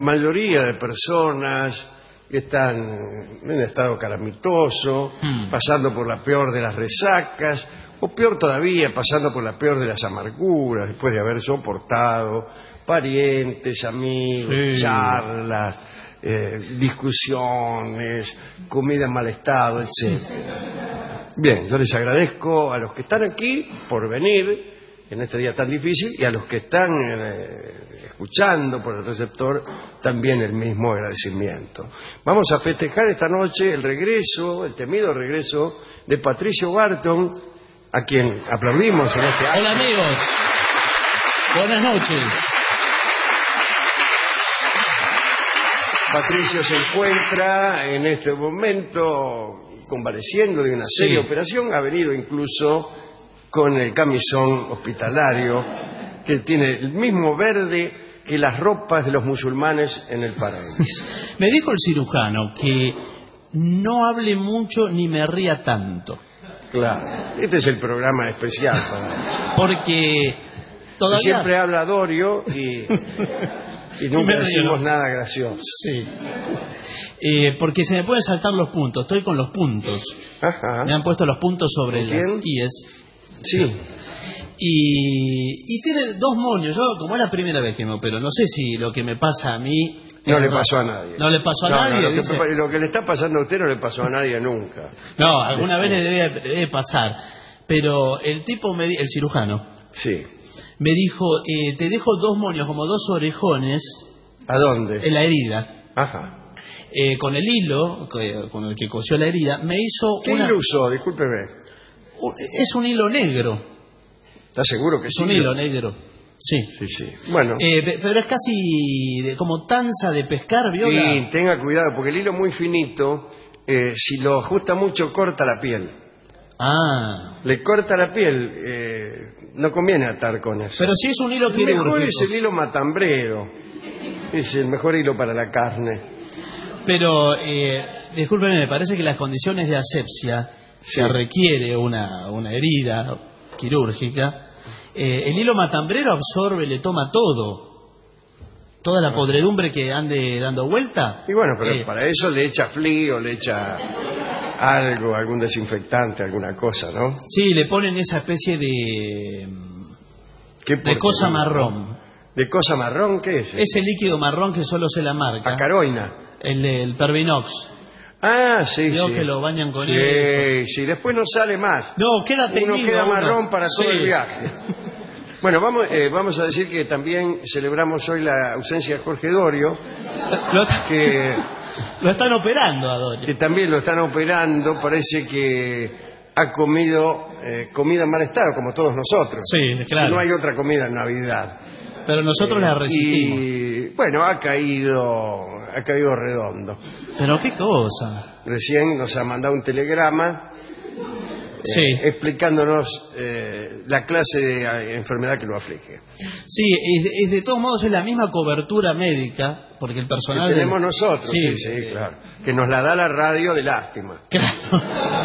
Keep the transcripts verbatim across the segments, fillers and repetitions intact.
mayoría de personas que están en estado calamitoso, hmm. pasando por la peor de las resacas, o peor todavía, pasando por la peor de las amarguras, después de haber soportado parientes, amigos, sí. charlas, eh, discusiones, comida en mal estado, etcétera. Bien, yo les agradezco a los que están aquí por venir en este día tan difícil, y a los que están eh, escuchando por el receptor también el mismo agradecimiento. Vamos a festejar esta noche el regreso, el temido regreso de Patricio Barton, a quien aplaudimos en este año. Hola amigos, buenas noches. Patricio se encuentra en este momento convaleciendo de una seria sí. operación, ha venido incluso con el camisón hospitalario que tiene el mismo verde que las ropas de los musulmanes en el paraíso. Me dijo el cirujano que no hable mucho ni me ría tanto. Claro, este es el programa especial para... Porque todavía... Siempre habla Dorio y, y nunca decimos nada gracioso. Sí. Eh, porque se me pueden saltar los puntos, estoy con los puntos. Ajá. Me han puesto los puntos sobre ¿Quién? las íes. Sí. Y, y tiene dos moños. Yo, como es la primera vez que me opero, no sé si lo que me pasa a mí... No le pasó a nadie. No le pasó a no, nadie. No, lo, dice... que, lo que le está pasando a usted no le pasó a nadie nunca. No, alguna vez le debe, debe pasar. Pero el tipo, me, el cirujano, sí. me dijo, eh, te dejo dos moños, como dos orejones. ¿A dónde? En la herida. Ajá. Eh, con el hilo, con el que cosió la herida, me hizo ¿Qué una... hilo usó? Discúlpeme. Es un hilo negro. ¿Estás seguro que es sí? Es un hilo negro. Sí. Sí, sí. Bueno. Eh, pero es casi de, como tanza de pescar, ¿vio? Y tenga cuidado, porque el hilo muy finito, eh, si lo ajusta mucho, corta la piel. Ah. Le corta la piel, eh, no conviene atar con eso. Pero si es un hilo quirúrgico. El mejor es el hilo hilo matambrero. Es el mejor hilo para la carne. Pero, eh, discúlpeme, me parece que las condiciones de asepsia sí. que requiere una, una herida quirúrgica, eh, el hilo matambrero absorbe, le toma todo, toda la podredumbre que ande dando vuelta. Y bueno, pero eh, para eso le echa flea o le echa algo, algún desinfectante, alguna cosa, ¿no? Sí, le ponen esa especie de ¿Qué de cosa marrón. ¿De cosa marrón qué es? Ese líquido marrón que solo se la marca. Acaroina. El, el Pervinox. Ah, sí, Veo sí. que lo bañan con sí, eso. Sí, sí, después no sale más. No, queda teñido. Uno queda marrón una... para todo sí. el viaje. Bueno, vamos, eh, vamos a decir que también celebramos hoy la ausencia de Jorge Dorio. Lo, que, lo están operando a Dorio. Que también lo están operando, parece que ha comido eh, comida en mal estado, como todos nosotros. Sí, claro. Si no hay otra comida en Navidad. Pero nosotros eh, la resistimos. Y bueno, ha caído, ha caído redondo. Pero qué cosa. Recién nos ha mandado un telegrama eh, sí. explicándonos eh, la clase de enfermedad que lo aflige. Sí, es, es de todos modos es la misma cobertura médica, porque el personal... Que tenemos de... nosotros, sí, sí, sí eh... claro. Que nos la da la radio de lástima. Claro.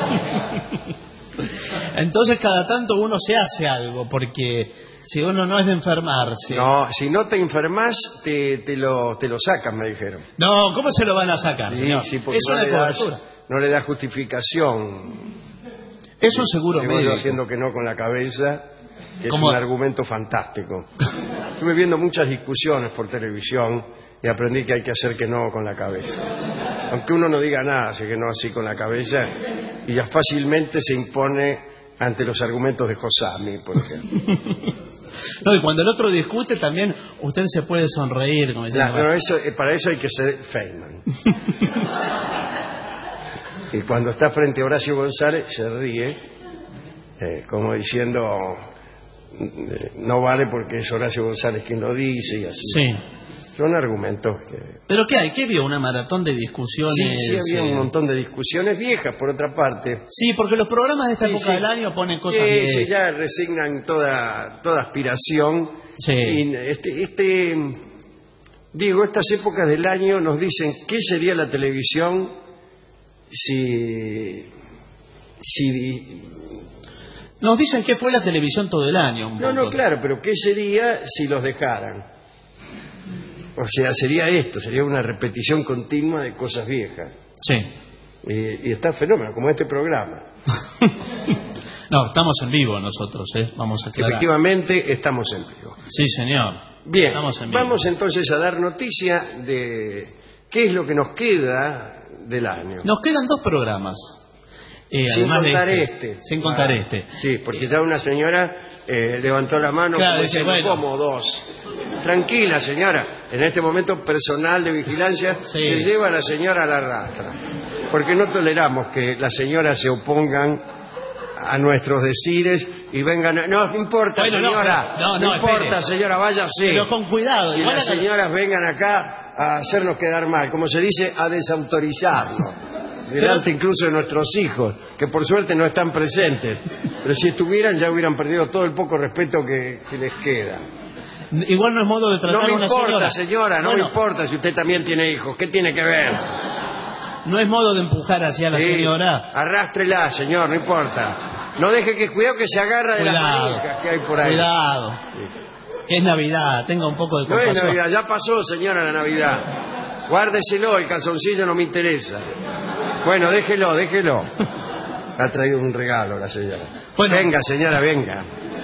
Entonces cada tanto uno se hace algo, porque... Si uno no es de enfermarse... No, si no te enfermas, te, te, lo, te lo sacan, me dijeron. No, ¿cómo se lo van a sacar, sí, señor? Sí, porque es no una le cobertura. Das, no le da justificación. Es un seguro Te médico. voy haciendo que no con la cabeza, que ¿Cómo? Es un argumento fantástico. Estuve viendo muchas discusiones por televisión y aprendí que hay que hacer que no con la cabeza. Aunque uno no diga nada, hace que no así con la cabeza, y ya fácilmente se impone ante los argumentos de Josami, por ejemplo. No, y cuando el otro discute también usted se puede sonreír. Como claro, no, eso, para eso hay que ser Feynman. Y cuando está frente a Horacio González se ríe, eh, como diciendo, eh, no vale porque es Horacio González quien lo dice y así. Sí. Son argumentos que... ¿Pero qué hay? ¿Qué vio? ¿Una maratón de discusiones? Sí, sí, había eh... un montón de discusiones viejas, por otra parte. Sí, porque los programas de esta sí, época sí. del año ponen cosas sí, viejas. Sí, ya resignan toda, toda aspiración. Sí. Y este, este, digo, estas épocas del año nos dicen qué sería la televisión si... si nos dicen qué fue la televisión todo el año. Un no, poco. no, claro, pero qué sería si los dejaran. O sea, sería esto, sería una repetición continua de cosas viejas. Sí. Y, y está fenómeno, como este programa. No, estamos en vivo nosotros, ¿eh? Vamos a aclarar. Efectivamente, estamos en vivo. Sí, señor. Bien, estamos en vivo. Vamos entonces a dar noticia de qué es lo que nos queda del año. Nos quedan dos programas. Eh, sin contar de este. este. Sin contar ah, este. Sí, porque ya una señora eh, levantó la mano, claro, como dice, diciendo, bueno. como dos. Tranquila, señora. En este momento personal de vigilancia sí. que lleva a la señora a la rastra. Porque no toleramos que las señoras se opongan a nuestros decires y vengan... No, no importa, bueno, señora. No, no, no, no importa, espere. señora, váyase. Pero con cuidado. Y Igual las acá... señoras vengan acá a hacernos quedar mal. Como se dice, a desautorizarnos. Delante Pero... incluso de nuestros hijos, que por suerte no están presentes. Pero si estuvieran ya hubieran perdido todo el poco respeto que, que les queda. Igual no es modo de tratar no me a una importa, señora. señora, no bueno, me importa si usted también tiene hijos. ¿Qué tiene que ver? No es modo de empujar hacia la sí, señora. Arrástrela, señor, no importa. No deje que cuidado que se agarra de cuidado, las manijas que hay por ahí. Cuidado. Sí. Es Navidad, tenga un poco de compasión. No es Navidad, ya pasó, señora, la Navidad. Guárdeselo, el calzoncillo no me interesa. Bueno, déjelo, déjelo. Ha traído un regalo la señora. Bueno, venga, señora, venga.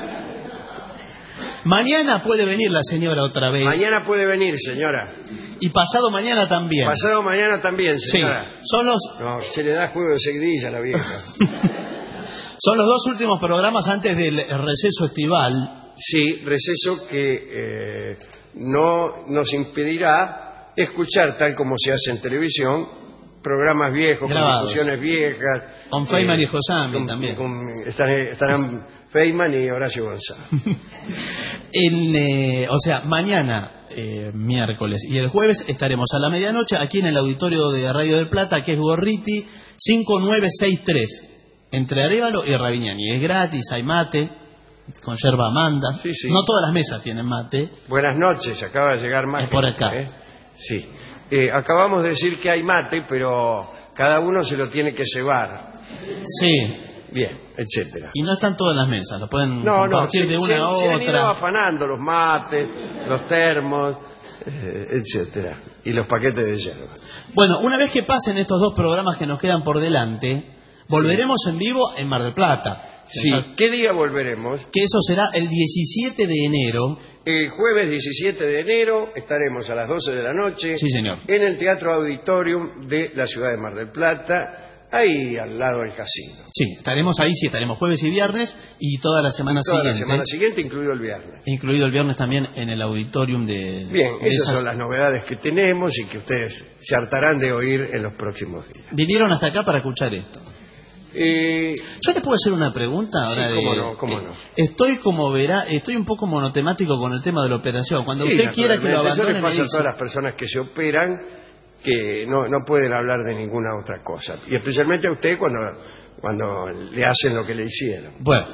Mañana puede venir la señora otra vez. Mañana puede venir, señora. Y pasado mañana también. Pasado mañana también, señora. Sí. Son los... No, se le da juego de seguidilla a la vieja. Son los dos últimos programas antes del receso estival. Sí, receso que eh, no nos impedirá escuchar, tal como se hace en televisión, programas viejos, grabados, con discusiones viejas. Con Feynman eh, y Josami con, también. Con, estarán, estarán Feynman y Horacio González. en, eh, o sea, mañana, eh, miércoles y el jueves estaremos a la medianoche aquí en el auditorio de Radio del Plata, que es Gorriti cinco nueve seis tres, entre Arévalo y Ravignani. Es gratis, hay mate, con yerba amanda. Sí, sí. No todas las mesas tienen mate. Buenas noches, acaba de llegar mate. Es por acá. ¿eh? Sí. Eh, acabamos de decir que hay mate, pero cada uno se lo tiene que cebar. Sí. Bien, etcétera. Y no están todas las mesas, lo pueden no, compartir no, se, de una se, a otra. Se han ido afanando los mates, los termos, eh, etcétera, y los paquetes de yerba. Bueno, una vez que pasen estos dos programas que nos quedan por delante, volveremos sí. en vivo en Mar del Plata. Sí, o sea, ¿qué día volveremos? Que eso será el diecisiete de enero. El jueves diecisiete de enero estaremos a las doce de la noche. Sí, señor. En el Teatro Auditorium de la ciudad de Mar del Plata, ahí al lado del casino. Sí, estaremos ahí, sí, estaremos jueves y viernes y toda la semana y toda siguiente. la semana siguiente, incluido el viernes. Incluido el viernes también en el Auditorium de... Bien, de esas esas... son las novedades que tenemos y que ustedes se hartarán de oír en los próximos días. Vinieron hasta acá para escuchar esto. Eh, ¿Yo le puedo hacer una pregunta ahora? Sí, de, cómo no, cómo no. Estoy como verá, estoy un poco monotemático con el tema de la operación. Cuando sí, usted quiera que lo abandone, eso le pasa me a dice. todas las personas que se operan que no, no pueden hablar de ninguna otra cosa. Y especialmente a usted cuando, cuando le hacen lo que le hicieron. Bueno.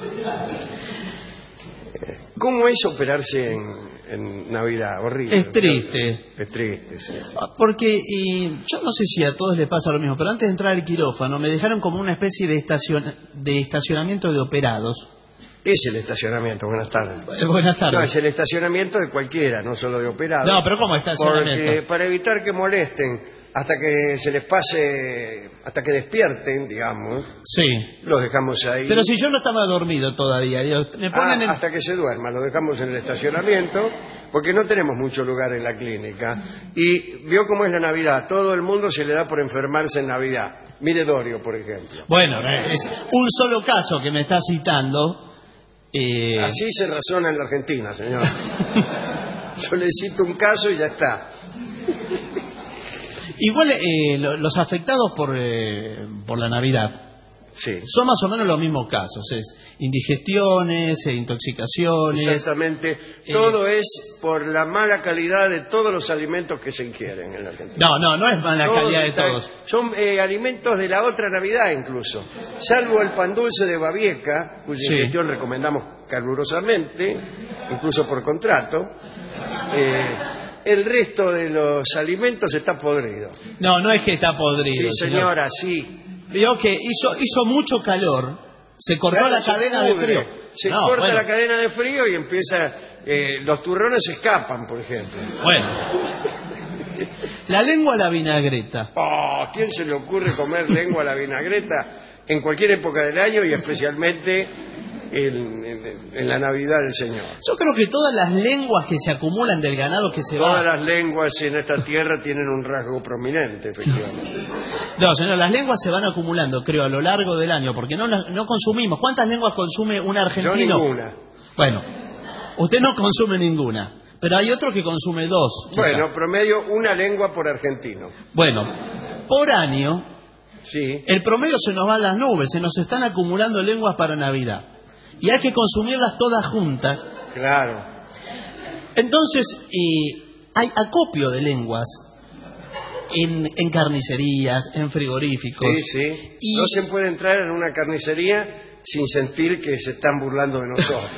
¿Cómo es operarse en, en Navidad? Horrible. Es triste. Es triste, sí. Porque y, yo no sé si a todos les pasa lo mismo, pero antes de entrar al quirófano me dejaron como una especie de, estacion, de estacionamiento de operados. Es el estacionamiento, buenas tardes. Eh, buenas tardes. No, es el estacionamiento de cualquiera, no solo de operados. No, pero ¿cómo estacionamiento? Porque para evitar que molesten hasta que se les pase, hasta que despierten, digamos. Sí. Los dejamos ahí. Pero si yo no estaba dormido todavía, me ponen ah, en... hasta que se duerma, lo dejamos en el estacionamiento, porque no tenemos mucho lugar en la clínica. Y vio cómo es la Navidad, todo el mundo se le da por enfermarse en Navidad. Mire Dorio, por ejemplo. Bueno, es un solo caso que me está citando. Eh... Así se razona en la Argentina, señor. Yo le cito un caso y ya está. Igual eh, los afectados por, eh, por la Navidad sí. son más o menos los mismos casos. Es indigestiones, eh, intoxicaciones. Exactamente. Eh... Todo es por la mala calidad de todos los alimentos que se ingieren en la Argentina. No, no, no es mala todos calidad de están... todos. Son eh, alimentos de la otra Navidad incluso. Salvo el pan dulce de Babieca, cuya sí. ingestión recomendamos calurosamente, incluso por contrato. Eh... El resto de los alimentos está podrido. No, no es que está podrido. Sí, señora, señor. sí. Vio que hizo, hizo mucho calor, se cortó claro, la cadena de frío. Se no, corta bueno. la cadena de frío y empieza Eh, los turrones escapan, por ejemplo. Bueno. La lengua a la vinagreta. Oh, ¿quién se le ocurre comer lengua a la vinagreta en cualquier época del año y especialmente en, en, en la Navidad del Señor? Yo creo que todas las lenguas que se acumulan del ganado que se va... Todas las lenguas en esta tierra tienen un rasgo prominente, efectivamente. No, señor, las lenguas se van acumulando, creo, a lo largo del año, porque no, no consumimos. ¿Cuántas lenguas consume un argentino? Yo ninguna. Bueno, usted no consume ninguna. Pero hay otro que consume dos. Quizá. Bueno, promedio una lengua por argentino. Bueno, por año, sí. El promedio se nos va a las nubes, se nos están acumulando lenguas para Navidad. Y hay que consumirlas todas juntas. Claro. Entonces, eh, hay acopio de lenguas en, en carnicerías, en frigoríficos. Sí, sí. Y... No se puede entrar en una carnicería sin sentir que se están burlando de nosotros.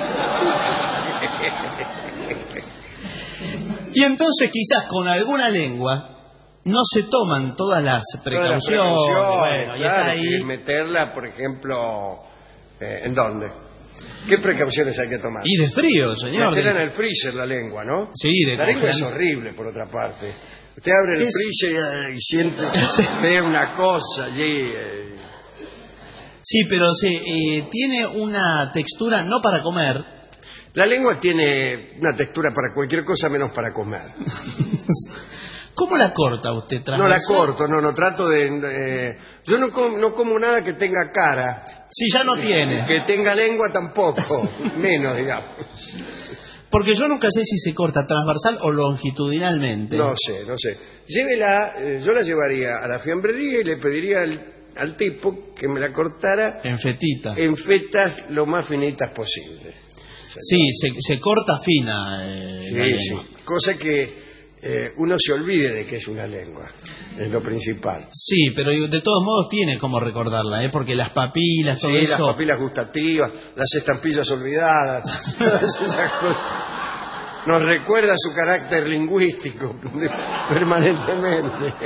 Y entonces quizás con alguna lengua no se toman todas las precauciones. Todas las precauciones, bueno, y claro, está ahí. y meterla, por ejemplo, eh, ¿en dónde? ¿Qué precauciones hay que tomar? Y de frío, señor. Meterla de... en el freezer la lengua, ¿no? Sí, de La lengua es congelar. horrible, por otra parte. Usted abre el Es... freezer y, y siente, ve una cosa allí. Eh... Sí, pero sí, eh, tiene una textura no para comer. La lengua tiene una textura para cualquier cosa menos para comer. ¿Cómo la corta usted? No la transversal? corto, no, no trato de... Eh, yo no como, no como nada que tenga cara. Sí, ya no tiene. Que tenga lengua tampoco, menos, digamos. Porque yo nunca sé si se corta transversal o longitudinalmente. No sé, no sé. Llévela, eh, yo la llevaría a la fiambrería y le pediría al, al tipo que me la cortara En fetita. en fetas lo más finitas posibles. Sí, se, se corta fina. Eh, Sí, la sí. lengua. Cosa que eh, uno se olvide de que es una lengua. Es lo principal. Sí, pero de todos modos tiene como recordarla, ¿eh? Porque las papilas, todo Sí, las eso. papilas gustativas, las estampillas olvidadas, todas esas cosas. Nos recuerda su carácter lingüístico permanentemente.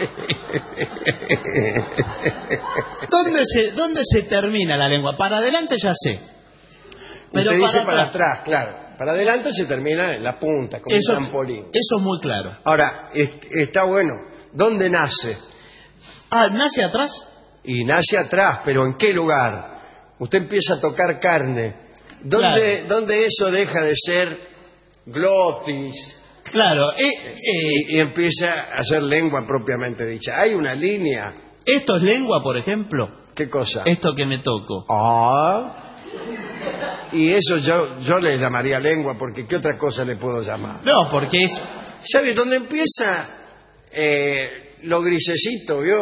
¿Dónde se, ¿Dónde se termina la lengua? Para adelante ya sé. Pero Usted dice para para atrás. atrás, claro. Para adelante se termina en la punta, como Eso, un trampolín. eso es muy claro. Ahora, es- está bueno. ¿Dónde nace? Ah, ¿nace atrás? Y nace atrás, pero ¿en qué lugar? Usted empieza a tocar carne. ¿Dónde, Claro. ¿dónde eso deja de ser glotis Claro. Eh, eh, y, y empieza a ser lengua propiamente dicha? Hay una línea. ¿Esto es lengua, por ejemplo? ¿Qué cosa? Esto que me toco. Ah. Y eso yo, yo le llamaría lengua, porque ¿qué otra cosa le puedo llamar? No, porque es... ¿Sabe dónde empieza eh, lo grisecito, vio?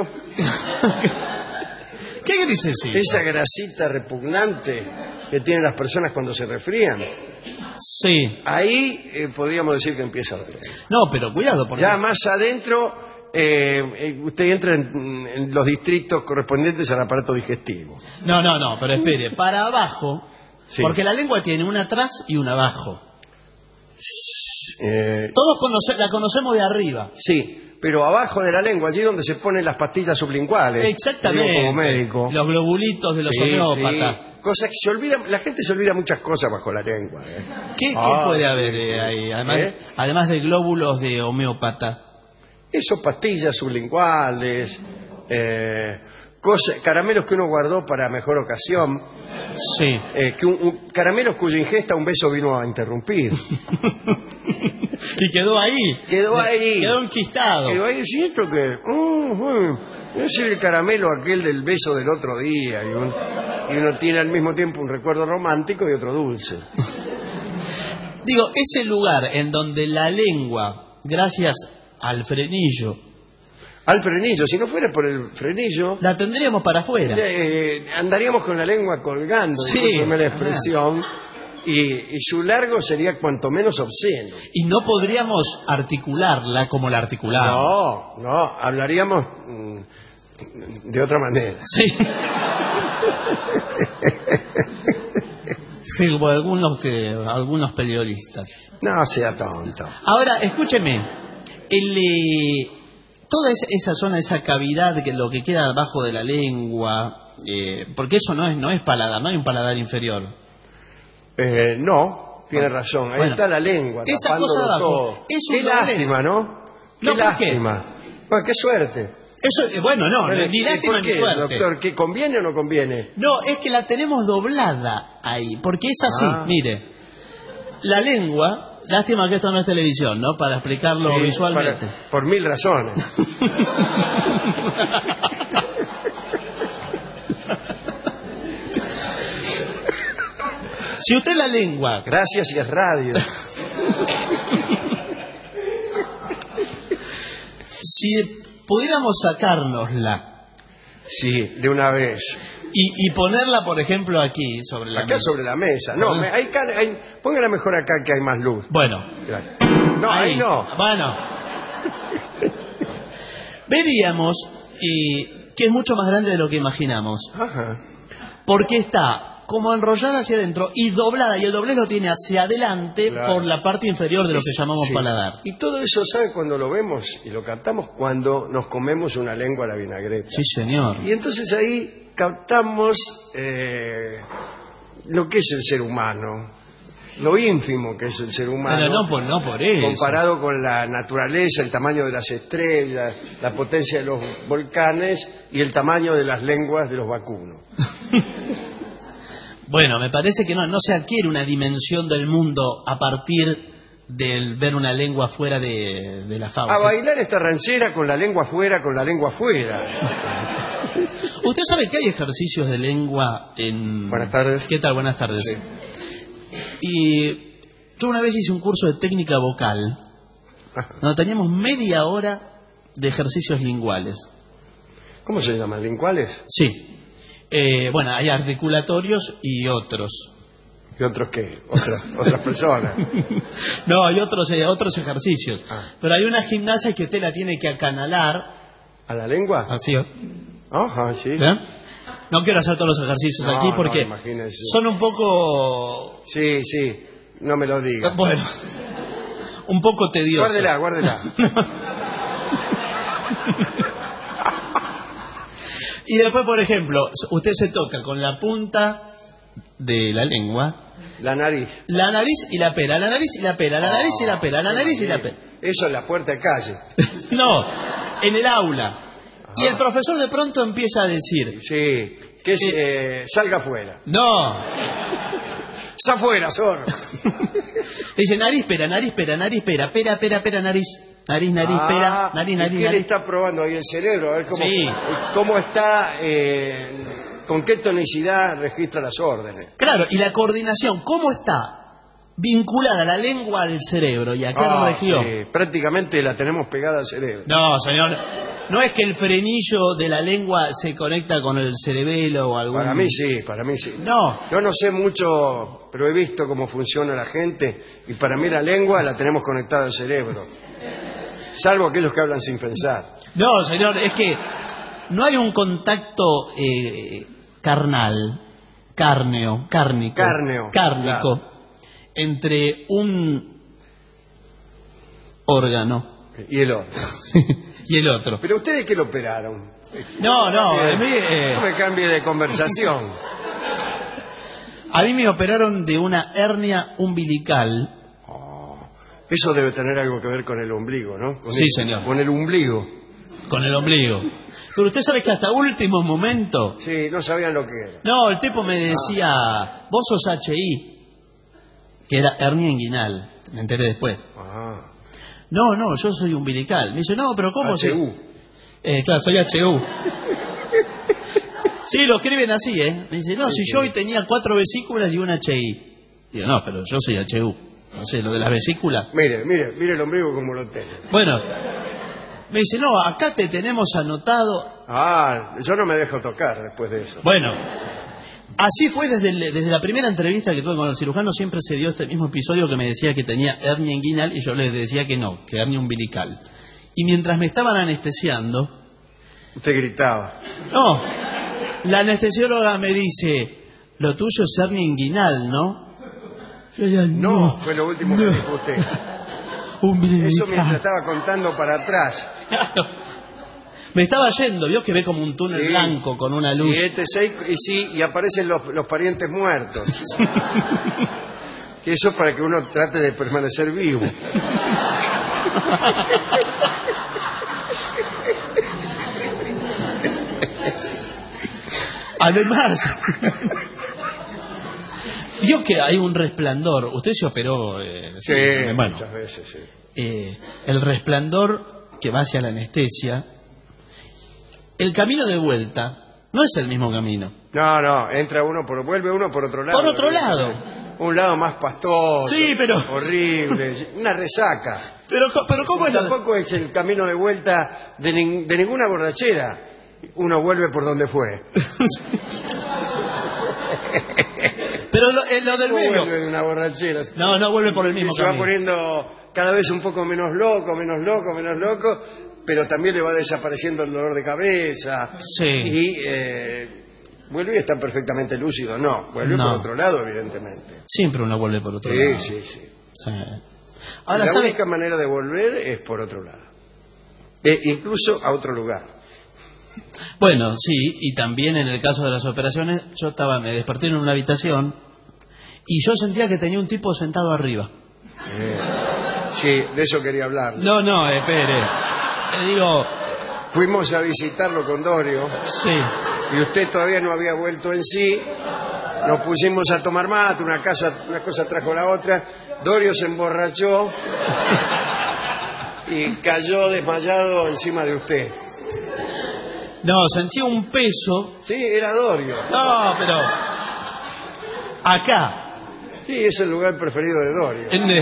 ¿Qué grisecito? Esa grasita repugnante que tienen las personas cuando se resfrían. Sí. Ahí eh, podríamos decir que empieza la lengua. No, pero cuidado, porque... Ya más adentro, eh, eh, usted entra en, en los distritos correspondientes al aparato digestivo. No, no, no, pero espere. Para abajo, Sí. porque la lengua tiene una atrás y una abajo. Eh, Todos conoce- la conocemos de arriba. sí, pero abajo de la lengua, allí donde se ponen las pastillas sublinguales. Exactamente. Digo, como médico. Los globulitos de los Sí, homeópatas. sí. Cosa que se olvida, la gente se olvida muchas cosas bajo la lengua. ¿eh? ¿Qué, qué Ah, puede haber eh, ahí? Además, ¿eh? además de glóbulos de homeópata. Esos pastillas sublinguales, eh, cosas, caramelos que uno guardó para mejor ocasión, Sí. eh, que un, un- caramelos cuya ingesta un beso vino a interrumpir. Y quedó ahí. Quedó ahí. Quedó enquistado. Quedó ahí, siento que... Uh, uh, es el caramelo aquel del beso del otro día. Y, un- y uno tiene al mismo tiempo un recuerdo romántico y otro dulce. Digo, ese lugar en donde la lengua, gracias al frenillo, Al frenillo, si no fuera por el frenillo, la tendríamos para afuera. eh, andaríamos con la lengua colgando, Sí. discúlpeme la expresión, y, y su largo sería cuanto menos obsceno. Y no podríamos articularla como la articulamos. No, no, hablaríamos mm, de otra manera. Sí. Sí, como algunos, que, algunos periodistas. No sea tonto. Ahora, escúcheme. El, eh, toda esa, esa zona, esa cavidad, que lo que queda abajo de la lengua, eh, porque eso no es, no es paladar, no hay un paladar inferior. Eh, no, tiene razón. Ahí Bueno, está la lengua, esa tapándolo cosa de abajo todo. es un Qué doblez. lástima, ¿no? Qué No, ¿por qué? lástima. Bueno, qué suerte. Eso, eh, bueno, no, Bueno, ni ¿y lástima por ni qué, suerte. doctor? ¿Qué conviene o no conviene? No, es que la tenemos doblada ahí, porque es así, Ah. mire. La lengua, lástima que esto no es televisión, ¿no? Para explicarlo Sí, visualmente. para- por mil razones. Si usted la lengua, Gracias y es radio. si pudiéramos sacárnosla Sí, de una vez. y, y ponerla, por ejemplo, aquí sobre la Acá mesa. sobre la mesa. No, Ah. me- hay, ca- hay- póngala mejor acá que hay más luz. Bueno, Gracias. No, ahí, no. Bueno. Veríamos eh, que es mucho más grande de lo que imaginamos. Ajá. Porque está como enrollada hacia adentro y doblada, y el doblez lo tiene hacia adelante Claro. por la parte inferior de lo que Es- llamamos sí. paladar. Y todo eso, ¿sabe cuando lo vemos y lo captamos? Cuando nos comemos una lengua a la vinagreta. Sí, señor. Y entonces ahí captamos eh, lo que es el ser humano, lo ínfimo que es el ser humano, Pero no por, no por eso. comparado con la naturaleza, el tamaño de las estrellas, la potencia de los volcanes y el tamaño de las lenguas de los vacunos. Bueno, me parece que no, no se adquiere una dimensión del mundo a partir del ver una lengua fuera de, de la A fauce. bailar esta ranchera con la lengua afuera, con la lengua afuera. Usted sabe que hay ejercicios de lengua en... Buenas tardes. ¿Qué tal? Buenas tardes. Sí. Y yo una vez hice un curso de técnica vocal, donde teníamos media hora de ejercicios linguales. ¿Cómo se llaman? ¿Linguales? Sí. Eh, bueno, hay articulatorios y otros. ¿Y otros qué? Otras, otras personas. No, hay otros, eh, otros ejercicios. Ah. Pero hay una gimnasia que usted la tiene que acanalar. ¿A la lengua? Así, Ajá, sí. ¿eh? No quiero hacer todos los ejercicios No, aquí no, porque imagínese. son un poco... Sí, sí. No me lo diga. Bueno, un poco tediosos. Guárdela, guárdela. Y después, por ejemplo, usted se toca con la punta de la lengua, La nariz. la nariz y la pera, la nariz y la pera, la nariz y la pera, la nariz y la pera. Eso es la puerta de calle. No, en el aula. Y el profesor de pronto empieza a decir, Sí. Que es, eh, salga afuera. no, ¡Sa afuera, zorro! dice nariz, pera, nariz, pera, nariz, pera, pera, pera, pera, nariz, nariz, nariz, Ah, pera, nariz, ¿y nariz, ¿Qué le nariz. está probando ahí el cerebro? A ver cómo, Sí. cómo está, eh, con qué tonicidad registra las órdenes. Claro, y la coordinación, ¿cómo está vinculada la lengua al cerebro y a qué Ah, región? sí, prácticamente la tenemos pegada al cerebro. No, señor, no es que el frenillo de la lengua se conecta con el cerebelo o algún... Para mí sí, para mí sí. No, Yo no sé mucho, pero he visto cómo funciona la gente y para mí la lengua la tenemos conectada al cerebro. Salvo aquellos que hablan sin pensar. no, señor, es que no hay un contacto eh, carnal, cárneo, cárnico, Cárneo, cárnico, claro. entre un órgano Y el otro. y el otro. ¿Pero ustedes qué lo operaron? No, no, a mí, eh, No me cambie de conversación. a mí me operaron de una hernia umbilical. Eso debe tener algo que ver con el ombligo, ¿no? Con Sí, el- señor. Con el ombligo. Con el ombligo. Pero usted sabe que hasta último momento... Sí, no sabían lo que era. No, el tipo me decía, vos sos H I, que era hernia inguinal. Me enteré después. Ah, No, no, yo soy umbilical. Me dice, no, pero ¿cómo H U. se...? Eh, claro, soy H U. Sí, lo escriben así, ¿eh? Me dice, no, Sí, si sí. yo hoy tenía cuatro vesículas y una H I. Digo, no, pero yo soy H U. No sé, lo de las vesículas. Mire, mire, mire el ombligo como lo tengo. Bueno, me dice, no, acá te tenemos anotado. Ah, yo no me dejo tocar después de eso. Bueno, así fue desde, el- desde la primera entrevista que tuve con el cirujano, siempre se dio este mismo episodio que me decía que tenía hernia inguinal y yo les decía que no, que hernia umbilical. Y mientras me estaban anestesiando, Usted gritaba. no, la anestesióloga me dice, lo tuyo es hernia inguinal, ¿no? Yo decía, No, no, fue lo último que dijo usted. umbilical. Eso mientras estaba contando para atrás. Me estaba yendo, vio que ve como un túnel Sí. blanco con una luz. Siete, seis, y sí, y aparecen los, los parientes muertos. que eso es para que uno trate de permanecer vivo. Además, vio que hay un resplandor. Usted se operó. Eh, sí, bueno, muchas veces, sí. Eh, el resplandor que va hacia la anestesia, el camino de vuelta no es el mismo camino. No, no, entra uno por, vuelve uno por otro lado. Por otro lado. Un lado más pastoso. Sí, pero horrible, una resaca. Pero, pero ¿cómo es? Tampoco es el camino de vuelta de, nin, de ninguna borrachera. Uno vuelve por donde fue. Pero lo, eh, lo del no medio. Vuelve de una borrachera. No, no vuelve por el mismo se camino. Se va poniendo cada vez un poco menos loco, menos loco, menos loco, pero también le va desapareciendo el dolor de cabeza. Sí. Y eh, vuelve y está perfectamente lúcido. No, vuelve no. por otro lado, evidentemente. Siempre uno vuelve por otro sí, lado. Sí, sí, sí. Ahora, la ¿sabe? única manera de volver es por otro lado. E incluso a otro lugar. Bueno, sí, y también en el caso de las operaciones, yo estaba, me desperté en una habitación y yo sentía que tenía un tipo sentado arriba. Eh, sí, de eso quería hablar. No, no, espere. Le digo... Fuimos a visitarlo con Dorio. Sí. Y usted todavía no había vuelto en sí. Nos pusimos a tomar mate, una, casa, una cosa trajo la otra. Dorio se emborrachó y cayó desmayado encima de usted. No, sentí un peso. Sí, era Dorio. No, pero... Acá. Sí, es el lugar preferido de Dorio. En,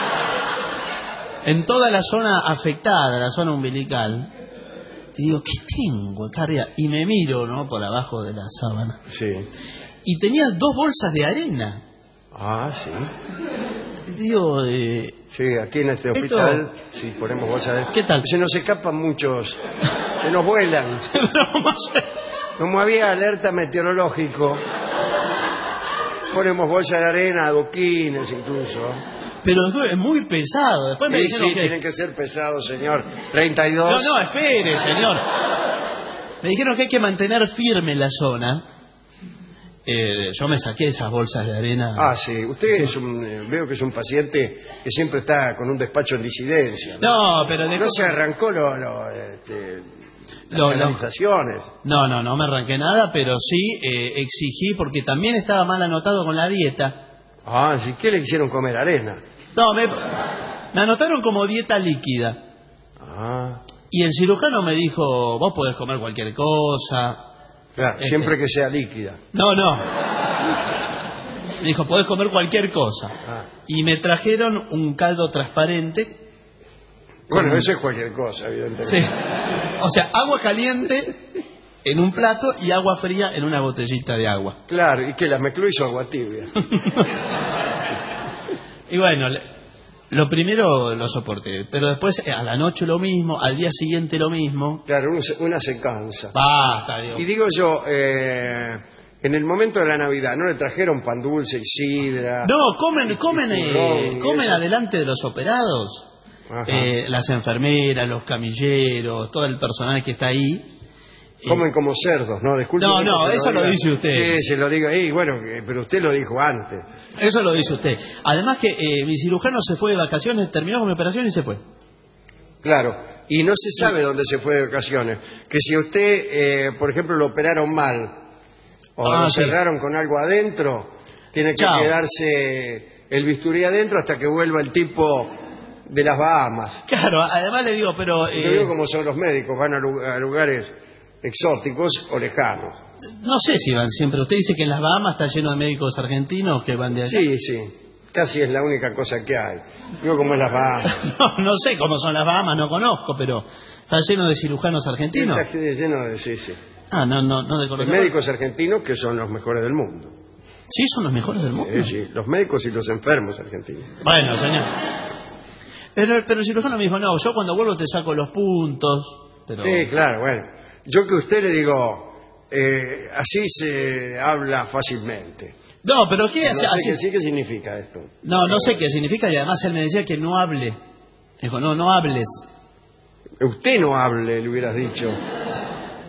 en toda la zona afectada, la zona umbilical. Y digo, ¿qué tengo acá arriba? Y me miro, ¿no? Por abajo de la sábana. Sí. Y tenía dos bolsas de arena. Ah, sí. Digo, eh... Sí, aquí en este hospital, si sí, ponemos bolsas de... ¿Qué tal? Se nos escapan muchos, se nos vuelan. Como había alerta meteorológico, ponemos bolsas de arena, adoquines incluso. Pero es muy pesado. Después me sí, dijeron sí, que... tienen que ser pesados, señor. treinta y dos. No, no, espere, señor. Me dijeron que hay que mantener firme la zona. Eh, yo me saqué esas bolsas de arena. Ah, sí. Usted sí. Es un, eh, veo que es un paciente que siempre está con un despacho en disidencia. No, no pero de no se arrancó lo, lo, este, las lo, penalizaciones. No, no, no me arranqué nada, pero sí eh, exigí, porque también estaba mal anotado con la dieta. Ah, sí. ¿Qué le hicieron comer? Arena. No, me, me anotaron como dieta líquida. Ah. Y el cirujano me dijo, vos podés comer cualquier cosa. Claro, este. Siempre que sea líquida. No, no. Me dijo, podés comer cualquier cosa. Ah. Y me trajeron un caldo transparente. Bueno, con... eso es cualquier cosa, evidentemente. Sí. O sea, agua caliente en un plato y agua fría en una botellita de agua. Claro, y que la mezcló hizo agua tibia. Y bueno, lo primero lo soporté, pero después a la noche lo mismo, al día siguiente lo mismo. Claro, una se cansa. Basta, Dios. Y digo yo, eh, en el momento de la Navidad, ¿no le trajeron pan dulce y sidra? No, comen, comen, eh, comen eso. Adelante de los operados. Eh, las enfermeras, los camilleros, todo el personal que está ahí. Comen como cerdos, ¿no? Disculpe. No, no, eso lo, lo dice usted. Sí, se lo digo. Y bueno, pero usted lo dijo antes. Eso lo dice usted. Además que eh, mi cirujano se fue de vacaciones, terminó con mi operación y se fue. Claro, y no se sabe dónde se fue de vacaciones. Que si usted, eh, por ejemplo, lo operaron mal o ah, lo sí. cerraron con algo adentro, tiene que Chao. Quedarse el bisturí adentro hasta que vuelva el tipo de las Bahamas. Claro, además le digo, pero... Eh... Yo digo como son los médicos, van a lugares exóticos o lejanos. No sé si van siempre. Usted dice que en las Bahamas está lleno de médicos argentinos que van de allá. Sí, sí. Casi es la única cosa que hay. Digo como es las Bahamas. no, no sé cómo son las Bahamas, no conozco, pero está lleno de cirujanos argentinos. Está lleno de, sí, sí. Ah, no, no, no de Los médicos argentinos que son los mejores del mundo. Sí, son los mejores del mundo. Sí, sí. Los médicos y los enfermos argentinos. Bueno, señor. Pero, pero el cirujano me dijo, no, yo cuando vuelvo te saco los puntos. Pero... Sí, claro, bueno. Yo que a usted le digo, eh, así se habla fácilmente. No, pero ¿qué hace? No sé así... qué, sí, ¿qué significa esto? No, no sé qué significa y además él me decía que no hable. Me dijo, no, no hables. Usted no hable, le hubieras dicho.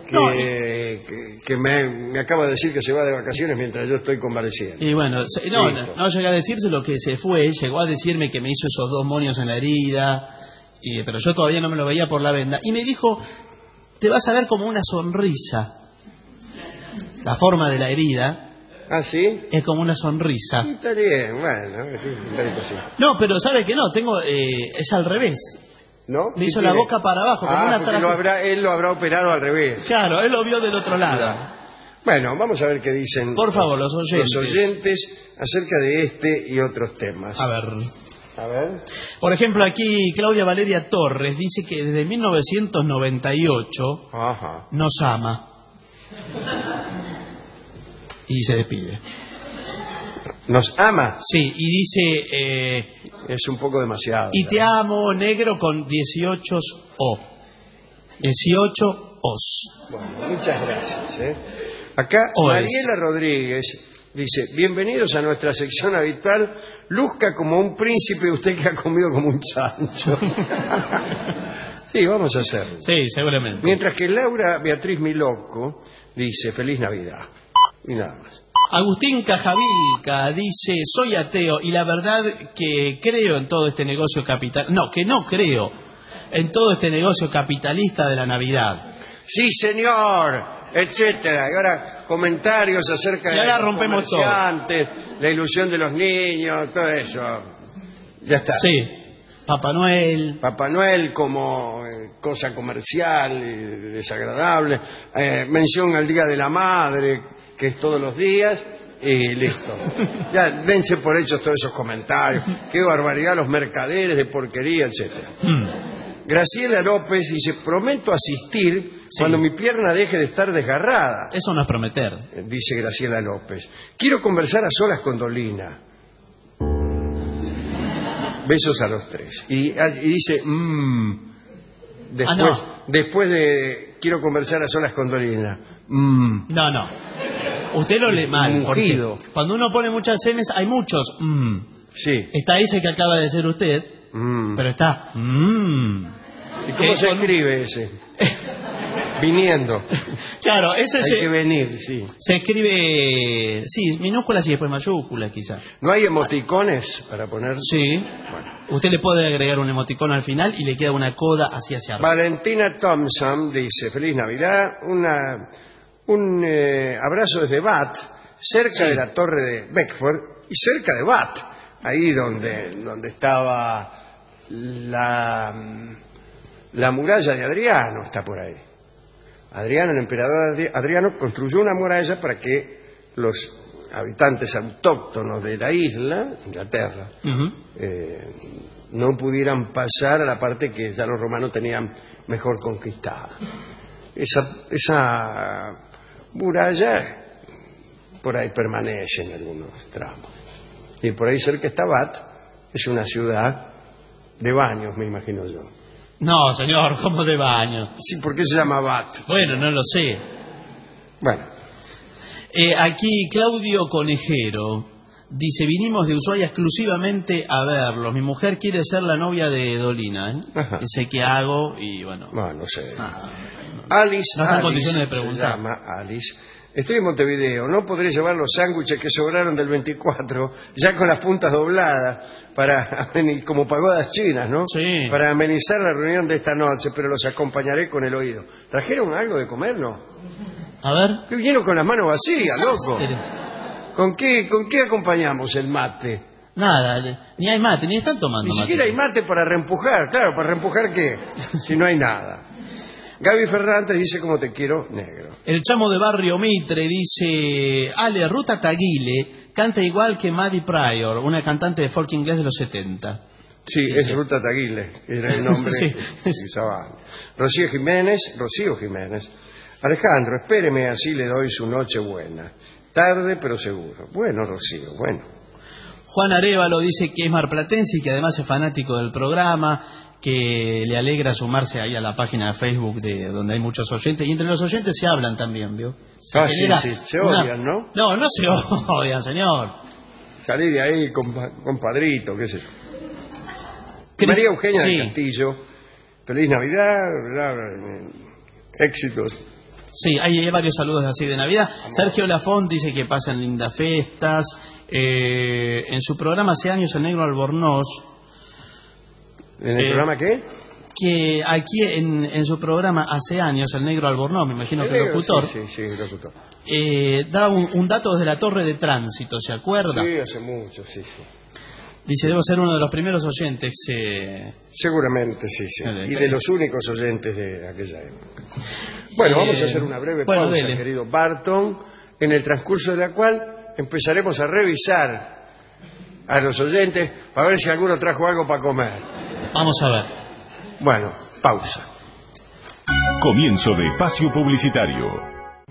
que, No, que, que me, me acaba de decir que se va de vacaciones mientras yo estoy convaleciendo. Y bueno, se- no, no, no llega a decirse lo que se fue, llegó a decirme que me hizo esos dos monios en la herida, y, pero yo todavía no me lo veía por la venda. Y me dijo, te vas a ver como una sonrisa. La forma de la herida ¿Ah, sí? es como una sonrisa. Sí, está bien, bueno, sí. No, pero ¿sabe que no? Tengo, eh, es al revés. ¿No? Me ¿Qué hizo tiene? la boca para abajo, como Ah, una porque traje- lo habrá, él lo habrá operado al revés. Claro, él lo vio del otro lado. Bueno, vamos a ver qué dicen Por favor, los oyentes. los oyentes acerca de este y otros temas. A ver. A ver. Por ejemplo, aquí Claudia Valeria Torres dice que desde mil novecientos noventa y ocho Ajá. nos ama. Y se despide. ¿Nos ama? Sí, y dice, eh, Es un poco demasiado. y te amo negro con dieciocho O. dieciocho Os. Bueno, muchas gracias. ¿eh? Acá O es. Mariela Rodríguez dice, bienvenidos a nuestra sección habitual, luzca como un príncipe usted que ha comido como un chancho. Sí, vamos a hacerlo. Sí, seguramente. Mientras que Laura Beatriz Miloco dice, feliz Navidad. Y nada más. Agustín Cajavilca dice, soy ateo y la verdad que creo en todo este negocio capital... No, que no creo en todo este negocio capitalista de la Navidad. Sí, señor, etcétera. Y ahora comentarios acerca Y ahora de los rompemos todo. comerciantes, la ilusión de los niños, todo eso. Ya está. Sí, Papá Noel... Papá Noel como eh, cosa comercial y desagradable. Eh, mención al Día de la Madre, que es todos los días, y listo. Ya dense por hechos todos esos comentarios. Qué barbaridad los mercaderes de porquería, etcétera. Mm. Graciela López dice, prometo asistir Sí. cuando mi pierna deje de estar desgarrada. Eso no es prometer. Eh, Dice Graciela López. Quiero conversar a solas con Dolina. Besos a los tres. Y, y dice, mmm. Después, Ah, no. después de quiero conversar a solas con Dolina. Mmm. No, no. Usted lo lee mal. Porque Mugido. cuando uno pone muchas M's hay muchos. Mm. Sí. Está ese que acaba de decir usted, Mm. pero está... Mm. ¿Y cómo que se con- escribe ese? Viniendo. Claro, ese Hay se, que venir, sí. se escribe... Sí, minúsculas y después mayúsculas quizá. ¿No hay emoticones para poner? Sí. Bueno. Usted le puede agregar un emoticón al final y le queda una coda así hacia arriba. Valentina Thompson dice, feliz Navidad, una, un eh, abrazo desde Bath, cerca Sí. de la torre de Beckford y cerca de Bath, ahí donde, donde estaba la, la muralla de Adriano, está por ahí. Adriano, el emperador Adri- Adriano, construyó una muralla para que los habitantes autóctonos de la isla, Inglaterra, Ujú. eh, no pudieran pasar a la parte que ya los romanos tenían mejor conquistada. Esa, esa muralla por ahí permanece en algunos tramos. Y por ahí cerca está Bath, es una ciudad de baños, me imagino yo. No, señor, como de baño. Sí, ¿por qué se llama Bath? Bueno, no lo sé. Bueno, Eh, aquí Claudio Conejero dice, vinimos de Ushuaia exclusivamente a verlos. Mi mujer quiere ser la novia de Dolina. ¿eh? Ajá. Dice, ¿qué hago? Y bueno... no, no sé. ah, Alice, No está en Alice, condiciones de se preguntar. llama Alice. Estoy en Montevideo, no podré llevar los sándwiches que sobraron del veinticuatro, ya con las puntas dobladas, para ameni- como pagodas chinas, ¿no? Sí. Para amenizar la reunión de esta noche, pero los acompañaré con el oído. ¿Trajeron algo de comer, no? A ver... Que vinieron con las manos vacías, loco. Desastre. ¿Con qué, ¿Con qué acompañamos el mate? Nada, le- ni hay mate, ni están tomando Ni mate. siquiera hay mate para reempujar, claro, ¿para reempujar qué? Si no hay nada. Gaby Fernández dice como te quiero, negro. El chamo de Barrio Mitre dice, Ale, Ruta Taguile canta igual que Maddie Pryor, una cantante de folk inglés de los setenta. Sí, Sí, es sí. Ruta Taguile, que era el nombre Sí. que usaban. Rocío Jiménez, Rocío Jiménez. Alejandro, espéreme, así le doy su noche buena. Tarde, pero seguro. Bueno, Rocío, bueno. Juan Arévalo dice que es marplatense y que además es fanático del programa, que le alegra sumarse ahí a la página de Facebook de donde hay muchos oyentes, y entre los oyentes se hablan también, ¿vio? Se Ah, sí, genera sí, se una- odian, ¿no? No, no se odian, señor. Salí de ahí, compa- compadrito, qué sé yo. Cris- María Eugenia sí. del Castillo, feliz Navidad, bla, bla, bla, éxitos Sí, hay varios saludos así de Navidad. Sergio Lafont dice que pasan lindas fiestas. Eh, en su programa hace años, el Negro Albornoz. ¿En el eh, programa qué? Que aquí en, en su programa hace años, el Negro Albornoz, me imagino que el locutor. Sí, sí, sí, locutor. Eh, daba un, un dato desde la Torre de Tránsito, ¿se acuerda? Sí, hace mucho, sí, sí. Dice, debo ser uno de los primeros oyentes. Eh... Seguramente, sí, sí. Y de los únicos oyentes de aquella época. Bueno, eh, vamos a hacer una breve bueno, pausa, dele. querido Barton, en el transcurso de la cual empezaremos a revisar a los oyentes para ver si alguno trajo algo para comer. Vamos a ver. Bueno, pausa. Comienzo de espacio publicitario.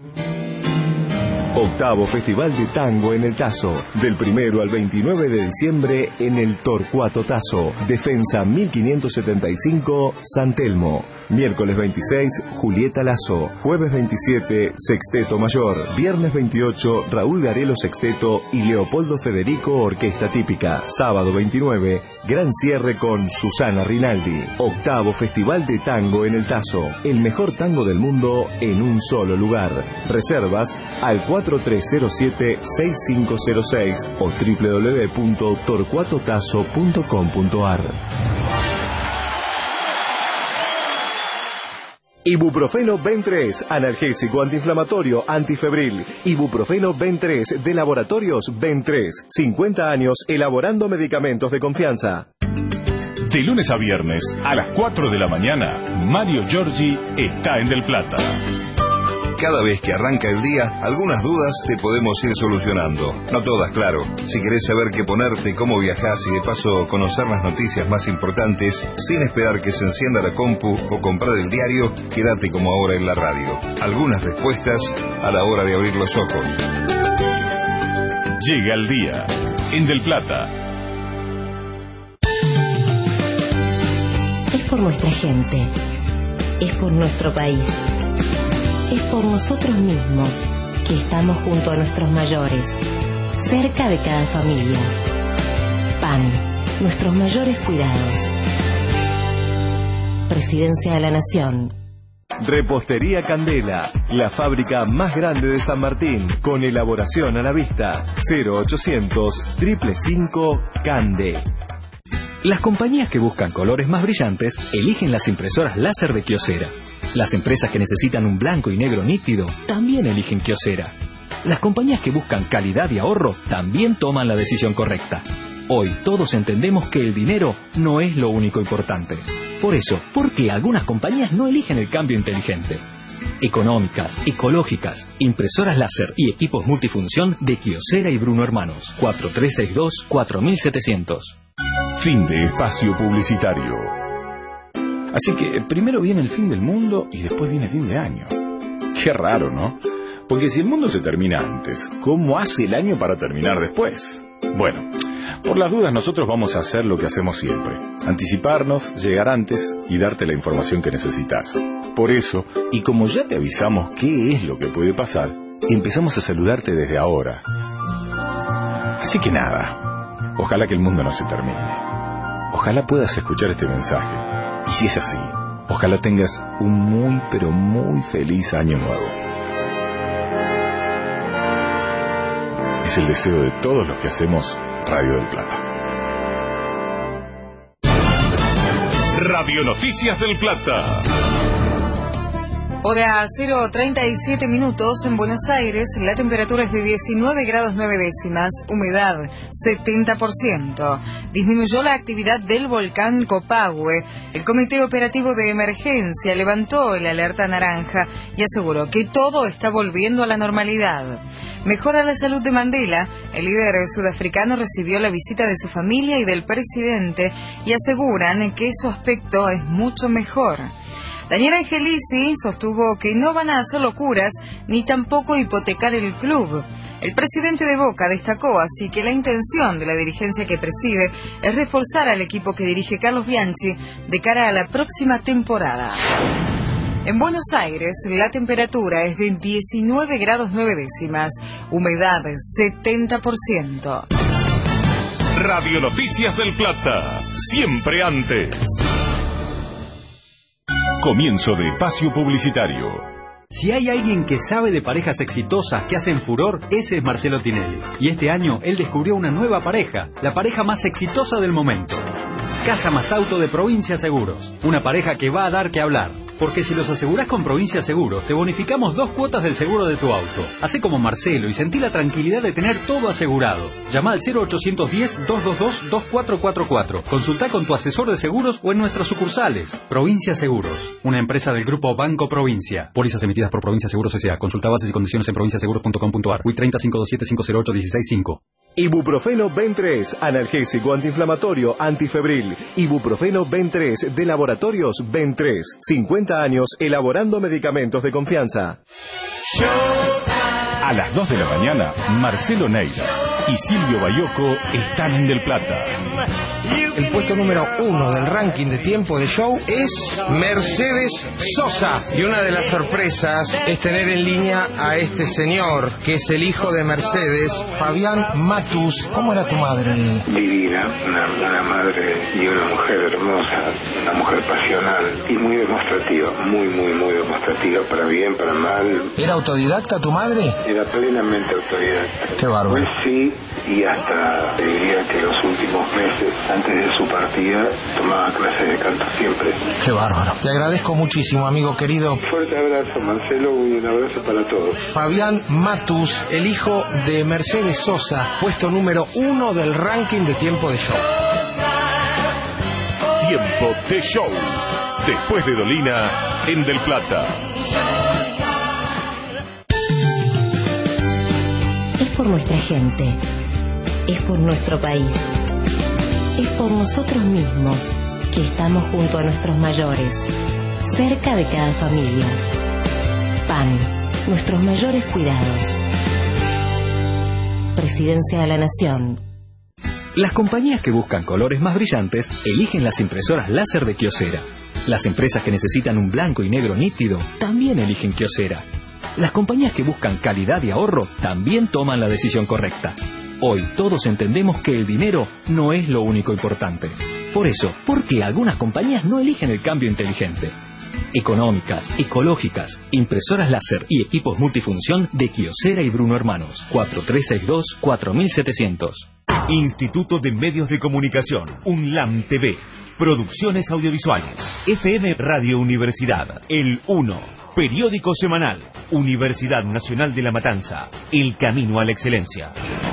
Octavo Festival de Tango en el Tazo, del primero al veintinueve de diciembre en el Torcuato Tazo, Defensa mil quinientos setenta y cinco, San Telmo. Miércoles veintiséis, Julieta Lazo. Jueves veintisiete, Sexteto Mayor. Viernes veintiocho, Raúl Garelo Sexteto y Leopoldo Federico Orquesta Típica. Sábado veintinueve, gran cierre con Susana Rinaldi. Octavo Festival de Tango en el Tazo, el mejor tango del mundo en un solo lugar. Reservas al cuatro tres cero siete, seis cinco cero seis o doble u doble u doble u punto torcuato tazo punto com punto a r. Ibuprofeno Ben tres, analgésico, antiinflamatorio, antifebril. Ibuprofeno Ben tres de Laboratorios Ben tres. cincuenta años elaborando medicamentos de confianza. De lunes a viernes, a las cuatro de la mañana, Mario Giorgi está en Del Plata. Cada vez que arranca el día, algunas dudas te podemos ir solucionando. No todas, claro. Si querés saber qué ponerte, cómo viajás y de paso conocer las noticias más importantes, sin esperar que se encienda la compu o comprar el diario, quédate como ahora en la radio. Algunas respuestas a la hora de abrir los ojos. Llega el día en Del Plata. Es por nuestra gente. Es por nuestro país. Es por nosotros mismos que estamos junto a nuestros mayores, cerca de cada familia. P A N, nuestros mayores cuidados. Presidencia de la Nación. Repostería Candela, la fábrica más grande de San Martín, con elaboración a la vista. cero ochocientos, cinco cinco cinco, Cande. Las compañías que buscan colores más brillantes eligen las impresoras láser de Kyocera. Las empresas que necesitan un blanco y negro nítido también eligen Kyocera. Las compañías que buscan calidad y ahorro también toman la decisión correcta. Hoy todos entendemos que el dinero no es lo único importante. Por eso, ¿por qué algunas compañías no eligen el cambio inteligente? Económicas, ecológicas, impresoras láser y equipos multifunción de Kyocera y Bruno Hermanos. cuatro tres seis dos, cuatro setecientos. Fin de espacio publicitario. Así que primero viene el fin del mundo y después viene el fin de año. Qué raro, ¿no? Porque si el mundo se termina antes, ¿cómo hace el año para terminar después? Bueno, por las dudas nosotros vamos a hacer lo que hacemos siempre. Anticiparnos, llegar antes y darte la información que necesitas. Por eso, y como ya te avisamos qué es lo que puede pasar, empezamos a saludarte desde ahora. Así que nada, ojalá que el mundo no se termine. Ojalá puedas escuchar este mensaje. Y si es así, ojalá tengas un muy, pero muy feliz año nuevo. Es el deseo de todos los que hacemos Radio del Plata. Radio Noticias del Plata. Hora cero treinta y siete minutos en Buenos Aires, la temperatura es de diecinueve grados nueve décimas, humedad setenta por ciento. Disminuyó la actividad del volcán Copahue. El Comité Operativo de Emergencia levantó el alerta naranja y aseguró que todo está volviendo a la normalidad. Mejora la salud de Mandela. El líder sudafricano recibió la visita de su familia y del presidente y aseguran que su aspecto es mucho mejor. Daniel Angelici sostuvo que no van a hacer locuras ni tampoco hipotecar el club. El presidente de Boca destacó así que la intención de la dirigencia que preside es reforzar al equipo que dirige Carlos Bianchi de cara a la próxima temporada. En Buenos Aires, la temperatura es de diecinueve grados nueve décimas, humedad setenta por ciento. Radio Noticias del Plata, siempre antes. Comienzo de espacio publicitario. Si hay alguien que sabe de parejas exitosas que hacen furor, ese es Marcelo Tinelli. Y este año él descubrió una nueva pareja, la pareja más exitosa del momento. Casa más Auto de Provincia Seguros. Una pareja que va a dar que hablar. Porque si los asegurás con Provincia Seguros, te bonificamos dos cuotas del seguro de tu auto. Hacé como Marcelo y sentí la tranquilidad de tener todo asegurado. Llama al cero ochocientos diez, doscientos veintidós, veinticuatro cuarenta y cuatro. Consultá con tu asesor de seguros o en nuestras sucursales. Provincia Seguros, una empresa del grupo Banco Provincia. Pólizas emitidas por Provincia Seguros S A. Consulta bases y condiciones en provincia seguros punto com punto ar. U I treinta, cinco dos siete, cinco cero ocho, dieciséis cinco. Ibuprofeno Ben tres, analgésico, antiinflamatorio, antifebril. Ibuprofeno Ben tres, de Laboratorios Ben tres. cincuenta años elaborando medicamentos de confianza. A las dos de la mañana, Marcelo Neira y Silvio Bayoco están en Del Plata. El puesto número uno del ranking de tiempo de show es Mercedes Sosa. Y una de las sorpresas es tener en línea a este señor, que es el hijo de Mercedes, Fabián Matus. ¿Cómo era tu madre? Divina, una, una madre y una mujer hermosa, una mujer pasional y muy demostrativa, muy, muy, muy demostrativa, para bien, para mal. ¿Era autodidacta tu madre? Era plenamente autodidacta. Qué bárbaro. Pues sí, y hasta diría que los últimos meses, antes de su partida, tomaba clases de canto siempre. Qué bárbaro. Te agradezco muchísimo, amigo querido. Un fuerte abrazo, Marcelo, y un abrazo para todos. Fabián Matus, el hijo de Mercedes Sosa, puesto número uno del ranking de tiempo de show. Tiempo de show. Después de Dolina, en Del Plata. Es por nuestra gente, es por nuestro país, es por nosotros mismos que estamos junto a nuestros mayores, cerca de cada familia. P A N, nuestros mayores cuidados. Presidencia de la Nación. Las compañías que buscan colores más brillantes eligen las impresoras láser de Kyocera. Las empresas que necesitan un blanco y negro nítido también eligen Kyocera. Las compañías que buscan calidad y ahorro también toman la decisión correcta. Hoy todos entendemos que el dinero no es lo único importante. Por eso, ¿por qué algunas compañías no eligen el cambio inteligente? Económicas, ecológicas, impresoras láser y equipos multifunción de Kyocera y Bruno Hermanos. cuatro tres seis dos, cuatro siete cero cero. Instituto de Medios de Comunicación, UNLAM T V, Producciones Audiovisuales, F M Radio Universidad, El uno, Periódico Semanal, Universidad Nacional de La Matanza, El Camino a la Excelencia.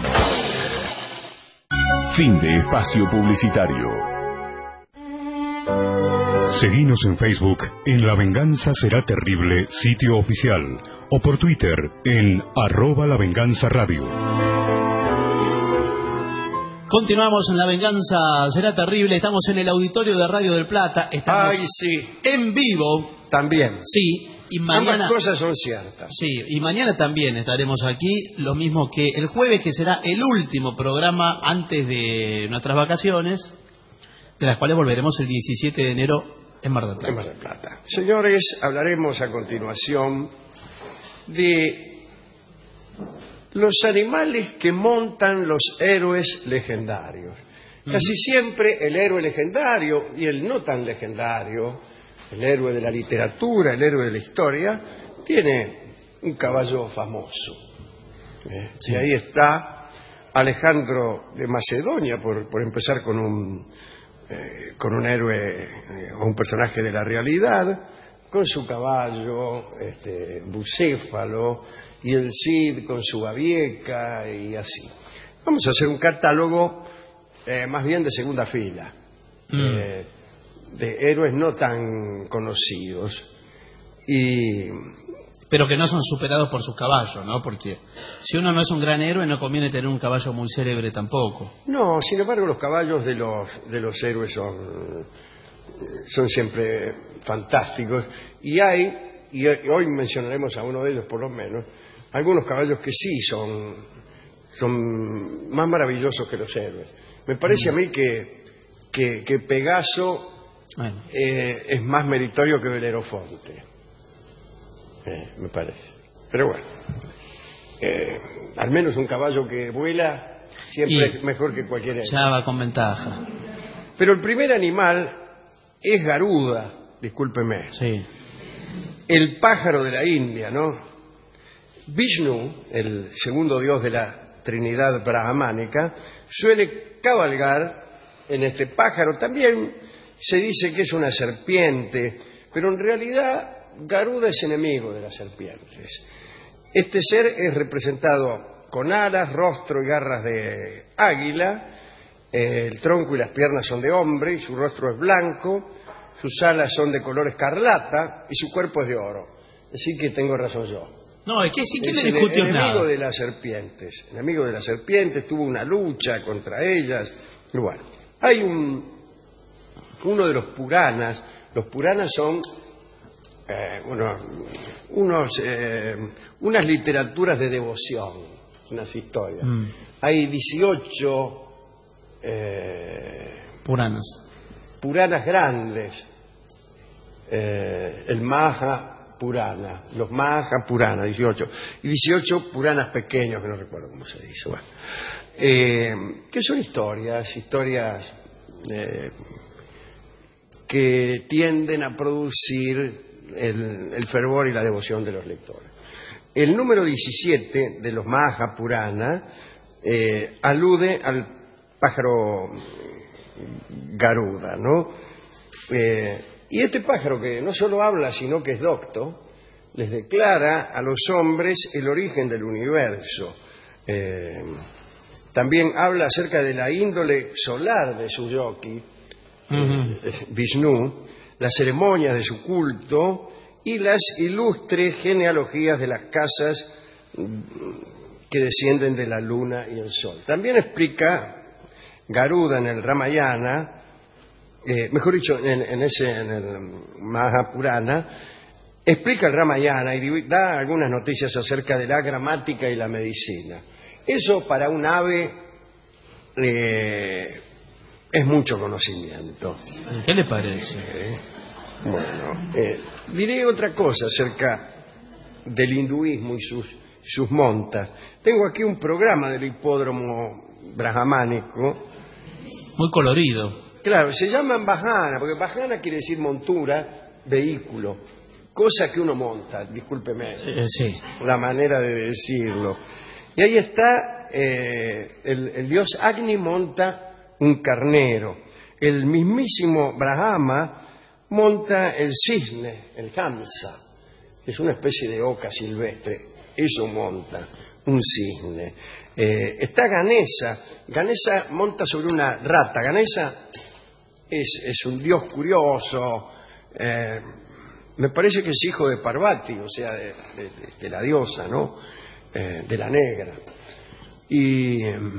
Fin de espacio publicitario. Seguinos en Facebook en La Venganza Será Terrible, sitio oficial, o por Twitter en arroba La Venganza Radio. Continuamos en La Venganza Será Terrible. Estamos en el auditorio de Radio del Plata. Estamos Ay, sí. en vivo. También. Sí. Y mañana, ambas cosas son ciertas. Sí, y mañana también estaremos aquí, lo mismo que el jueves, que será el último programa antes de nuestras vacaciones, de las cuales volveremos el diecisiete de enero en Mar del Plata. En Mar del Plata. Señores, hablaremos a continuación de los animales que montan los héroes legendarios. Casi siempre el héroe legendario y el no tan legendario, el héroe de la literatura, el héroe de la historia, tiene un caballo famoso. ¿Eh? Sí. Y ahí está Alejandro de Macedonia, por, por empezar con un, eh, con un héroe eh, o un personaje de la realidad, con su caballo este, bucéfalo, y el Cid con su babieca y así. Vamos a hacer un catálogo eh, más bien de segunda fila, mm. eh, de héroes no tan conocidos, y pero que no son superados por sus caballos, ¿no? Porque si uno no es un gran héroe, no conviene tener un caballo muy célebre tampoco. No, sin embargo, los caballos de los de los héroes son son siempre fantásticos, y hay, y hoy mencionaremos a uno de ellos por lo menos, algunos caballos que sí son, son más maravillosos que los héroes. Me parece a mí que, que, que Pegaso bueno. eh, es más meritorio que Belerofonte. Eh, me parece. Pero bueno, eh, al menos un caballo que vuela siempre y es mejor que cualquier héroe. Ya va con ventaja. Pero el primer animal es Garuda, discúlpeme. Sí. el pájaro de la India, ¿no? Vishnu, el segundo dios de la Trinidad brahmánica, suele cabalgar en este pájaro. También se dice que es una serpiente, pero en realidad Garuda es enemigo de las serpientes. Este ser es representado con alas, rostro y garras de águila. Eh, el tronco y las piernas son de hombre y su rostro es blanco. Sus alas son de color escarlata y su cuerpo es de oro. Así que tengo razón yo. No, es que sí que es me discutió el enemigo nada. de las serpientes. El enemigo de las serpientes, tuvo una lucha contra ellas. Y bueno, hay un uno de los Puranas. Los Puranas son eh, bueno, unos eh, unas literaturas de devoción, unas historias. Mm. Hay dieciocho eh, Puranas. Puranas grandes. Eh, el Maha Purana, los Maha Purana, dieciocho. Y dieciocho Puranas pequeños, que no recuerdo cómo se dice. Bueno, eh, que son historias, historias eh, que tienden a producir el, el fervor y la devoción de los lectores. El número diecisiete de los Maha Purana eh, alude al pájaro Garuda, ¿no? Eh, y este pájaro, que no solo habla, sino que es docto, les declara a los hombres el origen del universo. Eh, también habla acerca de la índole solar de su yogi, uh-huh. eh, Vishnu, las ceremonias de su culto y las ilustres genealogías de las casas que descienden de la luna y el sol. También explica Garuda en el Ramayana, eh, mejor dicho, en, en ese en el Mahapurana, explica el Ramayana y da algunas noticias acerca de la gramática y la medicina. Eso para un ave eh, es mucho conocimiento. ¿Qué le parece? Eh, bueno, eh, diré otra cosa acerca del hinduismo y sus, sus montas. Tengo aquí un programa del hipódromo brahmánico. Muy colorido. Claro, se llaman bajana, porque bajana quiere decir montura, vehículo, cosa que uno monta, discúlpeme eh, sí. la manera de decirlo. Y ahí está, eh, el, el dios Agni monta un carnero, el mismísimo Brahma monta el cisne, el Hamsa, que es una especie de oca silvestre, eso monta, un cisne. Eh, está Ganesa, Ganesa monta sobre una rata. Ganesa es, es un dios curioso, eh, me parece que es hijo de Parvati, o sea, de, de, de la diosa, ¿no? Eh, de la negra. Y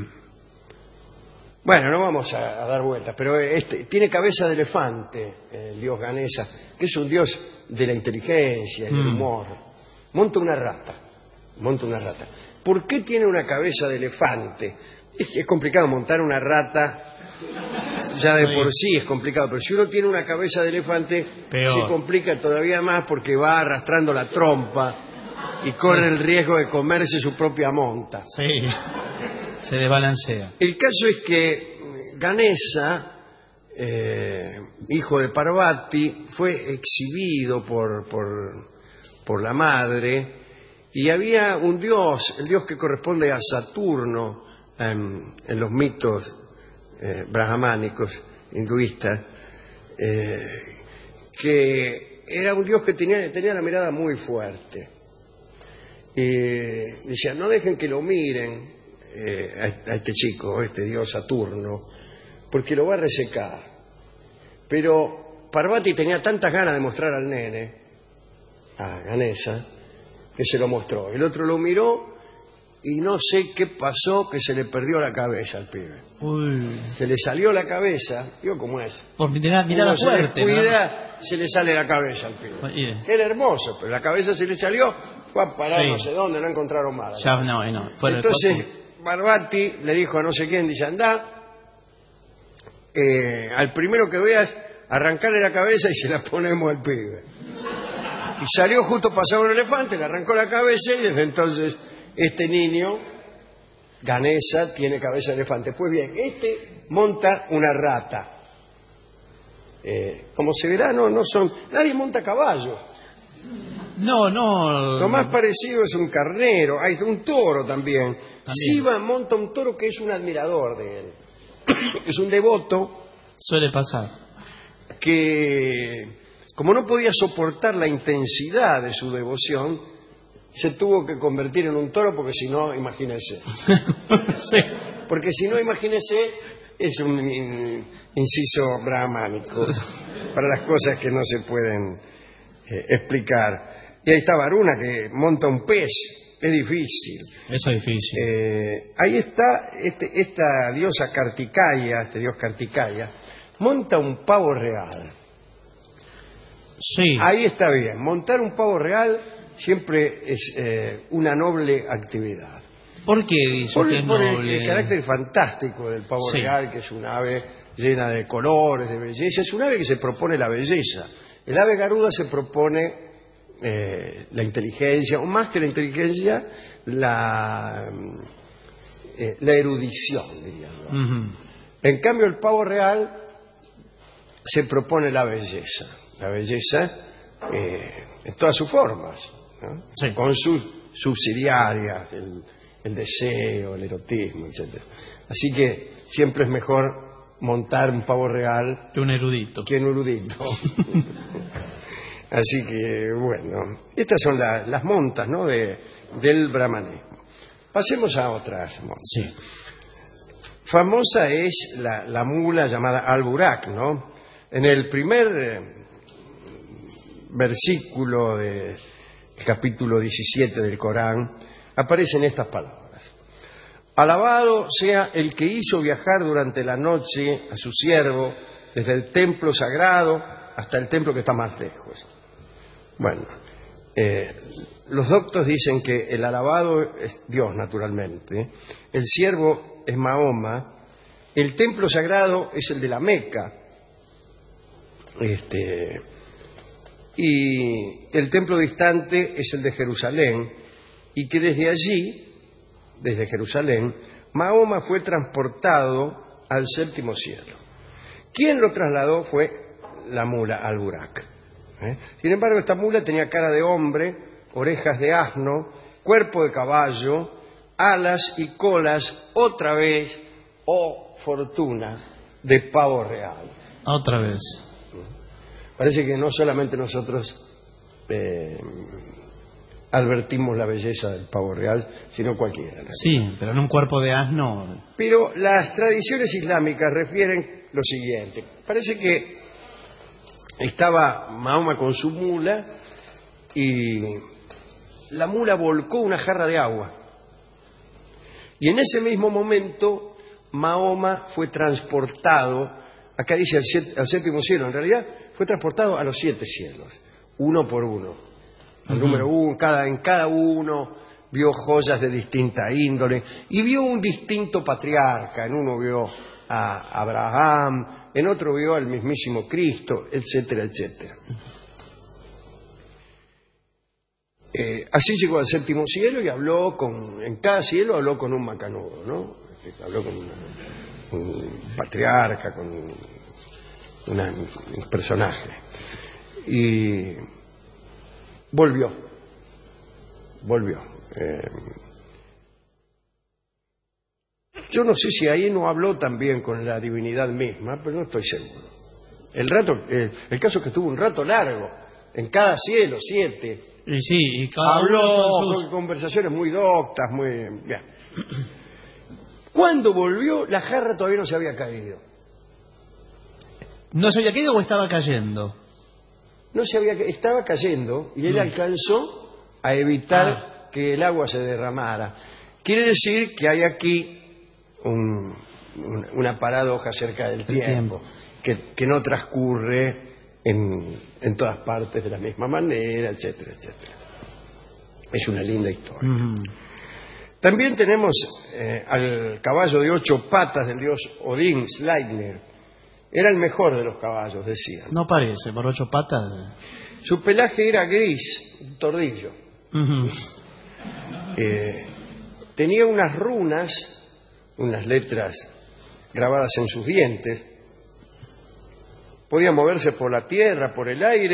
bueno, no vamos a, a dar vueltas, pero este tiene cabeza de elefante, el dios Ganesa, que es un dios de la inteligencia y del humor. Monta una rata, monta una rata. ¿Por qué tiene una cabeza de elefante? Es, es complicado montar una rata, ya de por sí es complicado, pero si uno tiene una cabeza de elefante, peor. Se complica todavía más porque va arrastrando la trompa y corre sí. el riesgo de comerse su propia monta. Sí, se desbalancea. El caso es que Ganesa, eh, hijo de Parvati, fue exhibido por, por, por la madre. Y había un dios, el dios que corresponde a Saturno en, en los mitos eh, brahmánicos, hinduistas, eh, que era un dios que tenía, tenía la mirada muy fuerte. Y decía, no dejen que lo miren eh, a, a este chico, a este dios Saturno, porque lo va a resecar. Pero Parvati tenía tantas ganas de mostrar al nene, a Ganesa, que se lo mostró. El otro lo miró y no sé qué pasó, que se le perdió la cabeza al pibe. Uy. Se le salió la cabeza, digo cómo es. Por mirada, mirada se fuerte. Cuida, ¿no? Se le sale la cabeza al pibe. Oye. Era hermoso, pero la cabeza se le salió, fue a parar sí. no sé dónde, no encontraron más. Ya, no, no. Fuera Entonces, Parvati le dijo a no sé quién, dice, andá, eh, al primero que veas, arrancarle la cabeza y se la ponemos al pibe. Y salió justo pasado un elefante, le arrancó la cabeza y desde entonces este niño, Ganesa, tiene cabeza de elefante. Pues bien, este monta una rata. Eh, como se verá, no, no son... Nadie monta caballos. No, no. Lo más parecido es un carnero, hay un toro también. También. Siva monta un toro que es un admirador de él. Es un devoto. Suele pasar. Que, como no podía soportar la intensidad de su devoción, se tuvo que convertir en un toro porque si no, imagínese. Sí. Porque si no, imagínese, es un in- inciso brahmánico para las cosas que no se pueden eh, explicar. Y ahí está Varuna, que monta un pez. Es difícil. Eso es difícil. Eh, ahí está este, esta diosa Kartikaya, este dios Kartikaya, monta un pavo real. Sí. Ahí está bien. Montar un pavo real siempre es eh, una noble actividad. ¿Por qué dice Por, que es por el, noble? el carácter fantástico del pavo Sí. real, que es un ave llena de colores, de belleza. Es un ave que se propone la belleza. El ave garuda se propone eh, la inteligencia, o más que la inteligencia, la, eh, la erudición, diría yo. Ujú. En cambio, el pavo real se propone la belleza. La belleza eh, en todas sus formas, ¿no? Sí. Con sus subsidiarias, el, el deseo, el erotismo, etcétera. Así que siempre es mejor montar un pavo real Que un erudito. que un erudito. Así que, bueno, estas son la- las montas, ¿no?, de, del brahmanismo. Pasemos a otras montas. Sí. Famosa es la, la mula llamada Al-Burak, ¿no? En el primer eh, versículo del capítulo diecisiete del Corán aparecen estas palabras: alabado sea el que hizo viajar durante la noche a su siervo desde el templo sagrado hasta el templo que está más lejos. Bueno, eh, los doctos dicen que el alabado es Dios, naturalmente, el siervo es Mahoma, el templo sagrado es el de la Meca, este, y el templo distante es el de Jerusalén, y que desde allí, desde Jerusalén, Mahoma fue transportado al séptimo cielo. Quien lo trasladó fue la mula Al-Burak. ¿eh? Sin embargo, esta mula tenía cara de hombre, orejas de asno, cuerpo de caballo, alas y colas, otra vez, oh fortuna, de pavo real. Otra vez. Parece que no solamente nosotros eh, advertimos la belleza del pavo real, sino cualquiera, ¿no? Sí, pero en un cuerpo de asno. Pero las tradiciones islámicas refieren lo siguiente. Parece que estaba Mahoma con su mula y la mula volcó una jarra de agua. Y en ese mismo momento Mahoma fue transportado, acá dice al, siete, al séptimo cielo, en realidad fue transportado a los siete cielos, uno por uno. El uh-huh. número uno, cada, en cada uno vio joyas de distinta índole y vio un distinto patriarca. En uno vio a Abraham, en otro vio al mismísimo Cristo, etcétera, etcétera. Eh, así llegó al séptimo cielo y habló con, en cada cielo habló con un macanudo, ¿no? Habló con una, un patriarca, con una, un personaje. Y volvió, volvió. Eh, yo no sé si ahí no habló también con la divinidad misma, pero no estoy seguro. El rato, eh, el caso es que estuvo un rato largo, en cada cielo, siete. Y sí, y cada habló uno con sus... con conversaciones muy doctas, muy bien. Cuando volvió, la jarra todavía no se había caído. ¿No se había caído o estaba cayendo? No se había, estaba cayendo y él mm. alcanzó a evitar ah. que el agua se derramara. Quiere decir que hay aquí un, un, una paradoja acerca del tiempo, tiempo. Que, que no transcurre en, en todas partes de la misma manera, etcétera, etcétera. Es una linda historia. Mm. También tenemos eh, al caballo de ocho patas del dios Odín, Sleipnir. Era el mejor de los caballos, decían. No parece, por ocho patas. Su pelaje era gris, un tordillo. Uh-huh. eh, tenía unas runas, unas letras grabadas en sus dientes. Podía moverse por la tierra, por el aire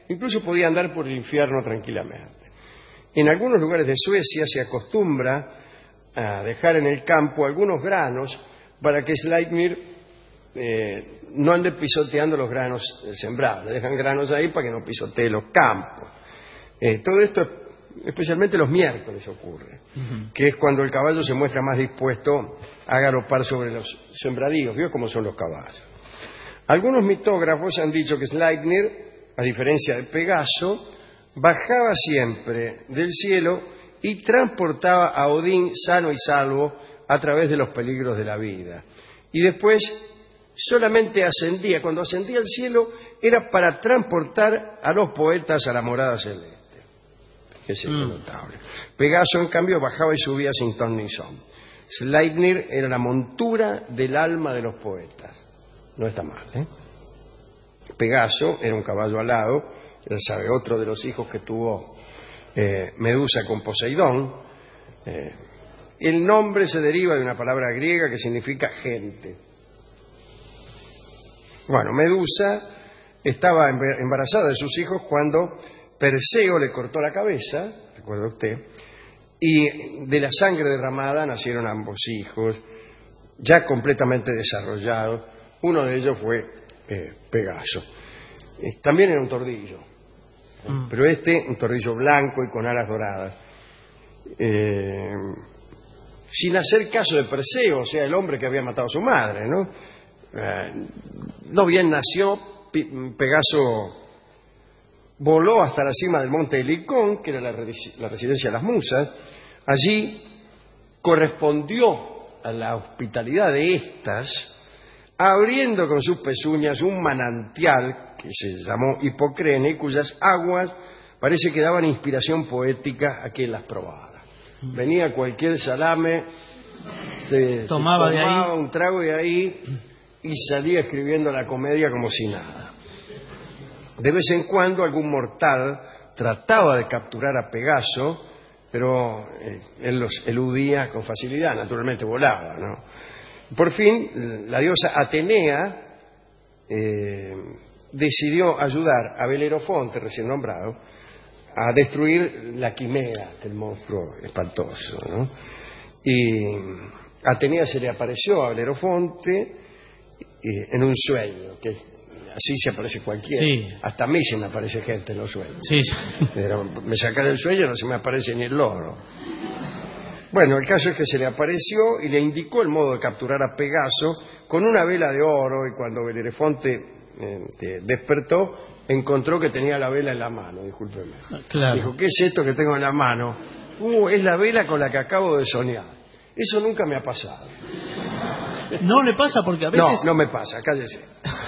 incluso podía andar por el infierno tranquilamente. En algunos lugares de Suecia se acostumbra a dejar en el campo algunos granos para que Sleipnir eh, no ande pisoteando los granos sembrados. Le dejan granos ahí para que no pisotee los campos. Eh, todo esto, especialmente los miércoles, ocurre, uh-huh. que es cuando el caballo se muestra más dispuesto a galopar sobre los sembradíos. ¿Vio cómo son los caballos? Algunos mitógrafos han dicho que Sleipnir, a diferencia de Pegaso, bajaba siempre del cielo y transportaba a Odín sano y salvo a través de los peligros de la vida. Y después solamente ascendía, cuando ascendía al cielo era para transportar a los poetas a la morada celeste. Que es mm. notable. Pegaso, en cambio, bajaba y subía sin ton ni son. Sleipnir era la montura del alma de los poetas. No está mal, ¿eh? Pegaso era un caballo alado, ya sabe, otro de los hijos que tuvo eh, Medusa con Poseidón. Eh, el nombre se deriva de una palabra griega que significa gente. Bueno, Medusa estaba embarazada de sus hijos cuando Perseo le cortó la cabeza, recuerda usted, y de la sangre derramada nacieron ambos hijos, ya completamente desarrollados. Uno de ellos fue eh, Pegaso. Eh, también era un tordillo, ¿eh? mm. pero este, un tordillo blanco y con alas doradas. Eh, sin hacer caso de Perseo, o sea, el hombre que había matado a su madre, ¿no? Eh, no bien nació, Pegaso voló hasta la cima del monte Helicón, que era la, la residencia de las musas. Allí correspondió a la hospitalidad de éstas, abriendo con sus pezuñas un manantial que se llamó Hipocrene, cuyas aguas parece que daban inspiración poética a quien las probara. Venía cualquier salame, se tomaba, se tomaba de ahí un trago de ahí y salía escribiendo la comedia como si nada. De vez en cuando algún mortal trataba de capturar a Pegaso, pero él los eludía con facilidad, naturalmente volaba, ¿no? Por fin, la diosa Atenea eh, decidió ayudar a Belerofonte, recién nombrado, a destruir la quimera, el monstruo espantoso, ¿no? Y Atenea se le apareció a Belerofonte eh, en un sueño, que así se aparece cualquiera. Sí. Hasta a mí se me aparece gente en los sueños. Sí. Pero me saca del sueño, no se me aparece ni el loro. Bueno, el caso es que se le apareció y le indicó el modo de capturar a Pegaso con una vela de oro, y cuando Belerofonte eh, despertó, encontró que tenía la vela en la mano, discúlpeme. Claro. Dijo, ¿qué es esto que tengo en la mano? Uh, es la vela con la que acabo de soñar. Eso nunca me ha pasado. No le pasa porque a veces... No, no me pasa, cállese.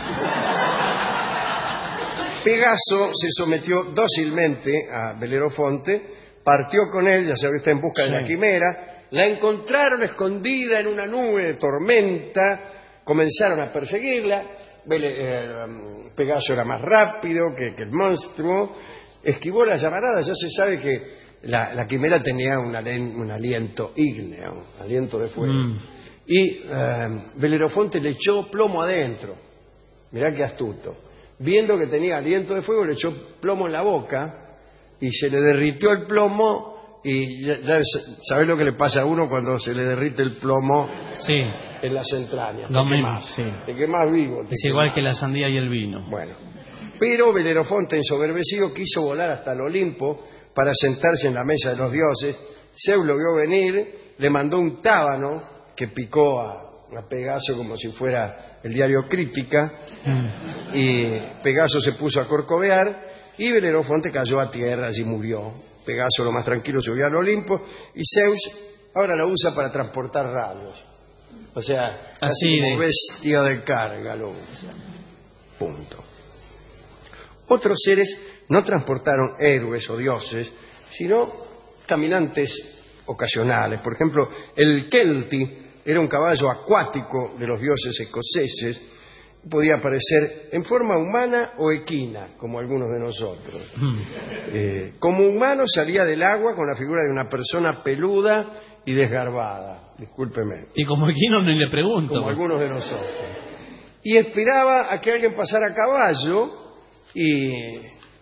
Pegaso se sometió dócilmente a Belerofonte, partió con él, ya sabe usted, en busca sí. de la quimera, la encontraron escondida en una nube de tormenta, comenzaron a perseguirla, Bele, eh, Pegaso era más rápido que, que el monstruo, esquivó las llamaradas, ya se sabe que la, la quimera tenía un, un aliento ígneo, un aliento de fuego, mm. y eh, Belerofonte le echó plomo adentro, mirá qué astuto, viendo que tenía aliento de fuego le echó plomo en la boca, y se le derritió el plomo, y ya, ya ¿sabés lo que le pasa a uno cuando se le derrite el plomo sí. en las entrañas? Lo mismo, sí. Te quemás vivo. Te es igual quemás. Que la sandía y el vino. Bueno, pero Belerofonte, ensoberbecido, quiso volar hasta el Olimpo para sentarse en la mesa de los dioses. Zeus lo vio venir, le mandó un tábano que picó a, a Pegaso como si fuera el diario Crítica, mm. y Pegaso se puso a corcovear, y Belerofonte cayó a tierra y murió. Pegaso, lo más tranquilo, subió al Olimpo, y Zeus ahora lo usa para transportar rayos. O sea, así como de... bestia de carga lo usa. Punto. Otros seres no transportaron héroes o dioses, sino caminantes ocasionales. Por ejemplo, el Kelty era un caballo acuático de los dioses escoceses. Podía aparecer en forma humana o equina, como algunos de nosotros. Eh, como humano salía del agua con la figura de una persona peluda y desgarbada. Discúlpeme. Y como equino ni le pregunto. Como algunos de nosotros. Y esperaba a que alguien pasara a caballo y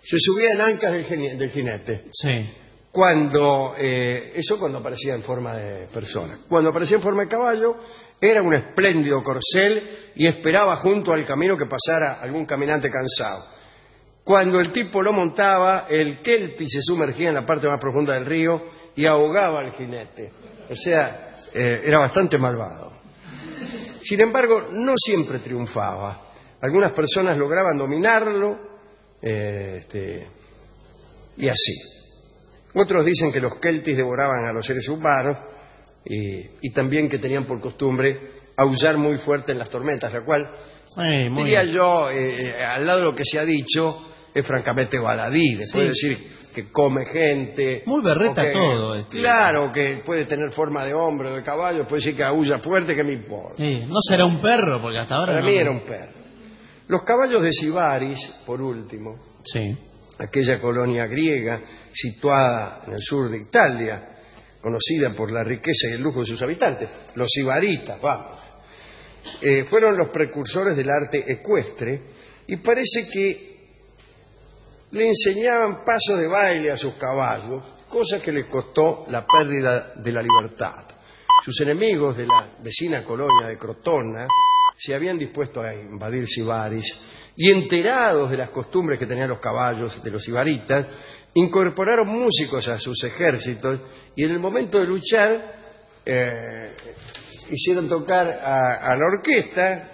Se subía en ancas del, gine- del jinete. Sí. Cuando, eh, eso cuando aparecía en forma de persona. Cuando aparecía en forma de caballo, era un espléndido corcel y esperaba junto al camino que pasara algún caminante cansado. Cuando el tipo lo montaba, el kelpie se sumergía en la parte más profunda del río y ahogaba al jinete. O sea, eh, era bastante malvado. Sin embargo, no siempre triunfaba. Algunas personas lograban dominarlo, eh, este, y así. Otros dicen que los keltis devoraban a los seres humanos y, y también que tenían por costumbre aullar muy fuerte en las tormentas, la cual, Sí, muy diría bien. yo, eh, al lado de lo que se ha dicho, es francamente baladí. Después Sí. decir que come gente. Muy berreta o que- todo, este. Claro, que puede tener forma de hombre o de caballo, puede decir que aúlla fuerte, que me importa. Sí, no será un perro, porque hasta ahora Para no- mí era un perro. Los caballos de Sibaris, por último, Sí. aquella colonia griega situada en el sur de Italia, conocida por la riqueza y el lujo de sus habitantes, los sibaritas, vamos, eh, fueron los precursores del arte ecuestre y parece que le enseñaban pasos de baile a sus caballos, cosa que les costó la pérdida de la libertad. Sus enemigos de la vecina colonia de Crotona se habían dispuesto a invadir Sibaris y, enterados de las costumbres que tenían los caballos de los sibaritas, incorporaron músicos a sus ejércitos y en el momento de luchar eh, hicieron tocar a, a la orquesta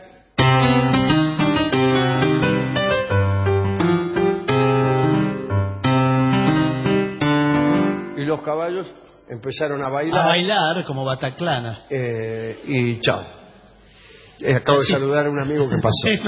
y los caballos empezaron a bailar. A bailar como Bataclana. Eh, y chao. Eh, acabo Sí. de saludar a un amigo que pasó. Sí.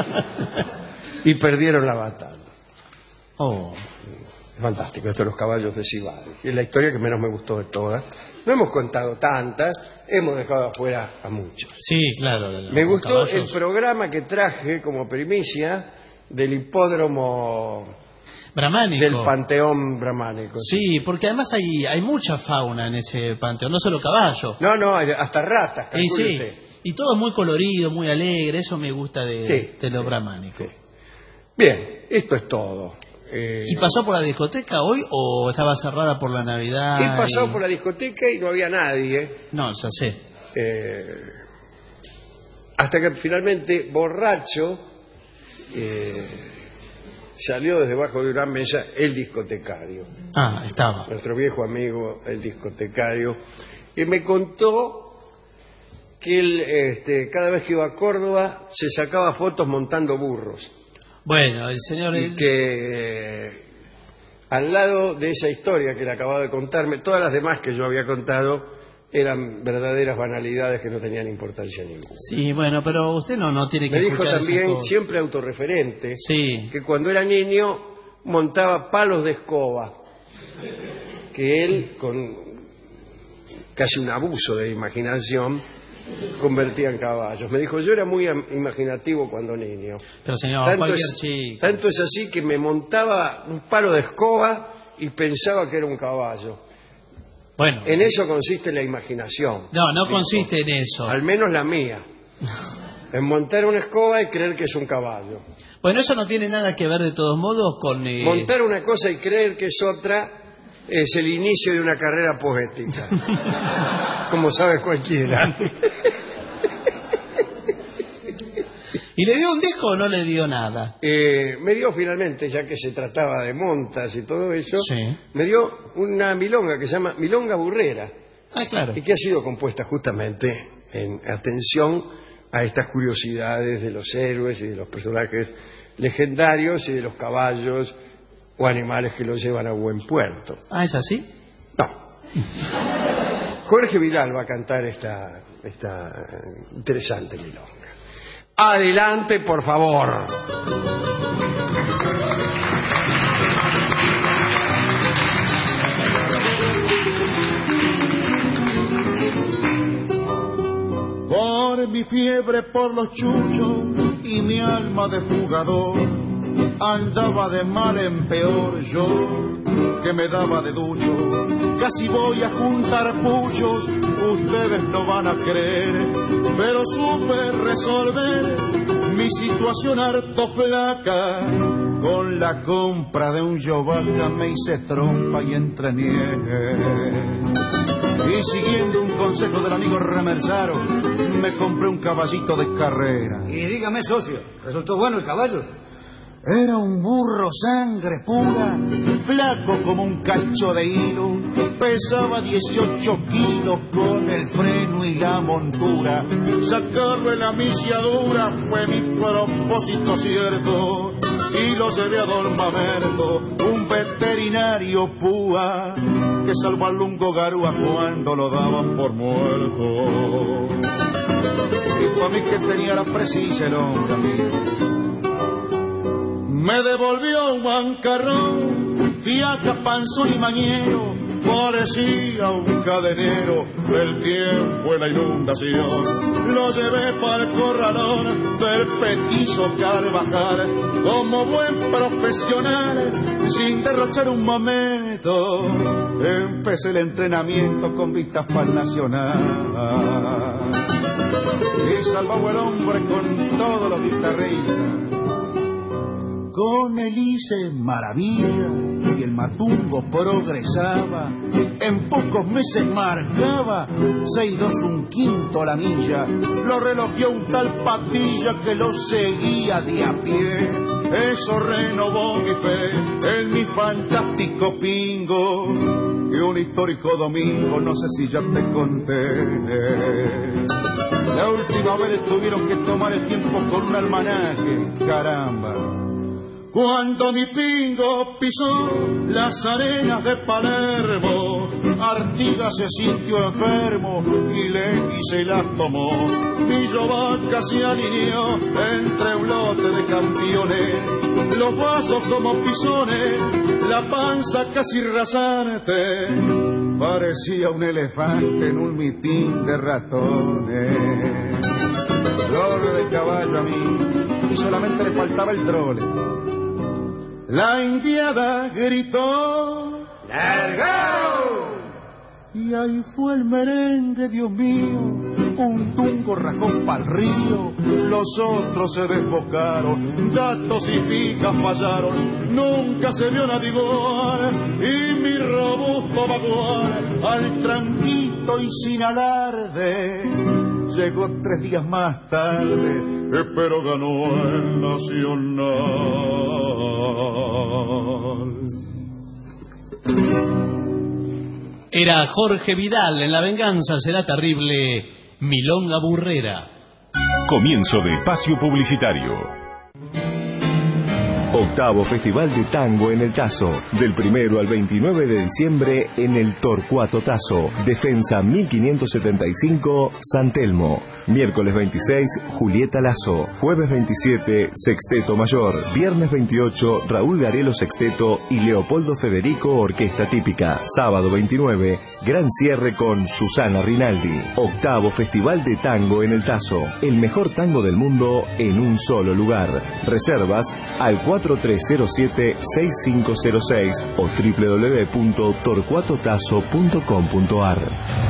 Y perdieron la batalla. Oh. Fantástico, esto de los caballos de Sibaris. Es la historia que menos me gustó de todas. No hemos contado tantas, hemos dejado afuera a muchos. Sí, claro. de los Me gustó caballos. el programa que traje como primicia del hipódromo Brahmánico. del Panteón Brahmánico. Sí, porque además hay, hay mucha fauna en ese panteón, no solo caballos. No, no, hasta ratas, Y calcule sí, usted. y todo muy colorido, muy alegre, eso me gusta de, Sí, de lo sí, brahmánico. Bien, esto es todo. Eh, ¿Y pasó por la discoteca hoy o estaba cerrada por la Navidad? He pasado y- por la discoteca y no había nadie. No, ya sé. Eh, hasta que finalmente, borracho, eh, salió desde debajo de una mesa el discotecario. Ah, estaba. Nuestro viejo amigo, el discotecario, y me contó que él, este, cada vez que iba a Córdoba, se sacaba fotos montando burros. Bueno, el señor... Y que eh, al lado de esa historia que le acababa de contarme, todas las demás que yo había contado eran verdaderas banalidades que no tenían importancia ninguna. Sí, bueno, pero usted no, no tiene que Me dijo escuchar esas también, cosas. siempre autorreferente, Sí. que cuando era niño montaba palos de escoba, que él, con casi un abuso de imaginación, convertía en caballos. Me dijo, yo era muy am- imaginativo cuando niño. Pero señor, Tanto cualquier es, chico. tanto es así que me montaba un palo de escoba y pensaba que era un caballo. Bueno. En eso consiste la imaginación. No, no dijo. consiste en eso. Al menos la mía. En montar una escoba y creer que es un caballo. Bueno, eso no tiene nada que ver de todos modos con... eh, Montar una cosa y creer que es otra es el inicio de una carrera poética. Como sabe cualquiera. ¿Y le dio un disco o no le dio nada? Eh, me dio finalmente, ya que se trataba de montas y todo eso, Sí. me dio una milonga que se llama Milonga Burrera. Ah, claro. Y que ha sido compuesta justamente en atención a estas curiosidades de los héroes y de los personajes legendarios y de los caballos o animales que los llevan a buen puerto. Ah, ¿es así? No. Jorge Vidal va a cantar esta, esta interesante milonga. Adelante, por favor. Por mi fiebre por los chuchos y mi alma de jugador, andaba de mal en peor yo, que me daba de ducho. Casi voy a juntar puchos, ustedes no van a creer, pero supe resolver mi situación harto flaca. Con la compra de un Yovaca me hice trompa y entrenié. Y siguiendo un consejo del amigo Remersaro, me compré un caballito de carrera. Y dígame, socio, ¿resultó bueno el caballo? Era un burro sangre pura, flaco como un cacho de hilo, pesaba dieciocho kilos con el freno y la montura. Sacarle la misiadura fue mi propósito cierto, y lo llevé a don Mamerto, un veterinario púa, que salvó al lungo Garúa cuando lo daban por muerto. Dijo a mí que tenía la precisa el hombre, amigo. Me devolvió un bancarrón, fiaca, panzón y mañero, parecía un cadenero del tiempo en la inundación. Lo llevé para el corralón del petizo Carvajal, como buen profesional, sin derrochar un momento. Empecé el entrenamiento con vistas para el Nacional. Y salvó el hombre con todos los guitarristas. Con el hice maravilla y el matungo progresaba. En pocos meses marcaba seis dos un quinto la milla. Lo relojeó un tal Patilla que lo seguía de a pie. Eso renovó mi fe en mi fantástico pingo. Y un histórico domingo, no sé si ya te conté. La última vez tuvieron que tomar el tiempo con un almanaque, caramba. Cuando mi pingo pisó las arenas de Palermo, Artigas se sintió enfermo y Lequi se la tomó. Mi Yovaca se alineó entre un lote de campeones, los vasos como pisones, la panza casi rasante, parecía un elefante en un mitín de ratones. Flor de caballo a mí, y solamente le faltaba el trole. La indiada gritó ¡largao! Y ahí fue el merengue, Dios mío, un tungo rajó pa'l río, los otros se desbocaron, datos y fijas fallaron, nunca se vio nadie igual, y mi robusto vaguar, al tranquito y sin alarde, llegó tres días más tarde, pero ganó el Nacional. Era Jorge Vidal en La Venganza Será Terrible, Milonga Burrera. Comienzo de espacio publicitario. Octavo Festival de Tango en el Tazo, del primero al veintinueve de diciembre en el Torcuato Tazo, Defensa mil quinientos setenta y cinco, San Telmo. Miércoles veintiséis, Julieta Lazo. Jueves veintisiete, Sexteto Mayor. Viernes veintiocho, Raúl Garelo Sexteto y Leopoldo Federico Orquesta Típica. Sábado veintinueve, gran cierre con Susana Rinaldi. Octavo Festival de Tango en el Tazo, el mejor tango del mundo en un solo lugar. Reservas al cuatro tres cero siete, seis cinco cero seis o doble u doble u doble u punto torcuato tazo punto com punto a r.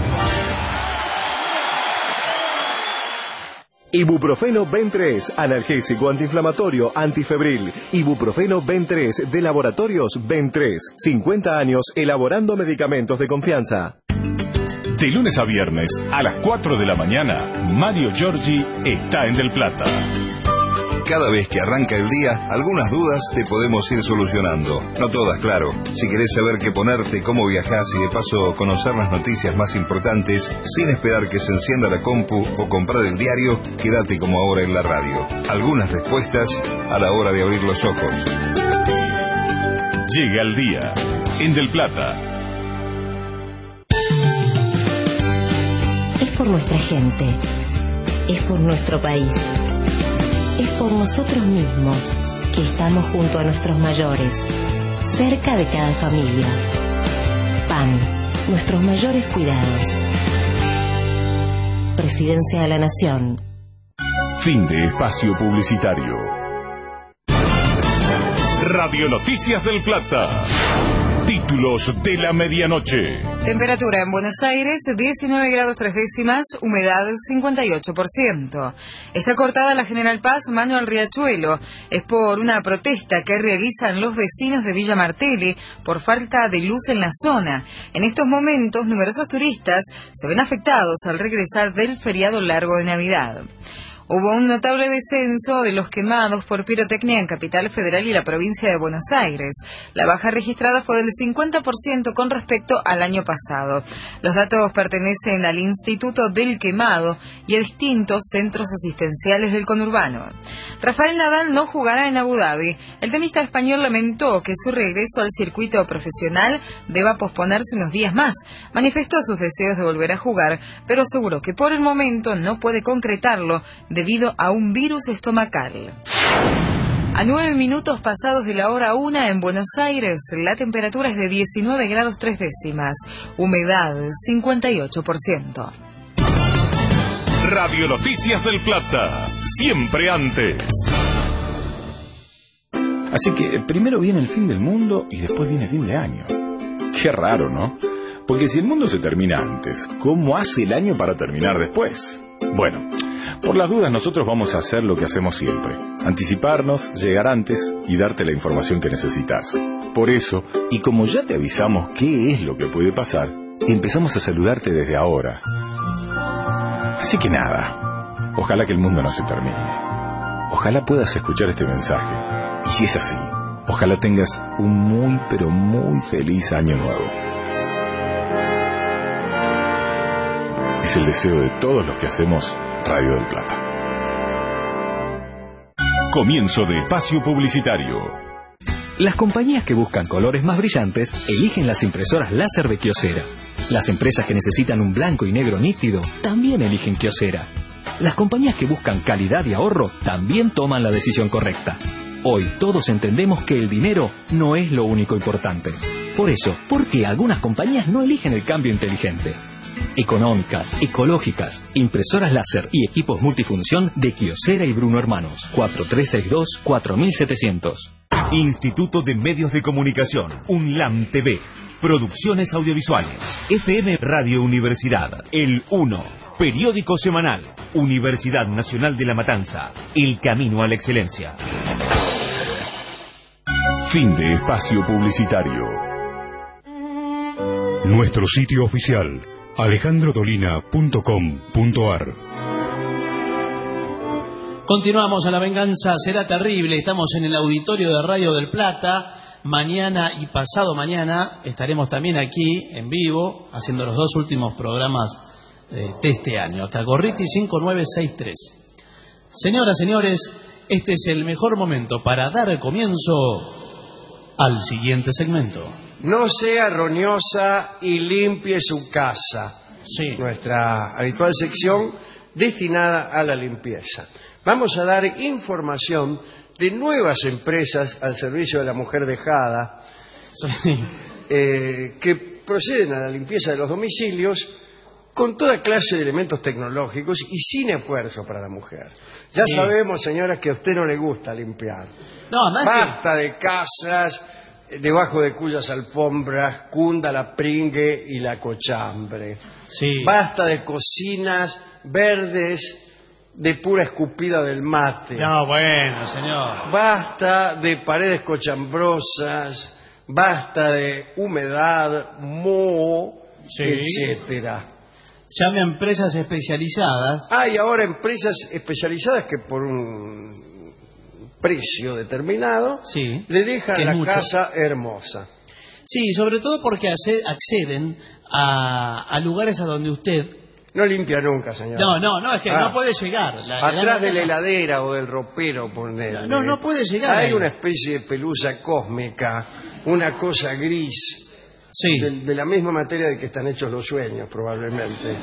Ibuprofeno Ben tres, analgésico antiinflamatorio, antifebril. Ibuprofeno Ben tres de Laboratorios Ben tres. cincuenta años elaborando medicamentos de confianza. De lunes a viernes, a las cuatro de la mañana, Mario Giorgi está en Del Plata. Cada vez que arranca el día, algunas dudas te podemos ir solucionando. No todas, claro. Si querés saber qué ponerte, cómo viajás y de paso conocer las noticias más importantes, sin esperar que se encienda la compu o comprar el diario, quédate como ahora en la radio. Algunas respuestas a la hora de abrir los ojos. Llega el día en Del Plata. Es por nuestra gente. Es por nuestro país. Es por nosotros mismos que estamos junto a nuestros mayores, cerca de cada familia. P A M, nuestros mayores cuidados. Presidencia de la Nación. Fin de espacio publicitario. Radio Noticias del Plata. Título. Títulos de la medianoche. Temperatura en Buenos Aires, diecinueve grados tres décimas, humedad cincuenta y ocho por ciento. Está cortada la General Paz mano al Riachuelo. Es por una protesta que realizan los vecinos de Villa Martelli por falta de luz en la zona. En estos momentos, numerosos turistas se ven afectados al regresar del feriado largo de Navidad. Hubo un notable descenso de los quemados por pirotecnia en Capital Federal y la provincia de Buenos Aires. La baja registrada fue del cincuenta por ciento con respecto al año pasado. Los datos pertenecen al Instituto del Quemado y a distintos centros asistenciales del conurbano. Rafael Nadal no jugará en Abu Dhabi. El tenista español lamentó que su regreso al circuito profesional deba posponerse unos días más. Manifestó sus deseos de volver a jugar, pero aseguró que por el momento no puede concretarlo debido a un virus estomacal. A nueve minutos pasados de la hora una en Buenos Aires, la temperatura es de diecinueve grados tres décimas, humedad cincuenta y ocho por ciento. Radio Noticias del Plata, siempre antes. Así que primero viene el fin del mundo y después viene el fin de año. Qué raro, ¿no? Porque si el mundo se termina antes, ¿cómo hace el año para terminar después? Bueno, por las dudas nosotros vamos a hacer lo que hacemos siempre: anticiparnos, llegar antes y darte la información que necesitas. Por eso, y como ya te avisamos qué es lo que puede pasar, empezamos a saludarte desde ahora. Así que nada, ojalá que el mundo no se termine. Ojalá puedas escuchar este mensaje. Y si es así, ojalá tengas un muy pero muy feliz año nuevo. Es el deseo de todos los que hacemos Radio del Plata. Comienzo de espacio publicitario. Las compañías que buscan colores más brillantes eligen las impresoras láser de Kyocera. Las empresas que necesitan un blanco y negro nítido también eligen Kyocera. Las compañías que buscan calidad y ahorro también toman la decisión correcta. Hoy todos entendemos que el dinero no es lo único importante. Por eso, ¿por qué algunas compañías no eligen el cambio inteligente? Económicas, ecológicas, impresoras láser y equipos multifunción de Kyocera y Bruno Hermanos. cuatro tres seis dos, cuatro mil setecientos. Instituto de Medios de Comunicación, UNLAM T V, Producciones Audiovisuales, F M Radio Universidad, El uno, Periódico Semanal, Universidad Nacional de La Matanza, El Camino a la Excelencia. Fin de espacio publicitario. Nuestro sitio oficial alejandro dolina punto com punto ar. Continuamos a La Venganza Será Terrible. Estamos en el auditorio de Radio del Plata. Mañana y pasado mañana estaremos también aquí en vivo haciendo los dos últimos programas de este año. Cagorriti cinco nueve seis tres. Señoras, señores, este es el mejor momento para dar comienzo al siguiente segmento. No sea roñosa y limpie su casa. Sí. Nuestra habitual sección destinada a la limpieza. Vamos a dar información de nuevas empresas al servicio de la mujer dejada, sí. eh, que proceden a la limpieza de los domicilios con toda clase de elementos tecnológicos y sin esfuerzo para la mujer. Ya sí. Sabemos, señoras, que a usted no le gusta limpiar. No, más Basta que... de casas debajo de cuyas alfombras cunda la pringue y la cochambre. Sí. Basta de cocinas verdes de pura escupida del mate. No, bueno, señor. Basta de paredes cochambrosas, basta de humedad, moho, sí. etcétera. Llame a empresas especializadas. Hay ahora empresas especializadas que por un precio determinado sí. le dejan la mucho. casa hermosa. Sí, sobre todo porque acceden a, a lugares a donde usted... No limpia nunca, señor. No, no, no, es que ah, no puede llegar. La, atrás la de la heladera o del ropero, ponerle. No, no puede llegar. Hay ahí. una especie de pelusa cósmica, una cosa gris, sí. de, de la misma materia de que están hechos los sueños, probablemente.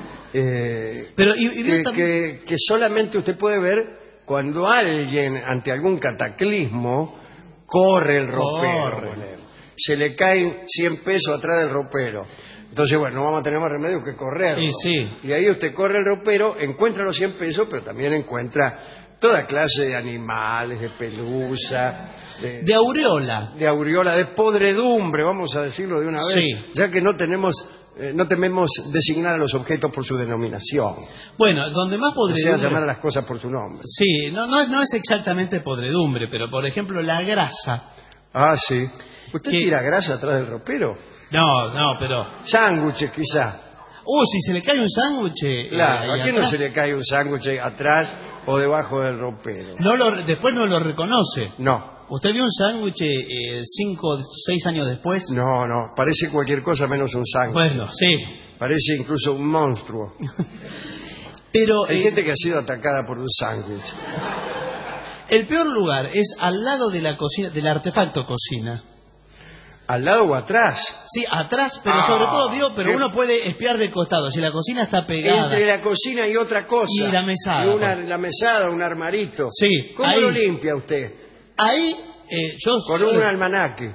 Eh, Pero y, y que, también... que, que solamente usted puede ver cuando alguien, ante algún cataclismo, corre el ropero. Corre. Se le caen cien pesos atrás del ropero. Entonces, bueno, no vamos a tener más remedio que correrlo. Y, sí. y ahí usted corre el ropero, encuentra los cien pesos, pero también encuentra toda clase de animales, de pelusa, de, de aureola, de aureola, de podredumbre, vamos a decirlo de una vez, sí. ya que no tenemos, eh, no tememos designar a los objetos por su denominación. Bueno, donde más podredumbre... O sea, llamar a las cosas por su nombre. Sí, no, no, no es exactamente podredumbre, pero por ejemplo la grasa. Ah, sí. ¿Usted que... tira grasa atrás del ropero? No, no, pero... Sándwiches, quizá. Uh, si se le cae un sándwich... Claro, eh, ¿a quién atrás? No se le cae un sándwich atrás o debajo del ropero? No lo, después no lo reconoce. No. ¿Usted vio un sándwich eh, cinco, seis años después? No, no, parece cualquier cosa menos un sándwich. Bueno, sí. Parece incluso un monstruo. Pero hay eh, gente que ha sido atacada por un sándwich. El peor lugar es al lado de la cocina, del artefacto cocina. ¿Al lado o atrás? Sí, atrás, pero ah, sobre todo, vio, pero ¿qué? Uno puede espiar de costado. Si la cocina está pegada... Entre la cocina y otra cosa. Y la mesada. Y una, la mesada, un armarito. Sí. ¿Cómo ahí, lo limpia usted? Ahí, eh, yo... Con soy... un almanaque.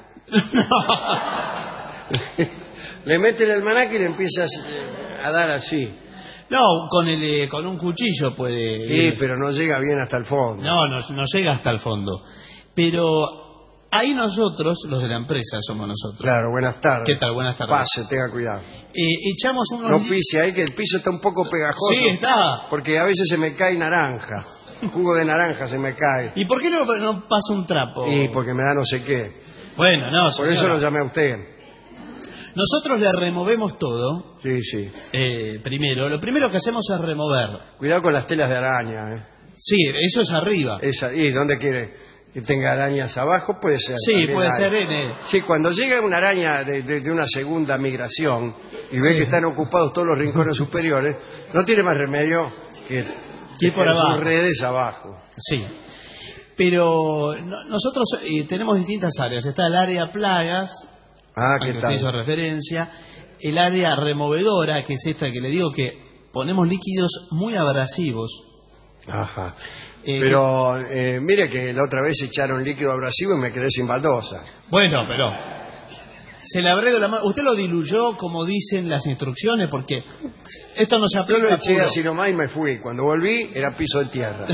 Le mete el almanaque y le empieza a dar así. No, con el eh, con un cuchillo puede... Sí, pero no llega bien hasta el fondo. No, no, no llega hasta el fondo. Pero... Ahí nosotros, los de la empresa, somos nosotros. Claro, buenas tardes. ¿Qué tal? Buenas tardes. Pase, tenga cuidado. Eh, echamos unos... No pise ahí, que el piso está un poco pegajoso. Sí, está. Porque a veces se me cae naranja. Jugo de naranja se me cae. ¿Y por qué no, no pasa un trapo? Y porque me da no sé qué. Bueno, no, Por señora. Eso lo llamé a usted. Nosotros le removemos todo. Sí, sí. Eh, primero, lo primero que hacemos es remover. Cuidado con las telas de araña, ¿eh? Sí, eso es arriba. Esa, ¿y dónde quiere? Que tenga arañas abajo, puede ser. Sí, puede hay. ser en el... Sí, cuando llega una araña de, de, de una segunda migración y ve sí. que están ocupados todos los rincones superiores, no tiene más remedio que, que por abajo. Sus redes abajo. Sí. Pero no, nosotros eh, tenemos distintas áreas. Está el área plagas, ah, a ¿qué que tal? usted hizo referencia. El área removedora, que es esta que le digo que ponemos líquidos muy abrasivos. Ajá. Eh, pero eh, mire que la otra vez echaron líquido abrasivo y me quedé sin baldosa. Bueno, pero se le habré de la mano. ¿Usted lo diluyó como dicen las instrucciones? Porque esto no se aplica. Yo lo eché puro. así nomás y me fui. Cuando volví era piso de tierra.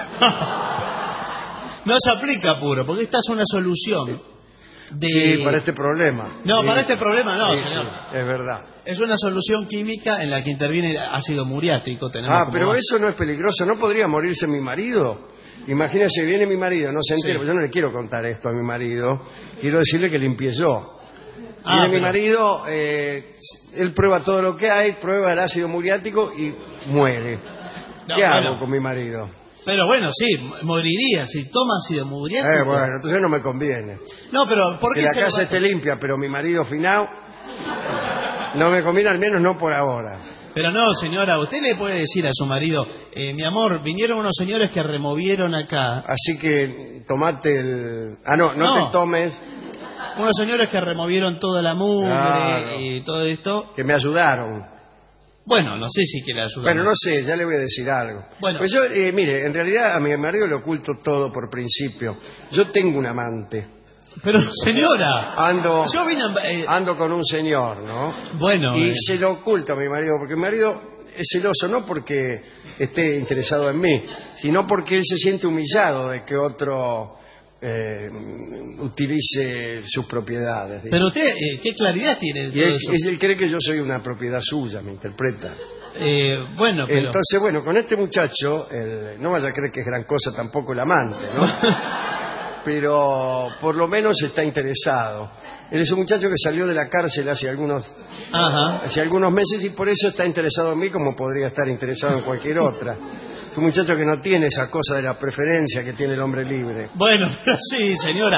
No se aplica puro, porque esta es una solución. De... Sí, para este problema. No, sí. para este problema no, sí, señor. Sí, es verdad. Es una solución química en la que interviene ácido muriático. Tenemos ah, pero base. Eso no es peligroso. ¿No podría morirse mi marido? Imagínese, viene mi marido, no se entera. Sí. Yo no le quiero contar esto a mi marido. Quiero decirle que limpié yo. Ah, viene pero... mi marido, eh, él prueba todo lo que hay, prueba el ácido muriático y muere. No, ¿Qué bueno. hago con mi marido? Pero bueno, sí, moriría si toma ácido muriático. Eh, bueno, entonces no me conviene. No, pero ¿por qué que la se casa va... esté limpia, pero mi marido finado no me conviene, al menos no por ahora. Pero no, señora, usted le puede decir a su marido, eh, mi amor, vinieron unos señores que removieron acá. Así que tomate el... Ah, no, no, no. te tomes... Unos señores que removieron toda la mugre claro. y todo esto. Que me ayudaron. Bueno, no sé si quiere ayudar. Bueno, no sé, ya le voy a decir algo. Bueno. Pues yo, eh, mire, en realidad a mi marido le oculto todo por principio. Yo tengo un amante. Pero, señora, ando, yo vine a... eh... ando con un señor, ¿no? Bueno. Y eh... se lo oculto a mi marido, porque mi marido es celoso no porque esté interesado en mí, sino porque él se siente humillado de que otro... Eh, utilice sus propiedades. Digamos. Pero usted, eh, ¿qué claridad tiene? Y él, él cree que yo soy una propiedad suya, me interpreta. Eh, bueno, pero... Entonces, bueno, con este muchacho, el, no vaya a creer que es gran cosa tampoco el amante, ¿no? Pero por lo menos está interesado. Él es un muchacho que salió de la cárcel hace algunos, Ajá. hace algunos meses y por eso está interesado en mí como podría estar interesado en cualquier otra. Un muchacho que no tiene esa cosa de la preferencia que tiene el hombre libre. Bueno, pero sí, señora.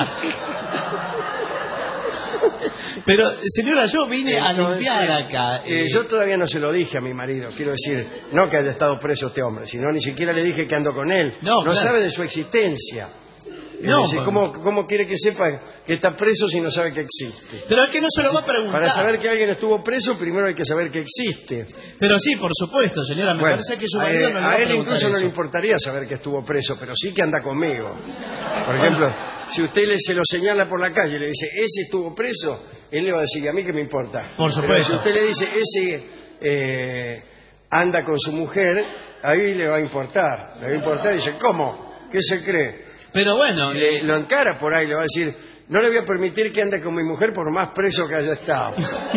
Pero, señora, yo vine Entonces, a limpiar acá. Eh, eh, yo todavía no se lo dije a mi marido. Quiero decir, no que haya estado preso este hombre, sino ni siquiera le dije que ando con él. No, no claro. sabe de su existencia. Es no, decir, ¿cómo, ¿cómo quiere que sepa que está preso si no sabe que existe? Pero es que no se lo va a preguntar. Para saber que alguien estuvo preso, primero hay que saber que existe. Pero sí, por supuesto, señora. Me bueno, parece que su marido a, no le va a a él preguntar incluso eso. no le importaría saber que estuvo preso, pero sí que anda conmigo. Por ejemplo, bueno. si usted le, se lo señala por la calle y le dice, ese estuvo preso, él le va a decir, ¿y a mí qué me importa? Por supuesto. Pero si usted le dice, ese eh, anda con su mujer, ahí le va a importar. Le va a importar y dice, ¿cómo? ¿Qué se cree? Pero bueno... Y le- eh, lo encara por ahí, le va a decir, no le voy a permitir que ande con mi mujer por más preso que haya estado.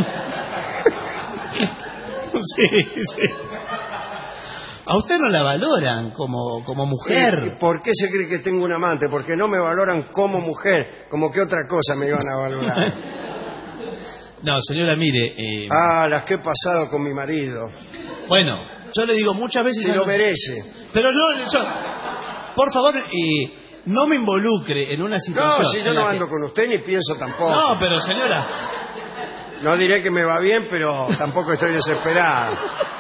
sí, sí. A usted no la valoran como, como mujer. ¿Y por qué se cree que tengo un amante? Porque no me valoran como mujer, como que otra cosa me iban a valorar. No, señora, mire... Eh, Ah, las que he pasado con mi marido. Bueno, yo le digo muchas veces... Se a lo los- merece. Pero no, yo- por favor, eh, no me involucre en una No, situación... si yo en no la que- ando con usted ni pienso tampoco. No, pero señora... No diré que me va bien, pero tampoco estoy desesperado.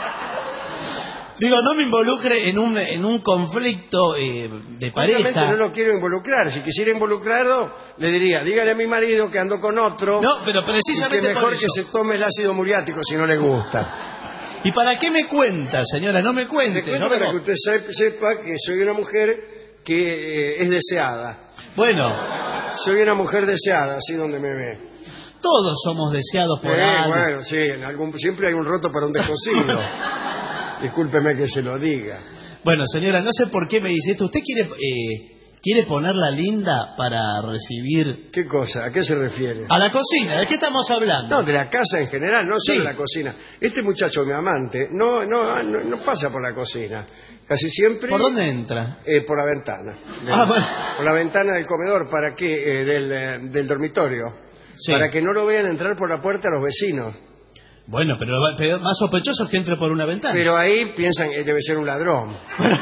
Digo, no me involucre en un, en un conflicto eh, de Obviamente pareja. no lo quiero involucrar. Si quisiera involucrarlo, le diría, dígale a mi marido que ando con otro. No, pero precisamente y que mejor por eso. que se tome el ácido muriático si no le gusta. ¿Y para qué me cuenta, señora? No me cuente. Le cuento ¿no? para Como- que usted se- sepa que soy una mujer que eh, es deseada. Bueno, Soy una mujer deseada, así donde me ve. todos somos deseados por Eh, algo. bueno, sí, en algún, siempre hay un roto para un descosido. Discúlpeme que se lo diga. Bueno, señora, no sé por qué me dice esto. ¿Usted quiere eh, quiere ponerla linda para recibir ¿Qué cosa? ¿A qué se refiere? a la cocina? ¿De qué estamos hablando? No, de la casa en general, no Sí. solo la cocina. Este muchacho, mi amante, no, no, no, no pasa por la cocina. Casi siempre... ¿Por dónde entra? Eh, por la ventana. De- Ah, bueno. Por la ventana del comedor, ¿para qué? Eh, del, eh, del dormitorio. Sí. Para que no lo vean entrar por la puerta los vecinos. Bueno, pero, pero más sospechoso es que entre por una ventana. Pero ahí piensan que debe ser un ladrón.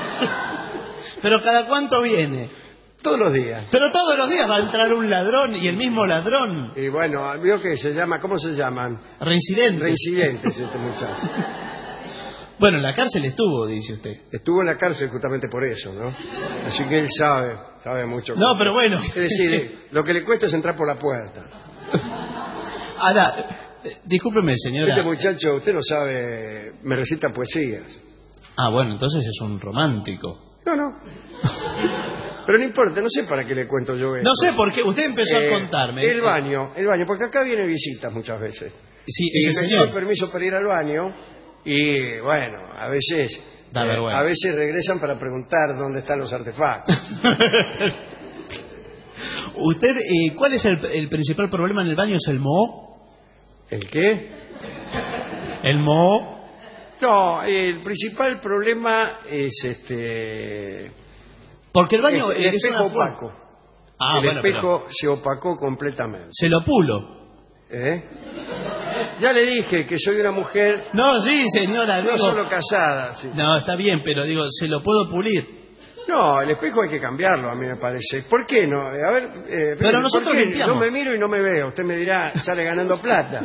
Pero ¿cada cuánto viene? Todos los días. Pero todos los días va a entrar un ladrón y el mismo ladrón. Y bueno, vio que se llama, ¿cómo se llaman? Reincidente. Reincidentes este muchacho. Bueno, en la cárcel estuvo, dice usted. Estuvo en la cárcel justamente por eso, ¿no? Así que él sabe, sabe mucho. No, pero bueno. Es decir, lo que le cuesta es entrar por la puerta. Ahora, eh, discúlpeme, señora. Este muchacho, usted no sabe, me recita poesías. Ah, bueno, entonces es un romántico. No, no. Pero no importa, no sé para qué le cuento yo esto. No sé por qué, usted empezó Eh, a contarme. El baño, el baño, porque acá viene visitas muchas veces. Sí, Y el me señor. pide permiso para ir al baño y, bueno, a veces... Da eh, vergüenza. a veces regresan para preguntar dónde están los artefactos. Usted, eh, ¿cuál es el, el principal problema en el baño? ¿Es el moho? ¿El qué? ¿El moho? No, el principal problema es este... Porque el baño el, el es espejo una forma- opaco. Ah, el bueno, espejo se opacó completamente. se lo pulo. ¿Eh? Ya le dije que soy una mujer No, sí, señora. no digo- solo casada. Sí. No, está bien, pero digo, se lo puedo pulir. No, el espejo hay que cambiarlo, a mí me parece. ¿Por qué no? A ver, eh, Pero ¿por nosotros qué? limpiamos. Yo me miro y no me veo. Usted me dirá, sale ganando plata.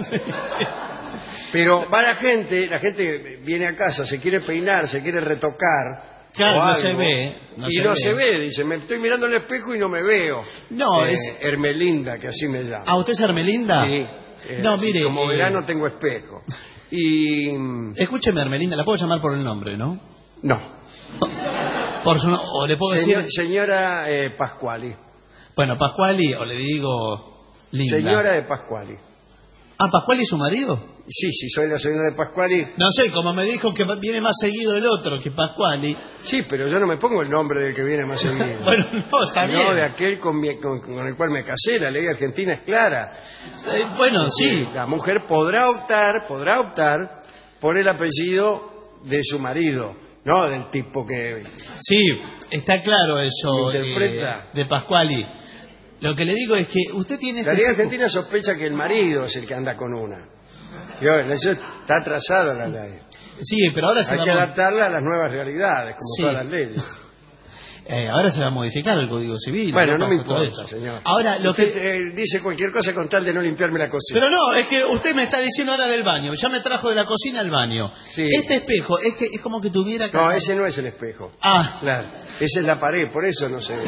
Pero va la gente, la gente viene a casa, se quiere peinar, se quiere retocar. Claro, o no algo, se ve, no y se no ve. se ve, dice, me estoy mirando el espejo y no me veo. No, Eh, es... Hermelinda, que así me llama. ¿A usted es Hermelinda? Sí. Eh, No, así mire, como eh, verano tengo espejo. Y... Escúcheme, Hermelinda, la puedo llamar por el nombre, ¿no? No. Por su no- o le puedo Señor- decir... señora eh, Pascuali. Bueno, Pascuali, o le digo... Linda. Señora de Pascuali. ¿Ah, Pascuali es su marido? Sí, sí, soy la señora de Pascuali. No sé, como me dijo que viene más seguido el otro que Pascuali. Sí, pero yo no me pongo el nombre del que viene más seguido. Bueno, no, está No, bien. de aquel con, mi- con- con el cual me casé. La ley argentina es clara. Eh, bueno, sí. La mujer podrá optar, podrá optar por el apellido de su marido, no del tipo que... Sí, está claro eso Interpreta. eh, de Pascuali. Lo que le digo es que usted tiene... La este ley tipo- argentina sospecha que el marido es el que anda con una. Yo, eso está atrasada la ley. Sí, pero ahora se Hay va que a... mo- adaptarla a las nuevas realidades, como Sí. todas las leyes. eh, ahora se va a modificar el Código Civil. Bueno, no me pasa todo importa, eso. señor. Ahora, lo Usted, que... eh, dice cualquier cosa con tal de no limpiarme la cocina. Pero no, es que usted me está diciendo ahora del baño. Ya me trajo de la cocina al baño. Sí. Este espejo es que es como que tuviera... No, ese no es el espejo. Ah, Claro, esa es la pared, por eso no se ve.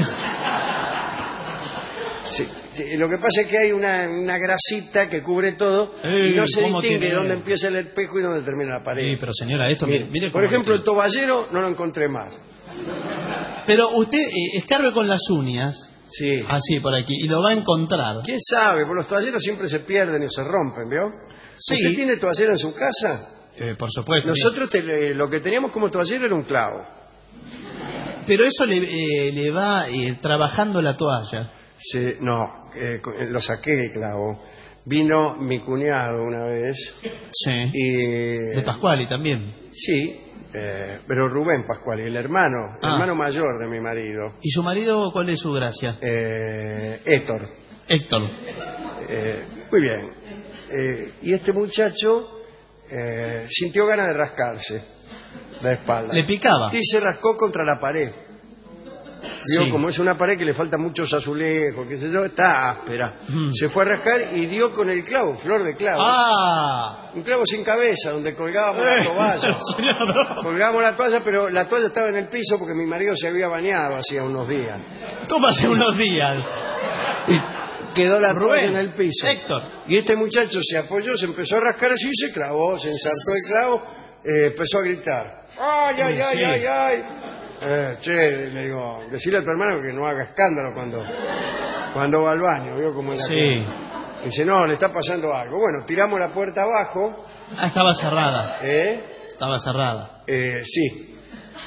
Sí, sí, lo que pasa es que hay una, una grasita que cubre todo Ey, y no se ¿cómo distingue tiene? dónde empieza el espejo y dónde termina la pared. sí, pero señora, esto... Mire, mire por cómo ejemplo, le el toballero no lo encontré más. Pero usted eh, escarbe con las uñas, Sí. así por aquí, y lo va a encontrar. ¿Quién sabe? Porque los toalleros siempre se pierden y se rompen, ¿vio? Sí. ¿Usted tiene toallero en su casa? Eh, por supuesto. Nosotros te- lo que teníamos como toallero era un clavo. pero eso le, eh, le va eh, trabajando la toalla. Sí, no, eh, lo saqué el clavo. Vino mi cuñado una vez. Sí. Y, de Pascuali también. Sí, eh, pero Rubén Pascuali, el hermano, el ah. hermano mayor de mi marido. ¿Y su marido cuál es su gracia? Eh, Héctor. Héctor. Eh, muy bien. Eh, y este muchacho eh, sintió ganas de rascarse la espalda. ¿Le picaba? Y se rascó contra la pared. Digo, sí. como es una pared que le falta muchos azulejos, qué sé yo, está áspera. Mm. Se fue a rascar y dio con el clavo, flor de clavo. ¡Ah! Un clavo sin cabeza, donde colgábamos eh, la toalla. No. Colgábamos la toalla, pero la toalla estaba en el piso porque mi marido se había bañado hacía unos días. ¿Cómo hace unos días? Y quedó la Rubén, toalla en el piso. Héctor. Y este muchacho se apoyó, se empezó a rascar así, se clavó, se ensartó el clavo, eh, empezó a gritar. ¡Ay, ay, ay, sí. ay, ay! Eh, che, le digo, decirle a tu hermano que no haga escándalo cuando cuando va al baño, ¿vio cómo es la sí. cosa? Dice, no, le está pasando algo. Bueno, tiramos la puerta abajo. Ah, estaba cerrada. ¿Eh? Estaba cerrada. Eh, sí.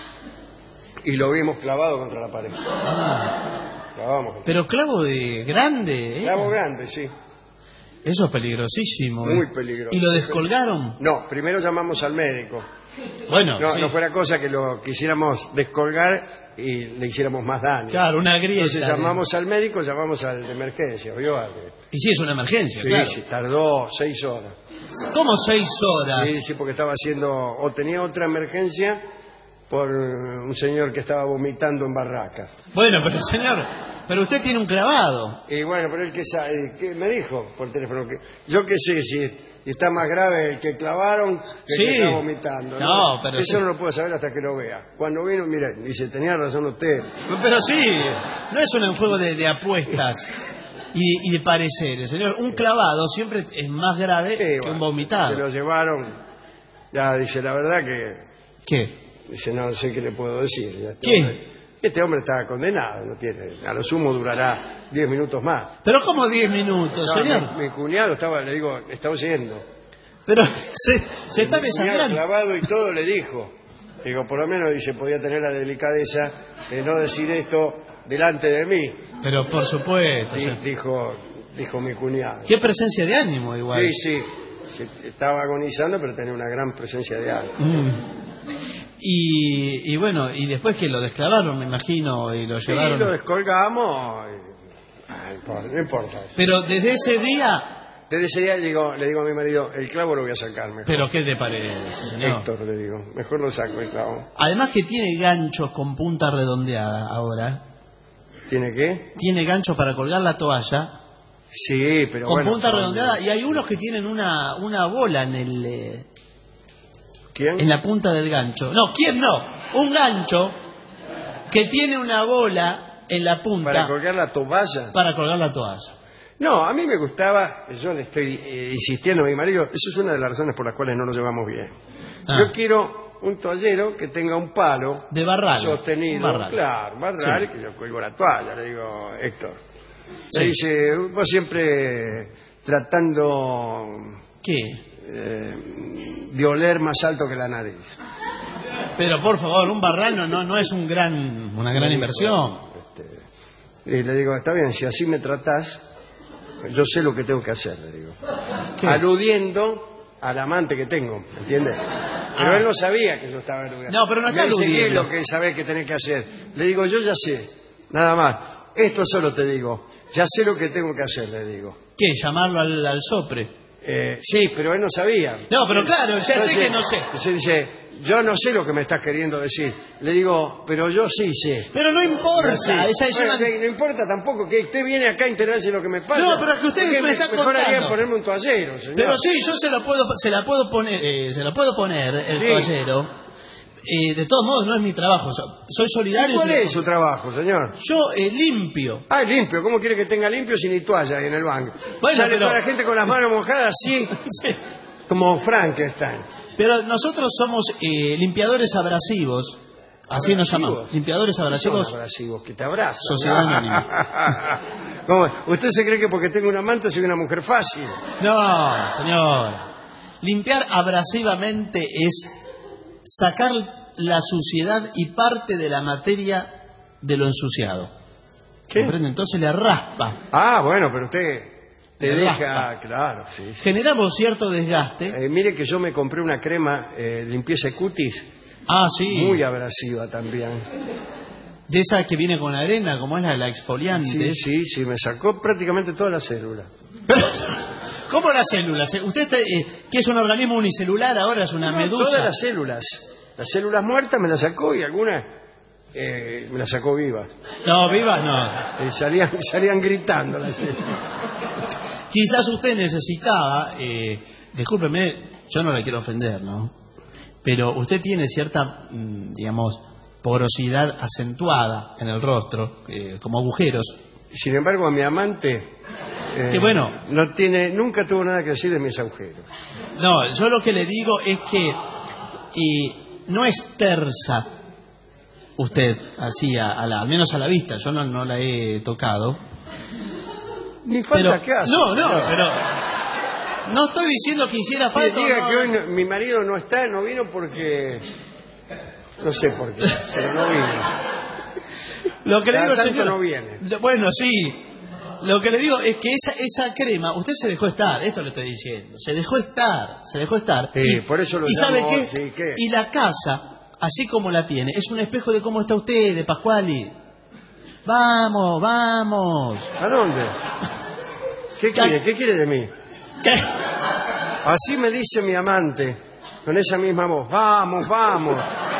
Y lo vimos clavado contra la pared. Ah. Clavamos. Pero clavo de grande, ¿eh? Clavo grande, sí. Eso es peligrosísimo. Muy ¿eh? peligroso. ¿Y lo descolgaron? No, primero llamamos al médico. Bueno, no, sí. no fuera cosa que lo quisiéramos descolgar y le hiciéramos más daño. Claro, una grieta. Entonces llamamos al médico, llamamos al de emergencia, ¿vio? Y sí, es una emergencia, sí, claro. Sí, tardó seis horas. ¿Cómo seis horas? Sí, sí, porque estaba haciendo, o tenía otra emergencia por un señor que estaba vomitando en barracas. Bueno, pero señor, pero usted tiene un clavado. Y bueno, pero él que sabe, ¿qué me dijo por teléfono? Que, yo qué sé si... Y está más grave el que clavaron que sí. el que está vomitando. No, ¿no? pero Eso sí. no lo puedo saber hasta que lo vea. Cuando vino, mire, dice, tenía razón usted. Pero sí, no es un juego de, de apuestas y, y de pareceres, señor. Un clavado siempre es más grave sí, que bueno, un vomitado. Se lo llevaron, ya dice, la verdad que... ¿Qué? Dice, no sé qué le puedo decir. Ya, este ¿Qué? Hombre, este hombre está condenado, no tiene, a lo sumo durará diez minutos más. ¿Pero cómo diez minutos, no, señor? Mi, mi cuñado estaba, le digo, está oyendo. Pero se, se está desangrando. Clavado y todo le dijo. Digo, por lo menos, dice, podía tener la delicadeza de no decir esto delante de mí. Pero por supuesto. Sí, o sea, dijo, dijo mi cuñado. Qué presencia de ánimo, igual. Sí, sí. Estaba agonizando, pero tenía una gran presencia de ánimo. Mm. Y, y bueno, y después que lo desclavaron, me imagino, y lo llevaron... Sí, lo descolgamos, y... ah, no importa, no importa. Pero desde ese día... Desde ese día le digo, le digo a mi marido, el clavo lo voy a sacar mejor. ¿Pero qué te parece, señor? Héctor, le digo, mejor lo saco el clavo. Además que tiene ganchos con punta redondeada ahora. ¿Tiene qué? Tiene ganchos para colgar la toalla. Sí, pero con bueno... punta redondeada, y hay unos que tienen una, una bola en el... Eh, ¿Quién? En la punta del gancho. No, ¿quién no? Un gancho que tiene una bola en la punta. ¿Para colgar la toalla? Para colgar la toalla. No, a mí me gustaba, yo le estoy eh, insistiendo a mi marido, eso es una de las razones por las cuales no nos llevamos bien. Ah. Yo quiero un toallero que tenga un palo. De barral. Sostenido. Barral. Claro, barral, sí. Que yo cuelgo la toalla, le digo, Héctor. Sí. Le dice, vos siempre tratando... ¿Qué? Eh, de oler más alto que la nariz. Pero por favor, un barral no, no, no es un gran, una gran inversión. Este, y le digo, está bien, si así me tratás, yo sé lo que tengo que hacer, le digo. ¿Qué? Aludiendo al amante que tengo, ¿entiendes? Pero ah. él no sabía que yo estaba aludiendo. No, pero no está aludiendo. ¿Qué es lo que sabés que tenés que hacer? Le digo, yo ya sé, nada más. Esto solo te digo, ya sé lo que tengo que hacer, le digo. ¿Qué? ¿Llamarlo al, al sopre? Eh, sí, pero él no sabía. No, pero claro, ya sé que no sé. Se dice, yo no sé lo que me estás queriendo decir. Le digo, pero yo sí sé. Pero no importa. Sí. Esa es bueno, una... No importa tampoco que usted viene acá a enterarse de lo que me pasa. No, pero es que usted me, me está mejor contando. haría ponerme un toallero, señor. Pero sí, yo se la puedo, se la puedo poner, eh, se la puedo poner el sí. toallero. Eh, de todos modos, no es mi trabajo. Soy solidario. ¿Cuál es su... su trabajo, señor? Yo eh, limpio. Ah, limpio. ¿Cómo quiere que tenga limpio sin ni toalla ahí en el banco? Bueno, Sale pero... toda la gente con las manos mojadas así, sí. Como Frankenstein. Pero nosotros somos eh, limpiadores abrasivos. Así nos llamamos. Limpiadores abrasivos. Son abrasivos, que te abrazan. Sociedad Anónima. ¿Cómo? ¿Usted se cree que porque tengo un amante soy una mujer fácil? No, señor. Limpiar abrasivamente es sacar la suciedad y parte de la materia de lo ensuciado. ¿Qué? ¿Comprende? Entonces le raspa. Ah, bueno, pero usted te Le deja... raspa. Claro, sí. sí. Generamos cierto desgaste. Eh, mire que yo me compré una crema eh, limpieza cutis. Ah, sí. Muy abrasiva también. De esa que viene con arena, como es la, la exfoliante. Sí, sí, sí, me sacó prácticamente toda la célula. ¿Cómo las células? ¿Usted está, eh, que es un organismo unicelular ahora, es una No, medusa? todas las células. Las células muertas me las sacó y algunas eh, me las sacó vivas. No, vivas no. Eh, salían, salían gritando las células. Quizás usted necesitaba, eh, discúlpeme, yo no la quiero ofender, ¿no? Pero usted tiene cierta, mm, digamos, porosidad acentuada en el rostro, eh, como agujeros. Sin embargo, a mi amante... Eh, Que bueno. No tiene, nunca tuvo nada que decir de mis agujeros. No, yo lo que le digo es que eh, no es tersa usted, así, a, a la, al menos a la vista, yo no, no la he tocado. Ni falta Pero- que hace. No, no, pero no estoy diciendo que hiciera Sí, falta. diga no, que hoy no- mi marido no está, no vino porque... No sé por qué, pero no vino. Lo que le Cada digo, tanto señor, no viene. bueno, sí. Lo que le digo es que esa, esa crema, usted se dejó estar, esto le estoy diciendo, se dejó estar, se dejó estar. Sí, y, por eso lo ¿y sabe llamo, qué? sí, ¿qué? Y la casa, así como la tiene, es un espejo de cómo está usted, de Pascuali. Vamos, vamos. ¿A dónde? ¿Qué quiere? ¿Qué quiere de mí? ¿Qué? Así me dice mi amante, con esa misma voz. Vamos, vamos.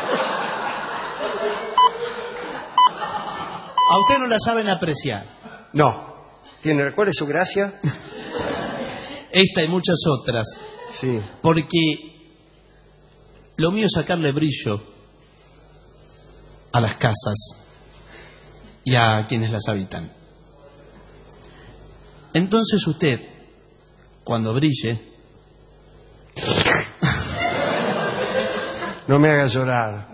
A usted no la saben apreciar. No. ¿Tiene, ¿Cuál es su gracia? Esta y muchas otras. Sí. Porque lo mío es sacarle brillo a las casas y a quienes las habitan. Entonces usted, cuando brille... No me haga llorar.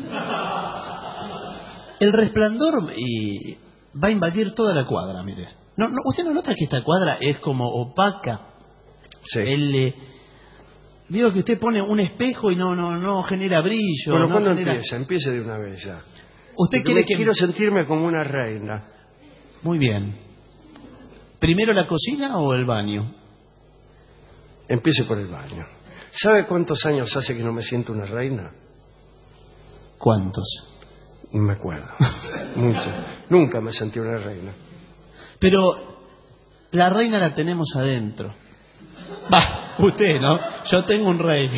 El resplandor eh, va a invadir toda la cuadra, mire. No, no, ¿usted no nota que esta cuadra es como opaca? Sí. El, eh, veo que usted pone un espejo y no no no genera brillo. Bueno, no ¿cuándo genera... empieza? Empiece de una vez ya. ¿Usted Porque quiere me que... Quiero sentirme como una reina. Muy bien. ¿Primero la cocina o el baño? Empiece por el baño. ¿Sabe cuántos años hace que no me siento una reina? ¿Cuántos? No me acuerdo. Mucho. Nunca me sentí una reina. Pero la reina la tenemos adentro. Va, usted, ¿no? Yo tengo un rey.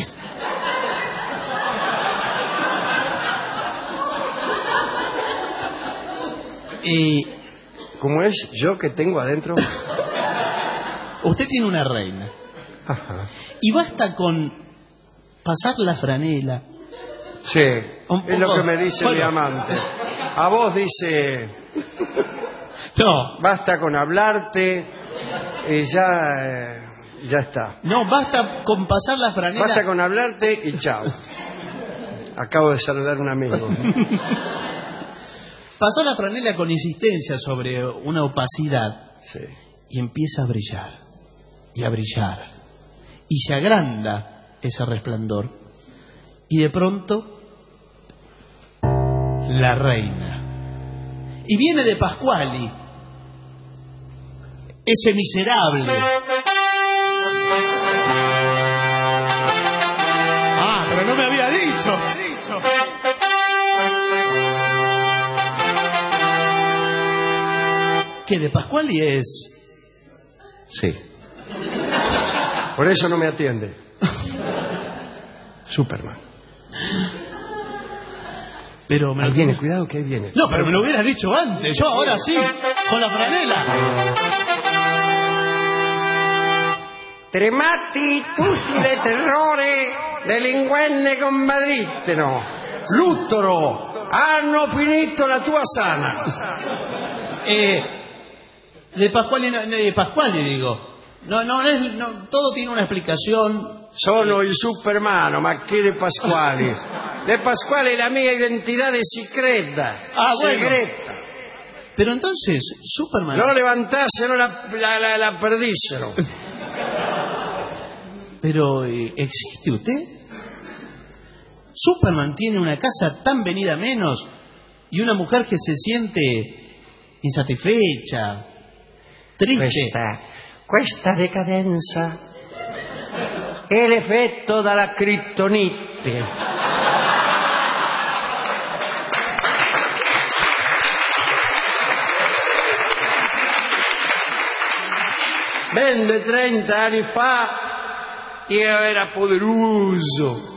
Y ¿Cómo es? ¿Yo que tengo adentro? usted tiene una reina. Ajá. Y basta con pasar la franela. Sí, Un es lo poco- que me dice bueno. mi amante. A vos dice, No, basta con hablarte y ya, eh, ya está. no, basta con pasar la franela. Basta con hablarte y chao. Acabo de saludar a un amigo. Pasó la franela con insistencia sobre una opacidad Sí. y empieza a brillar y a brillar y se agranda ese resplandor y de pronto la reina y viene de Pascuali, ese miserable. Ah, pero no me había dicho. dicho. ¿Qué de Pascuali es? Sí. Por eso no me atiende. Superman. Pero me Ahí lo viene, cuidado que ahí viene. No, pero me lo hubieras dicho antes. Yo ahora sí, con la franela. Tremati tutti de terrore, delinquenne combattittero. Luttoro, hanno finito la tua sana. Eh, de Pascuali, no, no, de Pascuali digo. No, no, no es, no, todo tiene una explicación. Sono il Supermano, ma che De Pasquali? De Pasquali è la mia identità secreta. Ah, bueno. Segreta. Pero entonces, Superman. No levantassero la, la, la, la perdissero. Pero, eh, ¿existe usted? Superman tiene una casa tan venida menos y una mujer que se siente insatisfecha, triste. Questa, questa decadenza è l'effetto della criptonite. Ben di trenta anni fa io era poderoso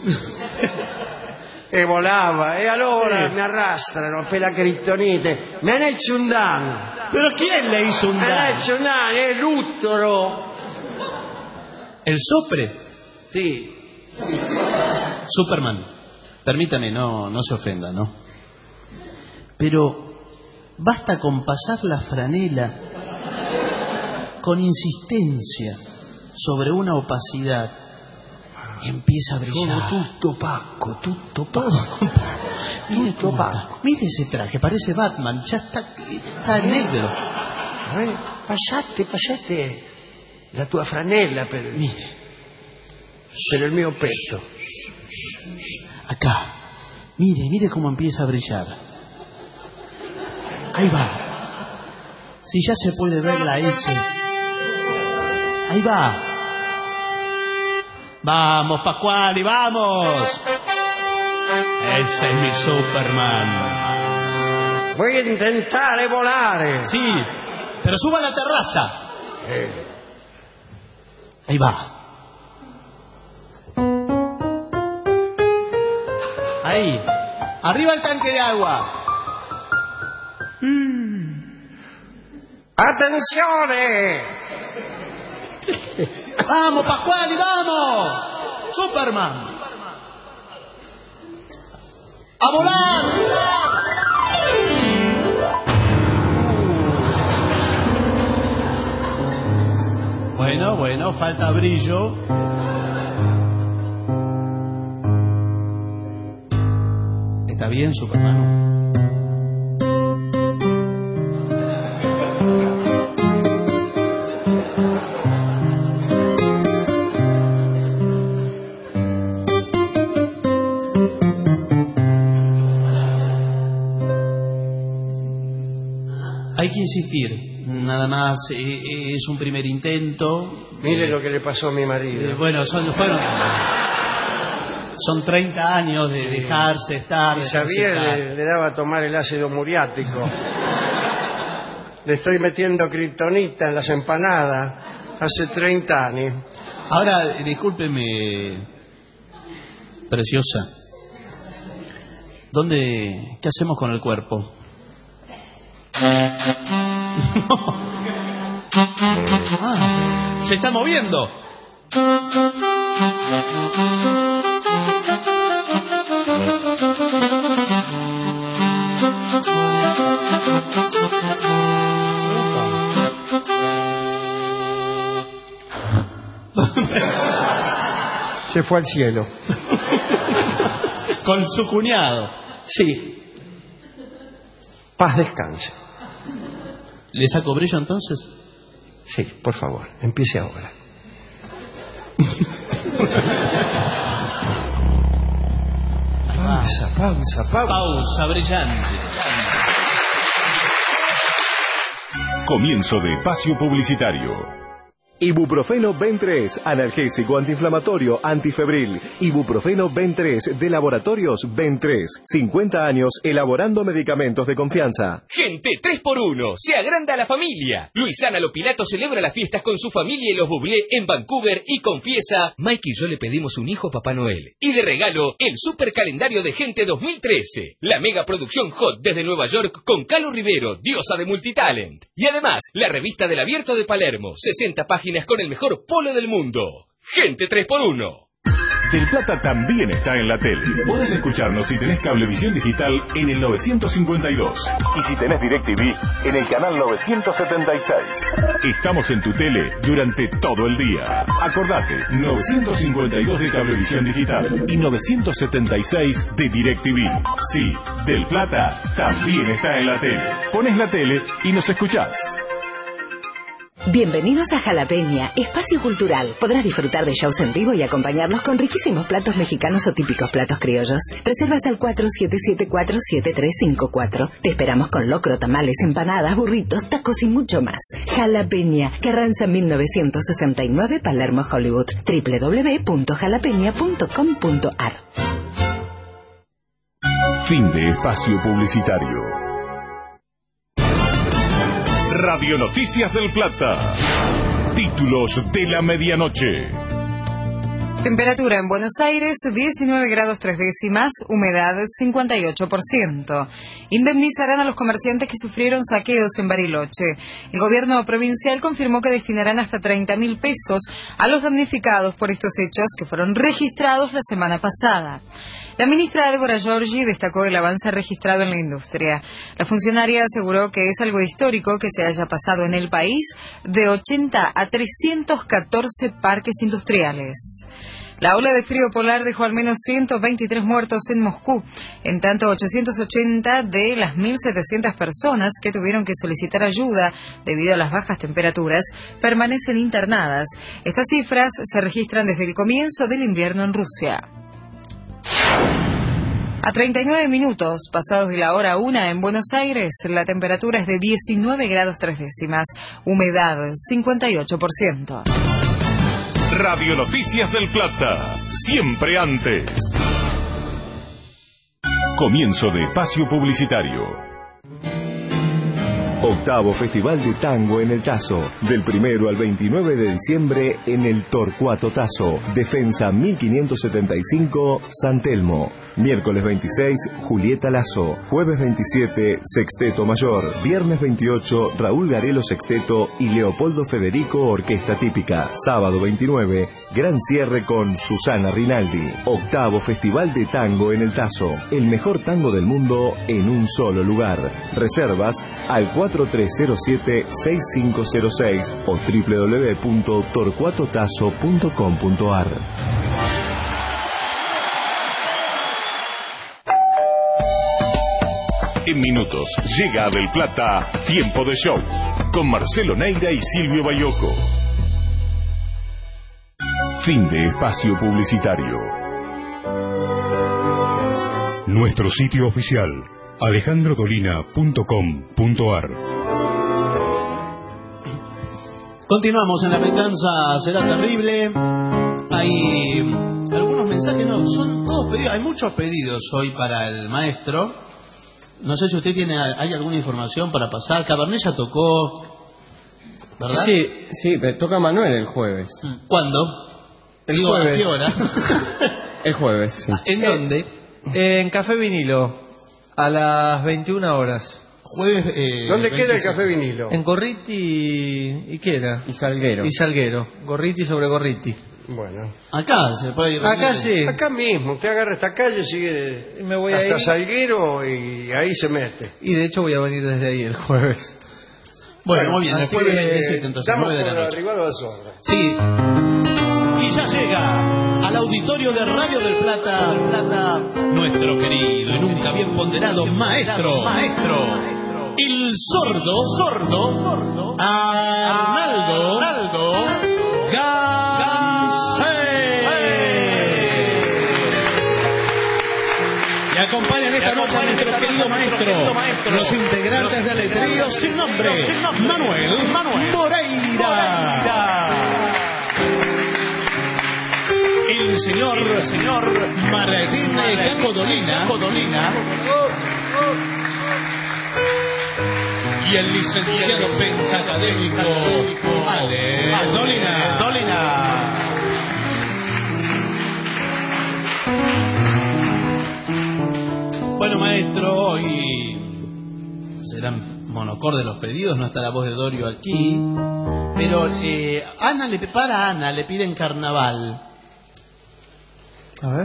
e volava, e allora sì. Mi arrastrano per la criptonite, me ne hecho un danno. ¿Pero quién le hizo un me daño? Me ne hecho un danno, è Luttoro. ¿El Sopre? Sí. Superman, permítame, no, no se ofenda, ¿no? Pero basta con pasar la franela con insistencia sobre una opacidad y empieza a brillar. Todo tutto opaco, tutto opaco. Mire, tutto opaco. Mire ese traje, parece Batman, ya está, está negro. A ver, passate, passate la tua franella per, mire. per il mio petto. Acá, mire, mire cómo empieza a brillar. Ahí va. Si ya se puede ver la S. Ahí va. Vamos, Pascuali, vamos. Ese es mi Superman. Voy a intentar volar. Sí, pero suba a la terraza. Eh. Ahí va. Ahí. Arriba el tanque de agua. ¡Atenzione! ¡Vamos, Pascuali, vamos! ¡Superman! ¡A volar! Uh. Bueno, bueno, falta brillo. ¿Está bien, Superman? Hay que insistir, nada más, eh, es un primer intento. Mire eh, lo que le pasó a mi marido. Eh, bueno, son, fueron, son treinta años de dejarse estar. Y Xavier le, le daba a tomar el ácido muriático. Le estoy metiendo kriptonita en las empanadas hace treinta años. Ahora, discúlpeme, preciosa. ¿Dónde, qué hacemos con el cuerpo? Ah, se está moviendo. Se fue al cielo. Con su cuñado. Sí. Paz descanse. ¿Le saco brillo entonces? Sí, por favor, empiece ahora. Pausa, pausa, pausa. Pausa brillante. Comienzo de espacio publicitario. Ibuprofeno Ben tres, analgésico, antiinflamatorio, antifebril. Ibuprofeno Ben tres, de Laboratorios Ben tres. cincuenta años elaborando medicamentos de confianza. Gente tres por uno, se agranda la familia. Luisana Lopilato celebra las fiestas con su familia y los Bublé en Vancouver y confiesa: Mike y yo le pedimos un hijo a Papá Noel. Y de regalo, el super calendario de Gente dos mil trece. La mega producción hot desde Nueva York con Calo Rivero, diosa de multitalent. Y además, la revista del Abierto de Palermo, sesenta páginas con el mejor polo del mundo. Gente tres por uno. Del Plata también está en la tele. Podés escucharnos si tenés Cablevisión Digital en el novecientos cincuenta y dos. Y si tenés DirecTV, en el canal novecientos setenta y seis. Estamos en tu tele durante todo el día. Acordate, novecientos cincuenta y dos de Cablevisión Digital y novecientos setenta y seis de DirecTV. Sí, Del Plata también está en la tele. Pones la tele y nos escuchás. Bienvenidos a Jalapeña, espacio cultural. Podrás disfrutar de shows en vivo y acompañarlos con riquísimos platos mexicanos o típicos platos criollos. Reservas al cuatro siete siete cuatro siete tres cinco cuatro. Te esperamos con locro, tamales, empanadas, burritos, tacos y mucho más. Jalapeña, Carranza mil novecientos sesenta y nueve, Palermo, Hollywood. doble u doble u doble u punto jalapeña punto com punto a r. Fin de espacio publicitario. Radio Noticias del Plata. Títulos de la medianoche. Temperatura en Buenos Aires, diecinueve grados tres décimas, humedad cincuenta y ocho por ciento. Indemnizarán a los comerciantes que sufrieron saqueos en Bariloche. El gobierno provincial confirmó que destinarán hasta treinta mil pesos a los damnificados por estos hechos que fueron registrados la semana pasada. La ministra Débora Giorgi destacó el avance registrado en la industria. La funcionaria aseguró que es algo histórico que se haya pasado en el país de ochenta a trescientos catorce parques industriales. La ola de frío polar dejó al menos ciento veintitrés muertos en Moscú. En tanto, ochocientos ochenta de las mil setecientas personas que tuvieron que solicitar ayuda debido a las bajas temperaturas permanecen internadas. Estas cifras se registran desde el comienzo del invierno en Rusia. A treinta y nueve minutos pasados de la hora una en Buenos Aires, la temperatura es de diecinueve grados tres décimas, humedad cincuenta y ocho por ciento. Radio Noticias del Plata, siempre antes. Comienzo de espacio publicitario. Octavo Festival de Tango en el Tazo, del primero al veintinueve de diciembre en el Torcuato Tazo, Defensa mil quinientos setenta y cinco, San Telmo. Miércoles veintiséis, Julieta Lazo. Jueves veintisiete, Sexteto Mayor. Viernes veintiocho, Raúl Garelo Sexteto y Leopoldo Federico Orquesta Típica. Sábado veintinueve, gran cierre con Susana Rinaldi. Octavo Festival de Tango en el Tazo, el mejor tango del mundo en un solo lugar. Reservas al cuatro tres cero siete, seis cinco cero seis o doble u doble u doble u punto torcuato tazo punto com punto a r. En minutos llega a Del Plata Tiempo de Show con Marcelo Neira y Silvio Bayoco. Fin de espacio publicitario. Nuestro sitio oficial alejandro dolina punto com punto a r. Continuamos en La Venganza Será Terrible. Hay algunos mensajes, no, son todos pedidos, hay muchos pedidos hoy para el maestro. No sé si usted tiene, hay alguna información para pasar. Cabernet ya tocó, ¿verdad? Sí, sí, toca Manuel el jueves. ¿Cuándo? El Digo, jueves. ¿a qué hora? El jueves, sí. ¿En dónde? Eh, en Café Vinilo, a las veintiuna horas. Jueves. Eh, ¿Dónde queda el veintiséis. Café Vinilo? En Gorriti y... ¿y qué era? Y Salguero. Y Salguero. Gorriti sobre Gorriti. Bueno. Acá se puede ir. Acá sí. Acá mismo, usted agarra esta calle, sigue Y me voy hasta ahí. Salguero y ahí se mete. Y de hecho voy a venir desde ahí el jueves. Bueno, muy bien, el así jueves que, veintisiete, entonces, damos nueve de la por noche. arribado a Zorra. Sí. Y ya llega al auditorio de Radio del Plata, Plata, nuestro querido y nunca bien ponderado maestro, maestro, el sordo, sordo, Arnaldo, Arnaldo Y acompañan esta noche a nuestro querido maestro, los integrantes del Aletrío sin nombre, Manuel Moreira. El señor, el señor Martín Caco Dolina, Dolina. Y el licenciado pentacadémico Ale Dolina, Dolina. Bueno, maestro, hoy serán monocorde los pedidos, no está la voz de Dorio aquí, pero eh, Ana le, para Ana le piden Carnaval. A ver.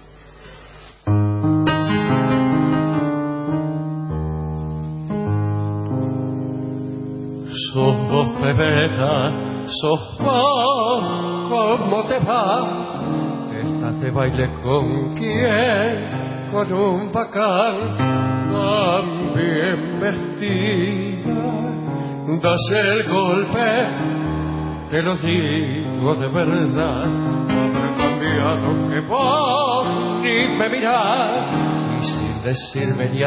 Sos vos, Bebeca, sos vos, ¿cómo te va? Estás de baile con quién, con un bacán tan bien vestida das el golpe, te lo digo de verdad. No habrá cambiado que vos ni me mirás, y sin decirme ni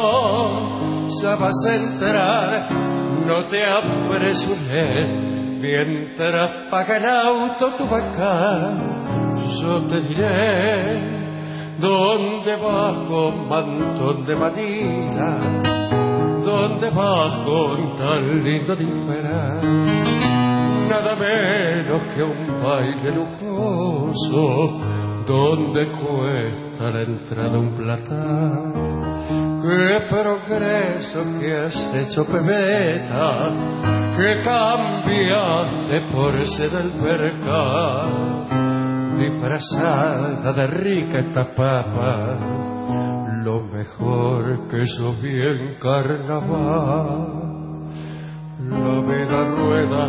adiós ya vas a entrar. No te apresures mientras paga el auto tu vaca. Yo te diré dónde vas con mantón de Manila, dónde vas con tan lindo disfraz. Nada menos que un baile lujoso, donde cuesta la entrada un platal. Qué progreso que has hecho, pebeta, que cambiaste por ser del mercado. Disfrazada de rica esta papa, lo mejor que yo vi en carnaval. La vida rueda,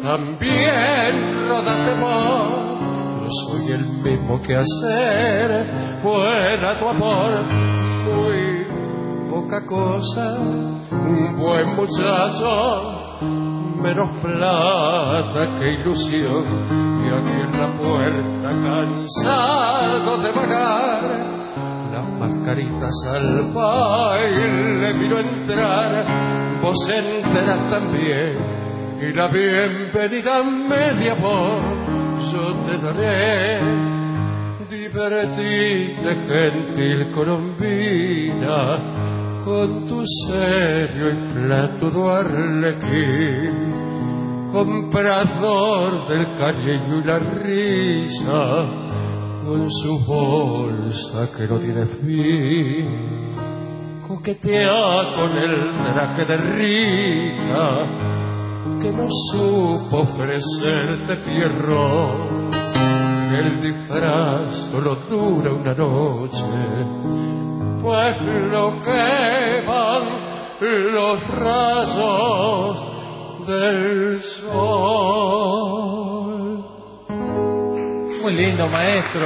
también rodate vos. No soy el mismo que ayer, fuera tu amor. Fui poca cosa, un buen muchacho, menos plata que ilusión. Y aquí en la puerta, cansado de vagar, las mascaritas al baile miro entrar. Vos enteras también, y la bienvenida a media voz yo te daré. Divertite, gentil colombina, con tu serio y platudo arlequín, comprador del cariño y la risa, con su bolsa que no tiene fin. Coquetea con el traje de rica, que no supo ofrecerte fierro. El disfraz solo dura una noche, pues lo queman los rayos del sol. Muy lindo, maestro.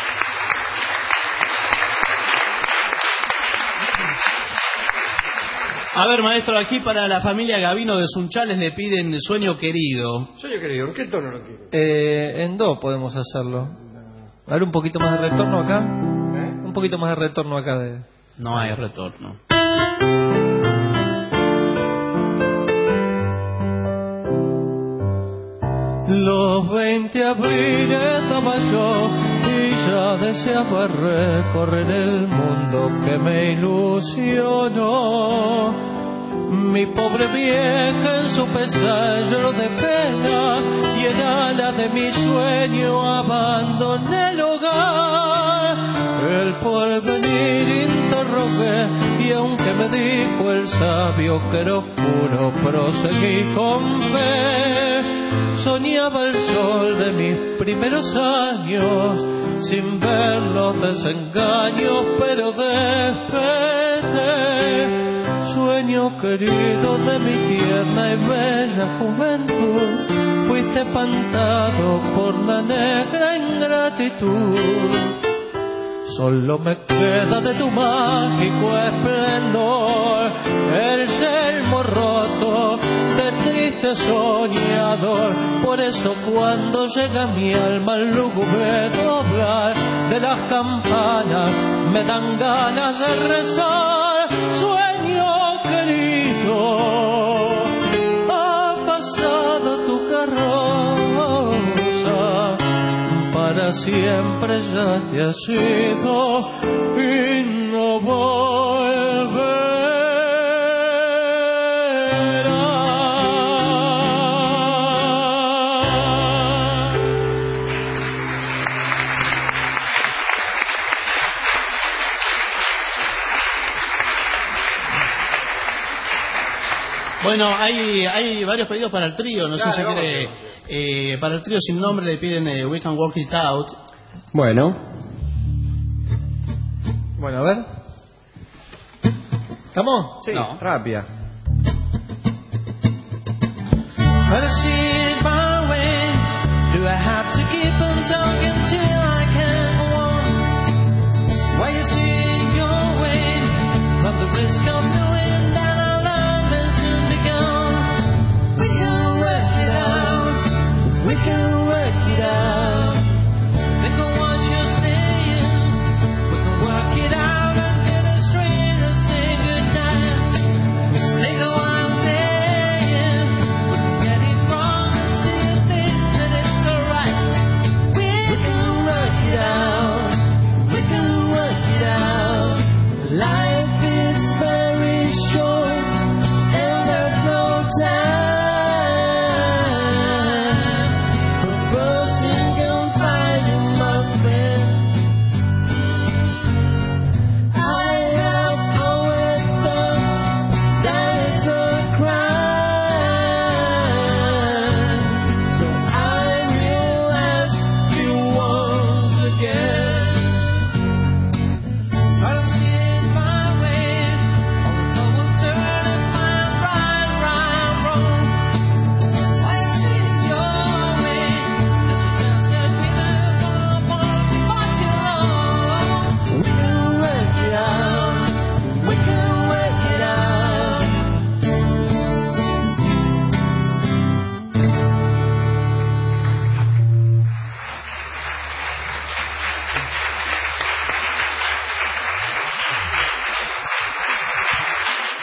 A ver, maestro, aquí para la familia Gavino de Sunchales le piden Sueño Querido. Sueño Querido, ¿en qué tono lo quiere? Eh, en do podemos hacerlo. A ver, un poquito más de retorno acá. ¿Eh? Un poquito más de retorno acá. De... No hay retorno. Los veinte abriles estaba yo y ya deseaba recorrer el mundo que me ilusionó. Mi pobre vieja en su pesar lloró de pena y en ala de mi sueño abandoné el hogar. El porvenir interrogué y aunque me dijo el sabio que era oscuro, proseguí con fe. Soñaba el sol de mis primeros años, sin ver los desengaños, pero desperté. Sueño querido de mi tierna y bella juventud, fuiste espantado por la negra ingratitud. Solo me queda de tu mágico esplendor el yelmo roto de triste soñador. Por eso cuando llega mi alma al lúgubre doblar de las campanas, me dan ganas de rezar. Sueño querido, ha pasado tu carroza, para siempre ya te has ido y no volverás. Bueno, hay, hay varios pedidos para el trío, no claro, sé si quiere... Eh, para el trío sin nombre le piden eh, We Can Work It Out. Bueno. Bueno, a ver. ¿Estamos? Sí, no. Rápida. Do I have to keep on talking till I can walk? Why you see your way, but the risk of knowing that our love will soon be gone.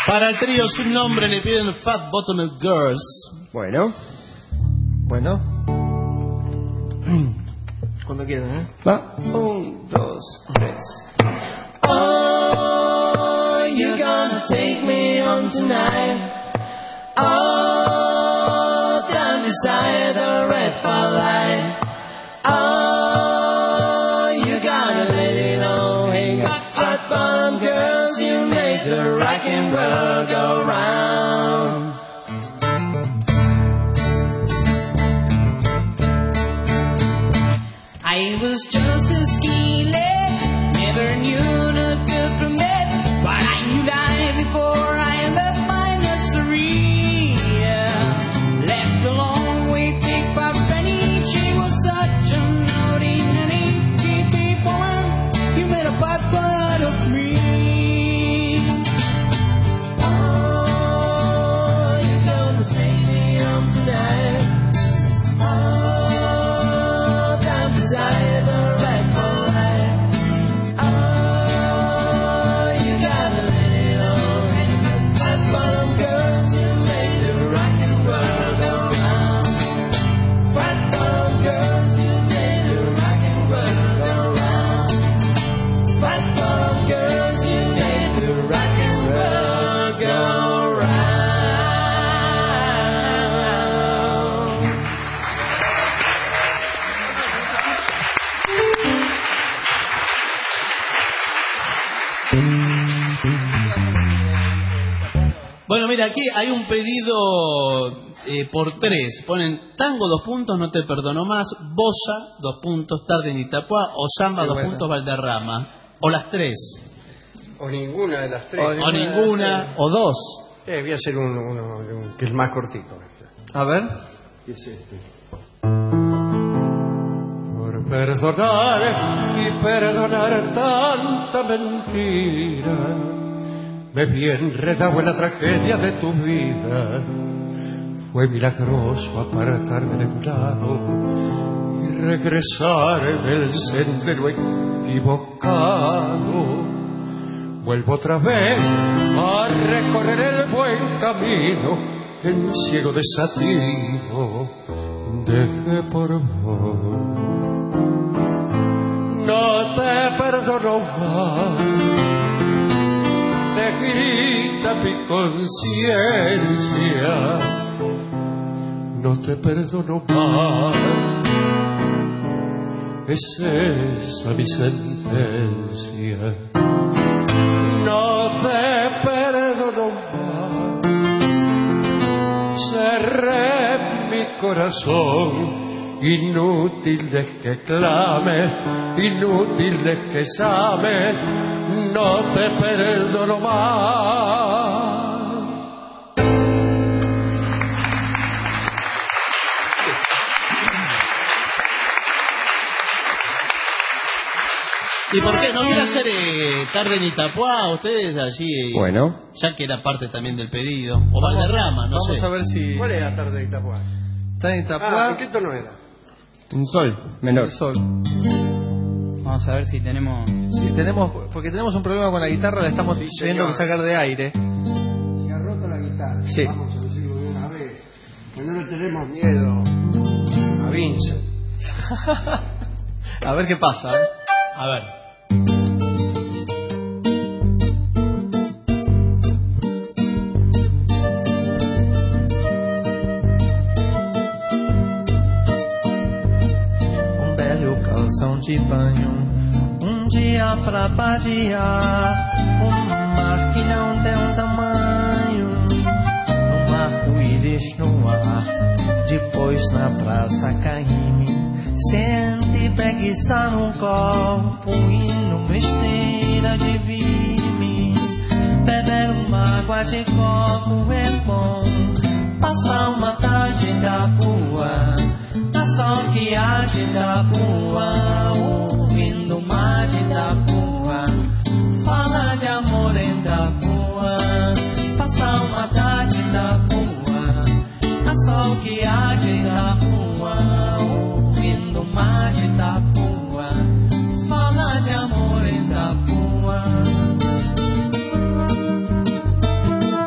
Para el trío sin nombre le piden Fat Bottomed Girls. Bueno. Bueno. Cuando quieran, ¿eh? Va. Un, dos, tres. Oh, you're gonna take me home tonight. Oh, down beside the red fire light. Oh, you gotta let it all hang up. Fat bottom girls, you make the rockin' world go round. I was just a skillet, never knew no good from bad, but I knew life before I left my nursery. Yeah. Left a long way, picked by Penny, she was such a naughty nanny. Keep me woman, you made a bad part of me. Oh, you're gonna take me home tonight. Desire the red light. Oh, you gotta let it all hang. Fat bottom girls, you make the rockin' world go round. Fat bottom girls, you make the rockin' world go round. Fat bottom girls, you make the rockin' world go round. Bueno, mira, aquí hay un pedido eh, por tres. Ponen tango, dos puntos, no te perdono más. Bossa, dos puntos, tarde en Itapuá. O samba, Qué dos bueno. puntos, Valderrama. O las tres. O ninguna de las tres. O ninguna. O dos. Eh, voy a hacer uno, uno, un- que es más cortito. A ver. ¿Qué es este? Por perdonar y perdonar tanta mentira, me vi enredado en la tragedia de tu vida. Fue milagroso apartarme de tu lado y regresar del sendero equivocado. Vuelvo otra vez a recorrer el buen camino que en ciego desatino dejé por vos. No te perdono más, te grita mi conciencia. No te perdono más, es esa mi sentencia. No te perdono más, cerré mi corazón. Inútil es que clames, inútil es que sabes, no te perdono más. ¿Y por qué no quiere hacer eh, tarde en Itapuá? Ustedes allí. eh, Bueno. Ya que era parte también del pedido. O Valderrama, no Vamos sé. a ver si. ¿Cuál era tarde de Itapuá? Está en Ah, Itapuá. ¿en qué tono era? Un sol menor. Sol. Vamos a ver si tenemos. Sí, tenemos, porque tenemos un problema con la guitarra, la estamos Sí, teniendo señor. que sacar de aire. Se ha roto la guitarra. Sí. Vamos a decirlo de una vez. Que no le tenemos miedo a Vincent. A ver qué pasa, ¿eh? A ver. Um velho calção de banho, um dia pra badear, um mar que não tem um tamanho, um arco-íris no ar, depois na praça Caíme, sente preguiça no copo e numa esteira de vime, beber uma água de coco é bom, passar uma tarde da rua, na sol que age da rua, ouvindo o mar de Itapuã, fala de amor em Itapuã, passar uma tarde da rua, na sol que age da rua, ouvindo o mar de Itapuã, fala de amor em Itapuã.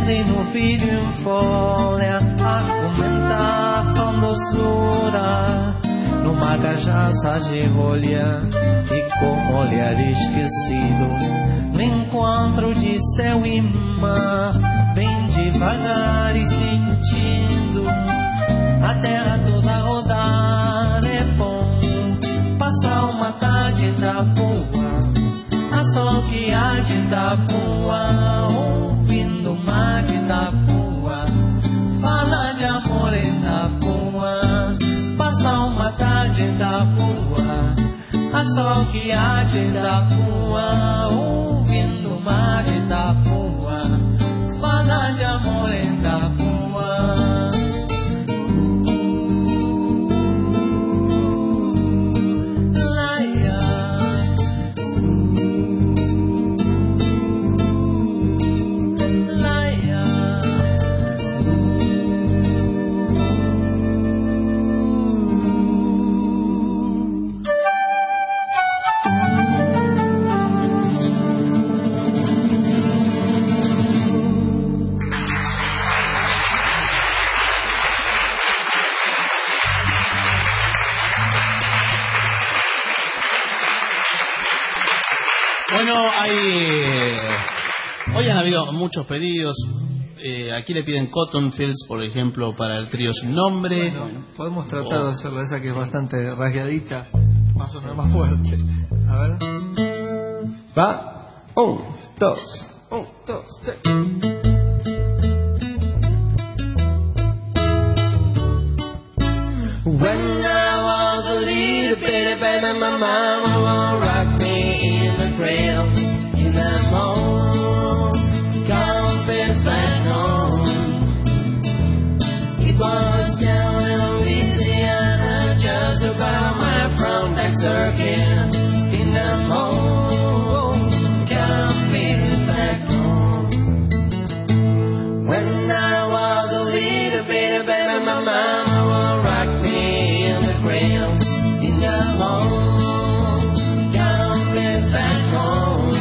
menino filho em folha, argumentar com doçura, numa cachaça de rolha e com olhar esquecido, no encontro de céu e mar, bem devagar e sentindo a terra toda rodar. É bom passar uma tarde da boa, a sol que há de Itapuã, ouvindo o mar de Itapuã, falar de amor em Itapuã. Passar uma tarde em Itapuã, a sol que há de Itapuã, ouvindo o mar de Itapuã, falar de amor em Itapuã. Bueno, hay, eh, hoy han habido muchos pedidos. Eh, aquí le piden Cotton Fields, por ejemplo, para el trío Sin Nombre. Bueno, podemos tratar de hacerlo, esa que es bastante rasgadita, más o menos más fuerte. A ver. Va. Un, dos, un, dos, tres. When I was a little bitty baby, my mama would rock me in the cradle. In the home, confess that home. It was down in Louisiana, just about my front deck circuit. In the home, confess that home. When I was a little bitty baby, my mama would rock me in the cradle. In the home, confess that home.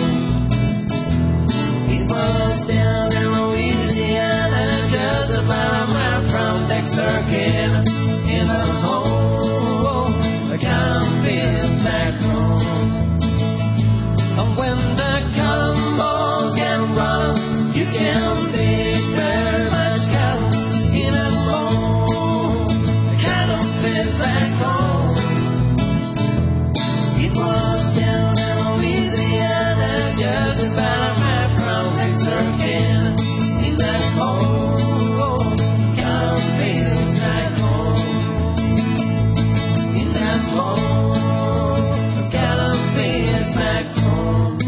It was down in Louisiana, just about my front deck circuit. In the home, confess that home. And when the cotton balls can run, you can pick very much cotton. In the home, confess that home. It was down in Louisiana, just about my front deck circuit. In that home, confess that home. In that home, confess that home.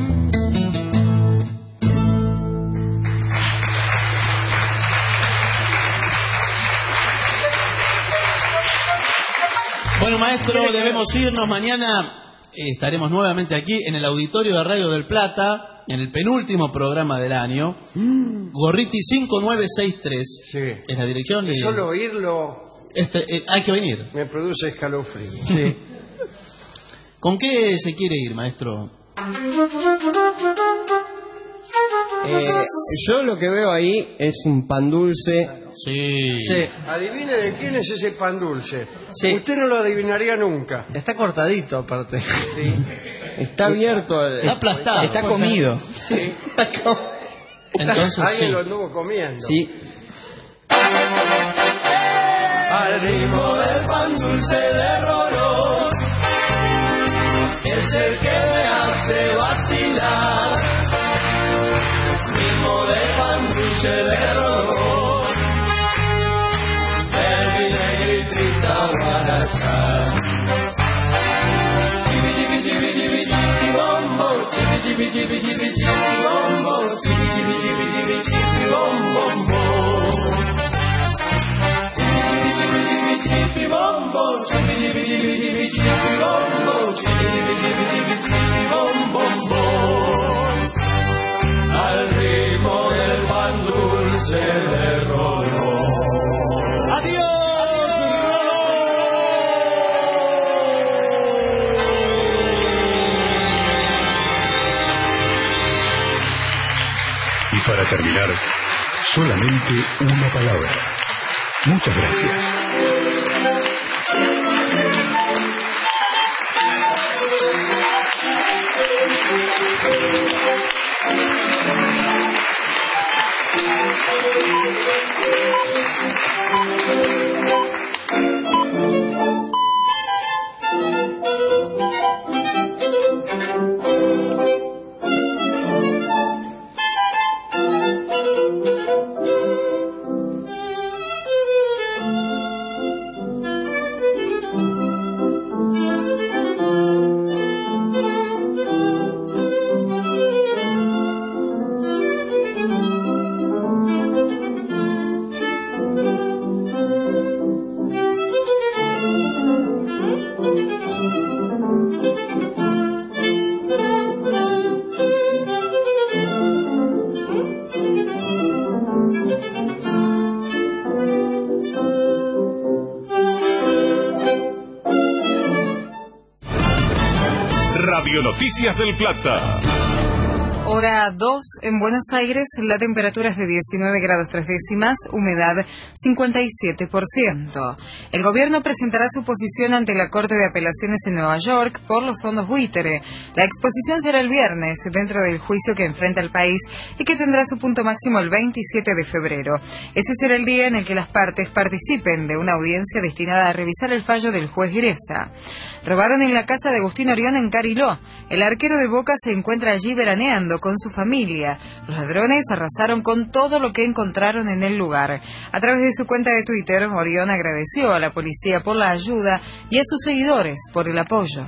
Bueno, maestro, debemos irnos. Mañana eh, estaremos nuevamente aquí en el auditorio de Radio del Plata, en el penúltimo programa del año. Mm. Gorriti cinco nueve seis tres. Sí. Es la dirección de... Solo oírlo Este, eh, hay que venir. me produce escalofrío. Sí. ¿Con qué se quiere ir, maestro? Eh, yo lo que veo ahí es un pan dulce. Sí. Sí. Adivine de quién es ese pan dulce. Sí. Usted no lo adivinaría nunca. Está cortadito, aparte. Sí. Está abierto. Está aplastado. Está comido. Sí. Entonces, Alguien sí. lo anduvo comiendo. Sí. Al ritmo del pan dulce de Rolón, es el que me hace vacilar. Ritmo del pan dulce de Rolón, el vinegritita guarachá. Chibi chibi chibi chibi chibi bombo, chibi chibi chibi chibi chibi bombo, chibi chibi chibi chibi chibi bombo. Chibi bombo, chibi chibi chibi chibi chibi bombo, chibi chibi chibi chibi bombo. Al ritmo del pan dulce de Rolón. ¡Adiós, Y para terminar, Solamente una palabra. Muchas gracias. Noticias del Plata. Hora dos en Buenos Aires, la temperatura es de diecinueve grados tres décimas, humedad cincuenta y siete por ciento. El gobierno presentará su posición ante la Corte de Apelaciones en Nueva York por los fondos buitre. La exposición será el viernes, dentro del juicio que enfrenta el país y que tendrá su punto máximo el veintisiete de febrero. Ese será el día en el que las partes participen de una audiencia destinada a revisar el fallo del juez Gresa. Robaron en la casa de Agustín Orión en Cariló. El arquero de Boca se encuentra allí veraneando con su familia. Los ladrones arrasaron con todo lo que encontraron en el lugar. A través de su cuenta de Twitter, Orión agradeció a la policía por la ayuda y a sus seguidores por el apoyo.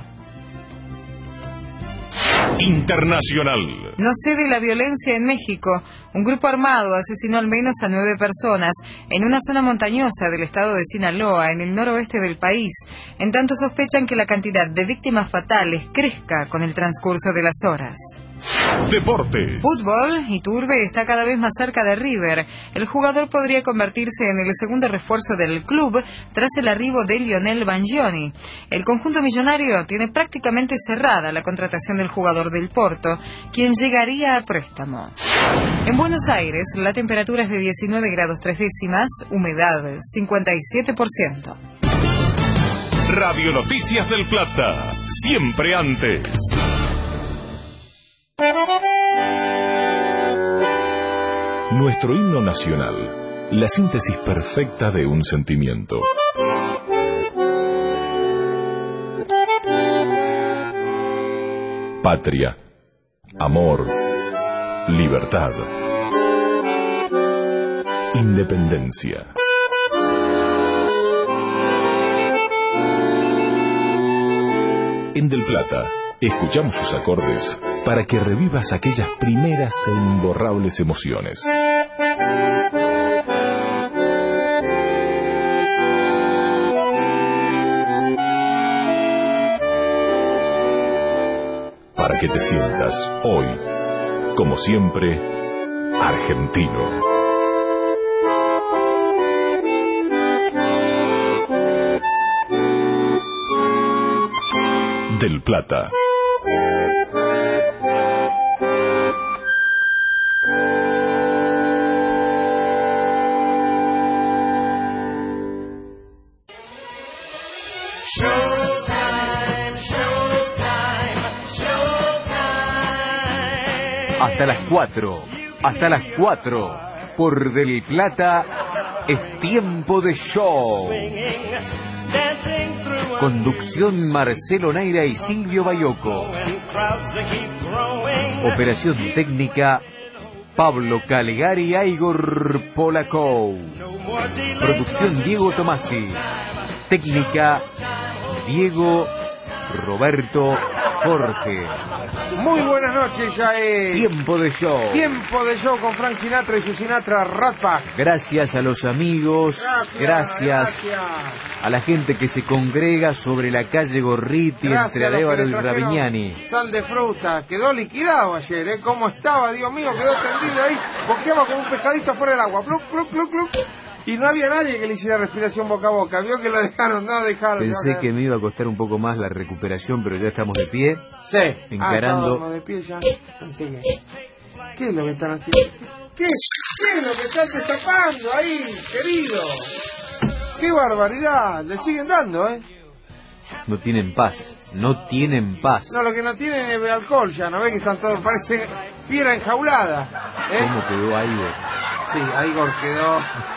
Internacional. No cede la violencia en México. Un grupo armado asesinó al menos a nueve personas en una zona montañosa del estado de Sinaloa, en el noroeste del país. En tanto sospechan que la cantidad de víctimas fatales crezca con el transcurso de las horas. Deportes. Fútbol. Iturbe está cada vez más cerca de River. El jugador podría convertirse en el segundo refuerzo del club tras el arribo de Lionel Bangioni. El conjunto millonario tiene prácticamente cerrada la contratación del jugador del Porto, quien llegaría a préstamo. En Buenos Aires, la temperatura es de diecinueve grados tres décimas, humedad cincuenta y siete por ciento. Radio Noticias del Plata, siempre antes. Nuestro himno nacional, la síntesis perfecta de un sentimiento. Patria, amor, libertad, independencia. En Del Plata, escuchamos sus acordes para que revivas aquellas primeras e imborrables emociones. Para que te sientas hoy, como siempre, argentino. Del Plata. Hasta las cuatro, hasta las cuatro, por Del Plata, es tiempo de show. Conducción Marcelo Neira y Silvio Bayoco. Operación técnica Pablo Calegari y Igor Polakov. Producción Diego Tomasi. Técnica Diego Roberto Jorge. Muy buenas noches, ya es Tiempo de Show. Tiempo de Show con Frank Sinatra y su Sinatra Rat Pack. Gracias a los amigos, Gracias, gracias, gracias a la gente que se congrega sobre la calle Gorriti Gracias entre a los que Arévalo le y trajeron Ravignani. Sal de fruta, quedó liquidado ayer, ¿eh? ¿Cómo estaba? Dios mío, quedó tendido ahí, boqueaba como un pescadito fuera del agua, pluc, pluc, pluc, pluc. Y no había nadie que le hiciera respiración boca a boca. Vio que lo dejaron, no dejaron. Pensé no, que me iba a costar un poco más la recuperación, pero ya estamos de pie. Sí. Encarando. Ah, estamos de pie ya. Pensé que... ¿Qué es lo que están haciendo? ¿Qué es? ¿Qué es lo que estás destapando ahí, querido? ¡Qué barbaridad! Le siguen dando, ¿eh? No tienen paz, no tienen paz. No, lo que no tienen es alcohol ya, ¿no ves que están todos? Parece fiera enjaulada. ¿Eh? ¿Cómo quedó Igor? Sí, Igor quedó...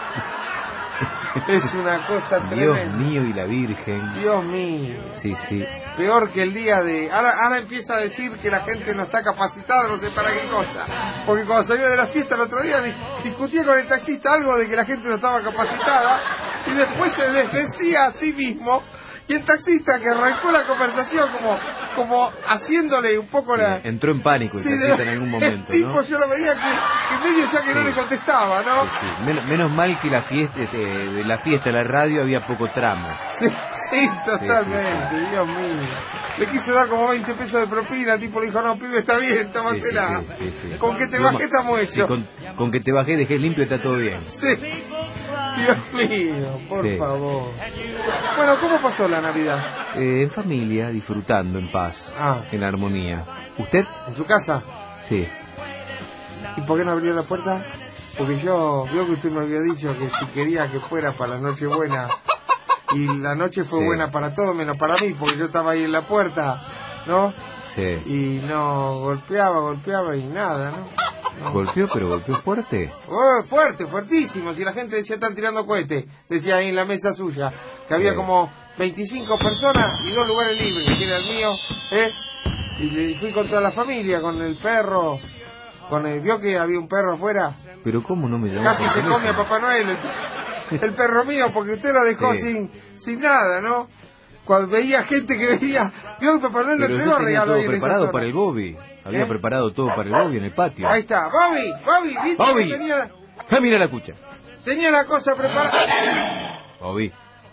Es una cosa tremenda. Dios mío y la Virgen. Dios mío. Sí, sí. Peor que el día de... Ahora, ahora empieza a decir que la gente no está capacitada, no sé para qué cosa. Porque cuando salió de la fiesta el otro día discutía con el taxista algo de que la gente no estaba capacitada y después se desdecía a sí mismo. Y el taxista que arrancó la conversación como, como haciéndole un poco la... Entró en pánico el Sí, taxista de- en algún momento, el tipo ¿no? yo lo veía que, que medio ya que no Sí. le contestaba, ¿no? Sí, sí. Men- menos mal que la fiesta, este, de la fiesta de la radio había poco tramo. Sí, sí, totalmente, Dios mío. Le quiso dar como veinte pesos de propina, el tipo le dijo, no, pibe, está bien, tómatela. Sí, sí, sí, sí. Con que te Lo bajé ma- estamos Sí, hechos. con, con que te bajé, dejé limpio, está todo bien. Sí. Dios mío, por Sí. favor. Bueno, ¿cómo pasó la Navidad? Eh, en familia, disfrutando en paz, Ah. en armonía. ¿Usted? ¿En su casa? Sí. ¿Y por qué no abrió la puerta? Porque yo, veo que usted me había dicho que si quería que fuera para la noche buena, y la noche fue Sí. buena para todos menos para mí, porque yo estaba ahí en la puerta, ¿no? Sí. Y no golpeaba, golpeaba y nada, ¿no? No. ¿Golpeó, pero golpeó fuerte? Oh, fuerte, fuertísimo. Si la gente decía están tirando cohetes, decía ahí en la mesa suya, que había Sí. como veinticinco personas y dos lugares libres, que era el mío, ¿eh? Y le- fui con toda la familia, con el perro, con el... ¿Vio que había un perro afuera? Pero ¿cómo no me llamó? Casi por se teléfono? come a Papá Noel, el, el perro mío, porque usted lo dejó Sí. sin sin nada, ¿no? Cuando veía gente que veía, vio que Papá Noel le Pero entregó yo tenía regalo todo ahí en esa preparado zona. para el Bobby. Había ¿Eh? preparado todo para el Bobby en el patio. Ahí está, Bobby, Bobby, ¿viste Bobby. que tenía, Ah, mira la cucha. tenía la cosa preparada? Bobby.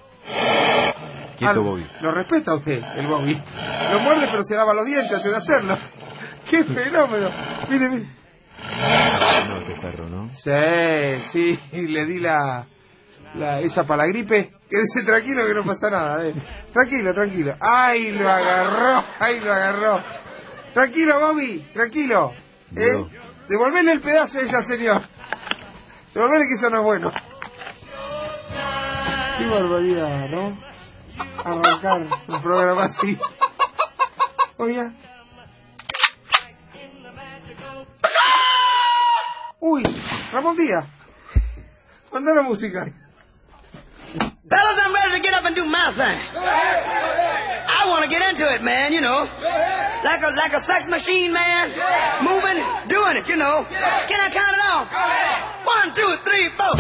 Quieto, Ah, Bobby. Lo respeta usted, el Bobby. Lo muerde pero se lava los dientes antes de hacerlo. ¡Qué fenómeno! Mire, mire. No, este perro, ¿no? Sí, sí, le di la, la esa para la gripe. Quédese tranquilo que no pasa nada. Eh. Tranquilo, tranquilo. ¡Ay, lo agarró! ¡Ay, lo agarró! Tranquilo, Bobby, tranquilo. ¿Eh? No. Devolverle el pedazo a esa señora. Devolverle que eso no es bueno. Qué barbaridad, ¿no? Arrancar un programa así. Oiga. Uy, Ramón Díaz. Mandá la música. Fellas, I'm ready to get up and do my thing. I want to get into it, man, you know. Like a like a sex machine, man. Moving, doing it, you know. Can I count it off? One, two, three, four.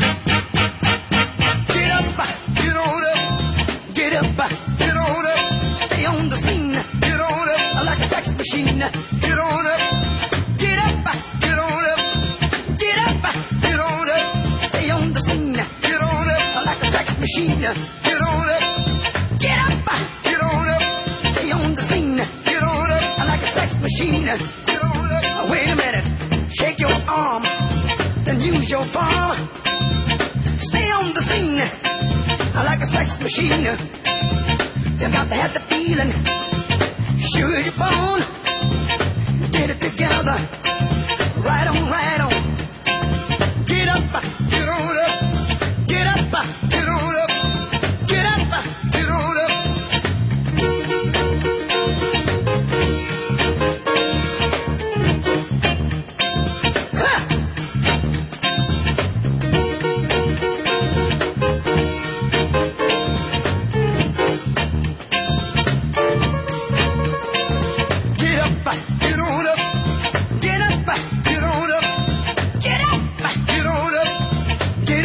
Get up, get on up. Get up, get on up. Stay on the scene. Get on up. Like a sex machine. Get on up. Get up, get on up. Get up, get on up. Stay on the scene. Get on up. Like a sex machine. Get on up. Get up, get on up. Stay on the scene. Get on up. Like a sex machine. Get on up. Wait a minute. Shake your arm. Then use your palm. Stay on the scene. Like a sex machine. You got to have the feeling. Sure your bone. Get it together. Right on, right on. Get up, get on up. Get up,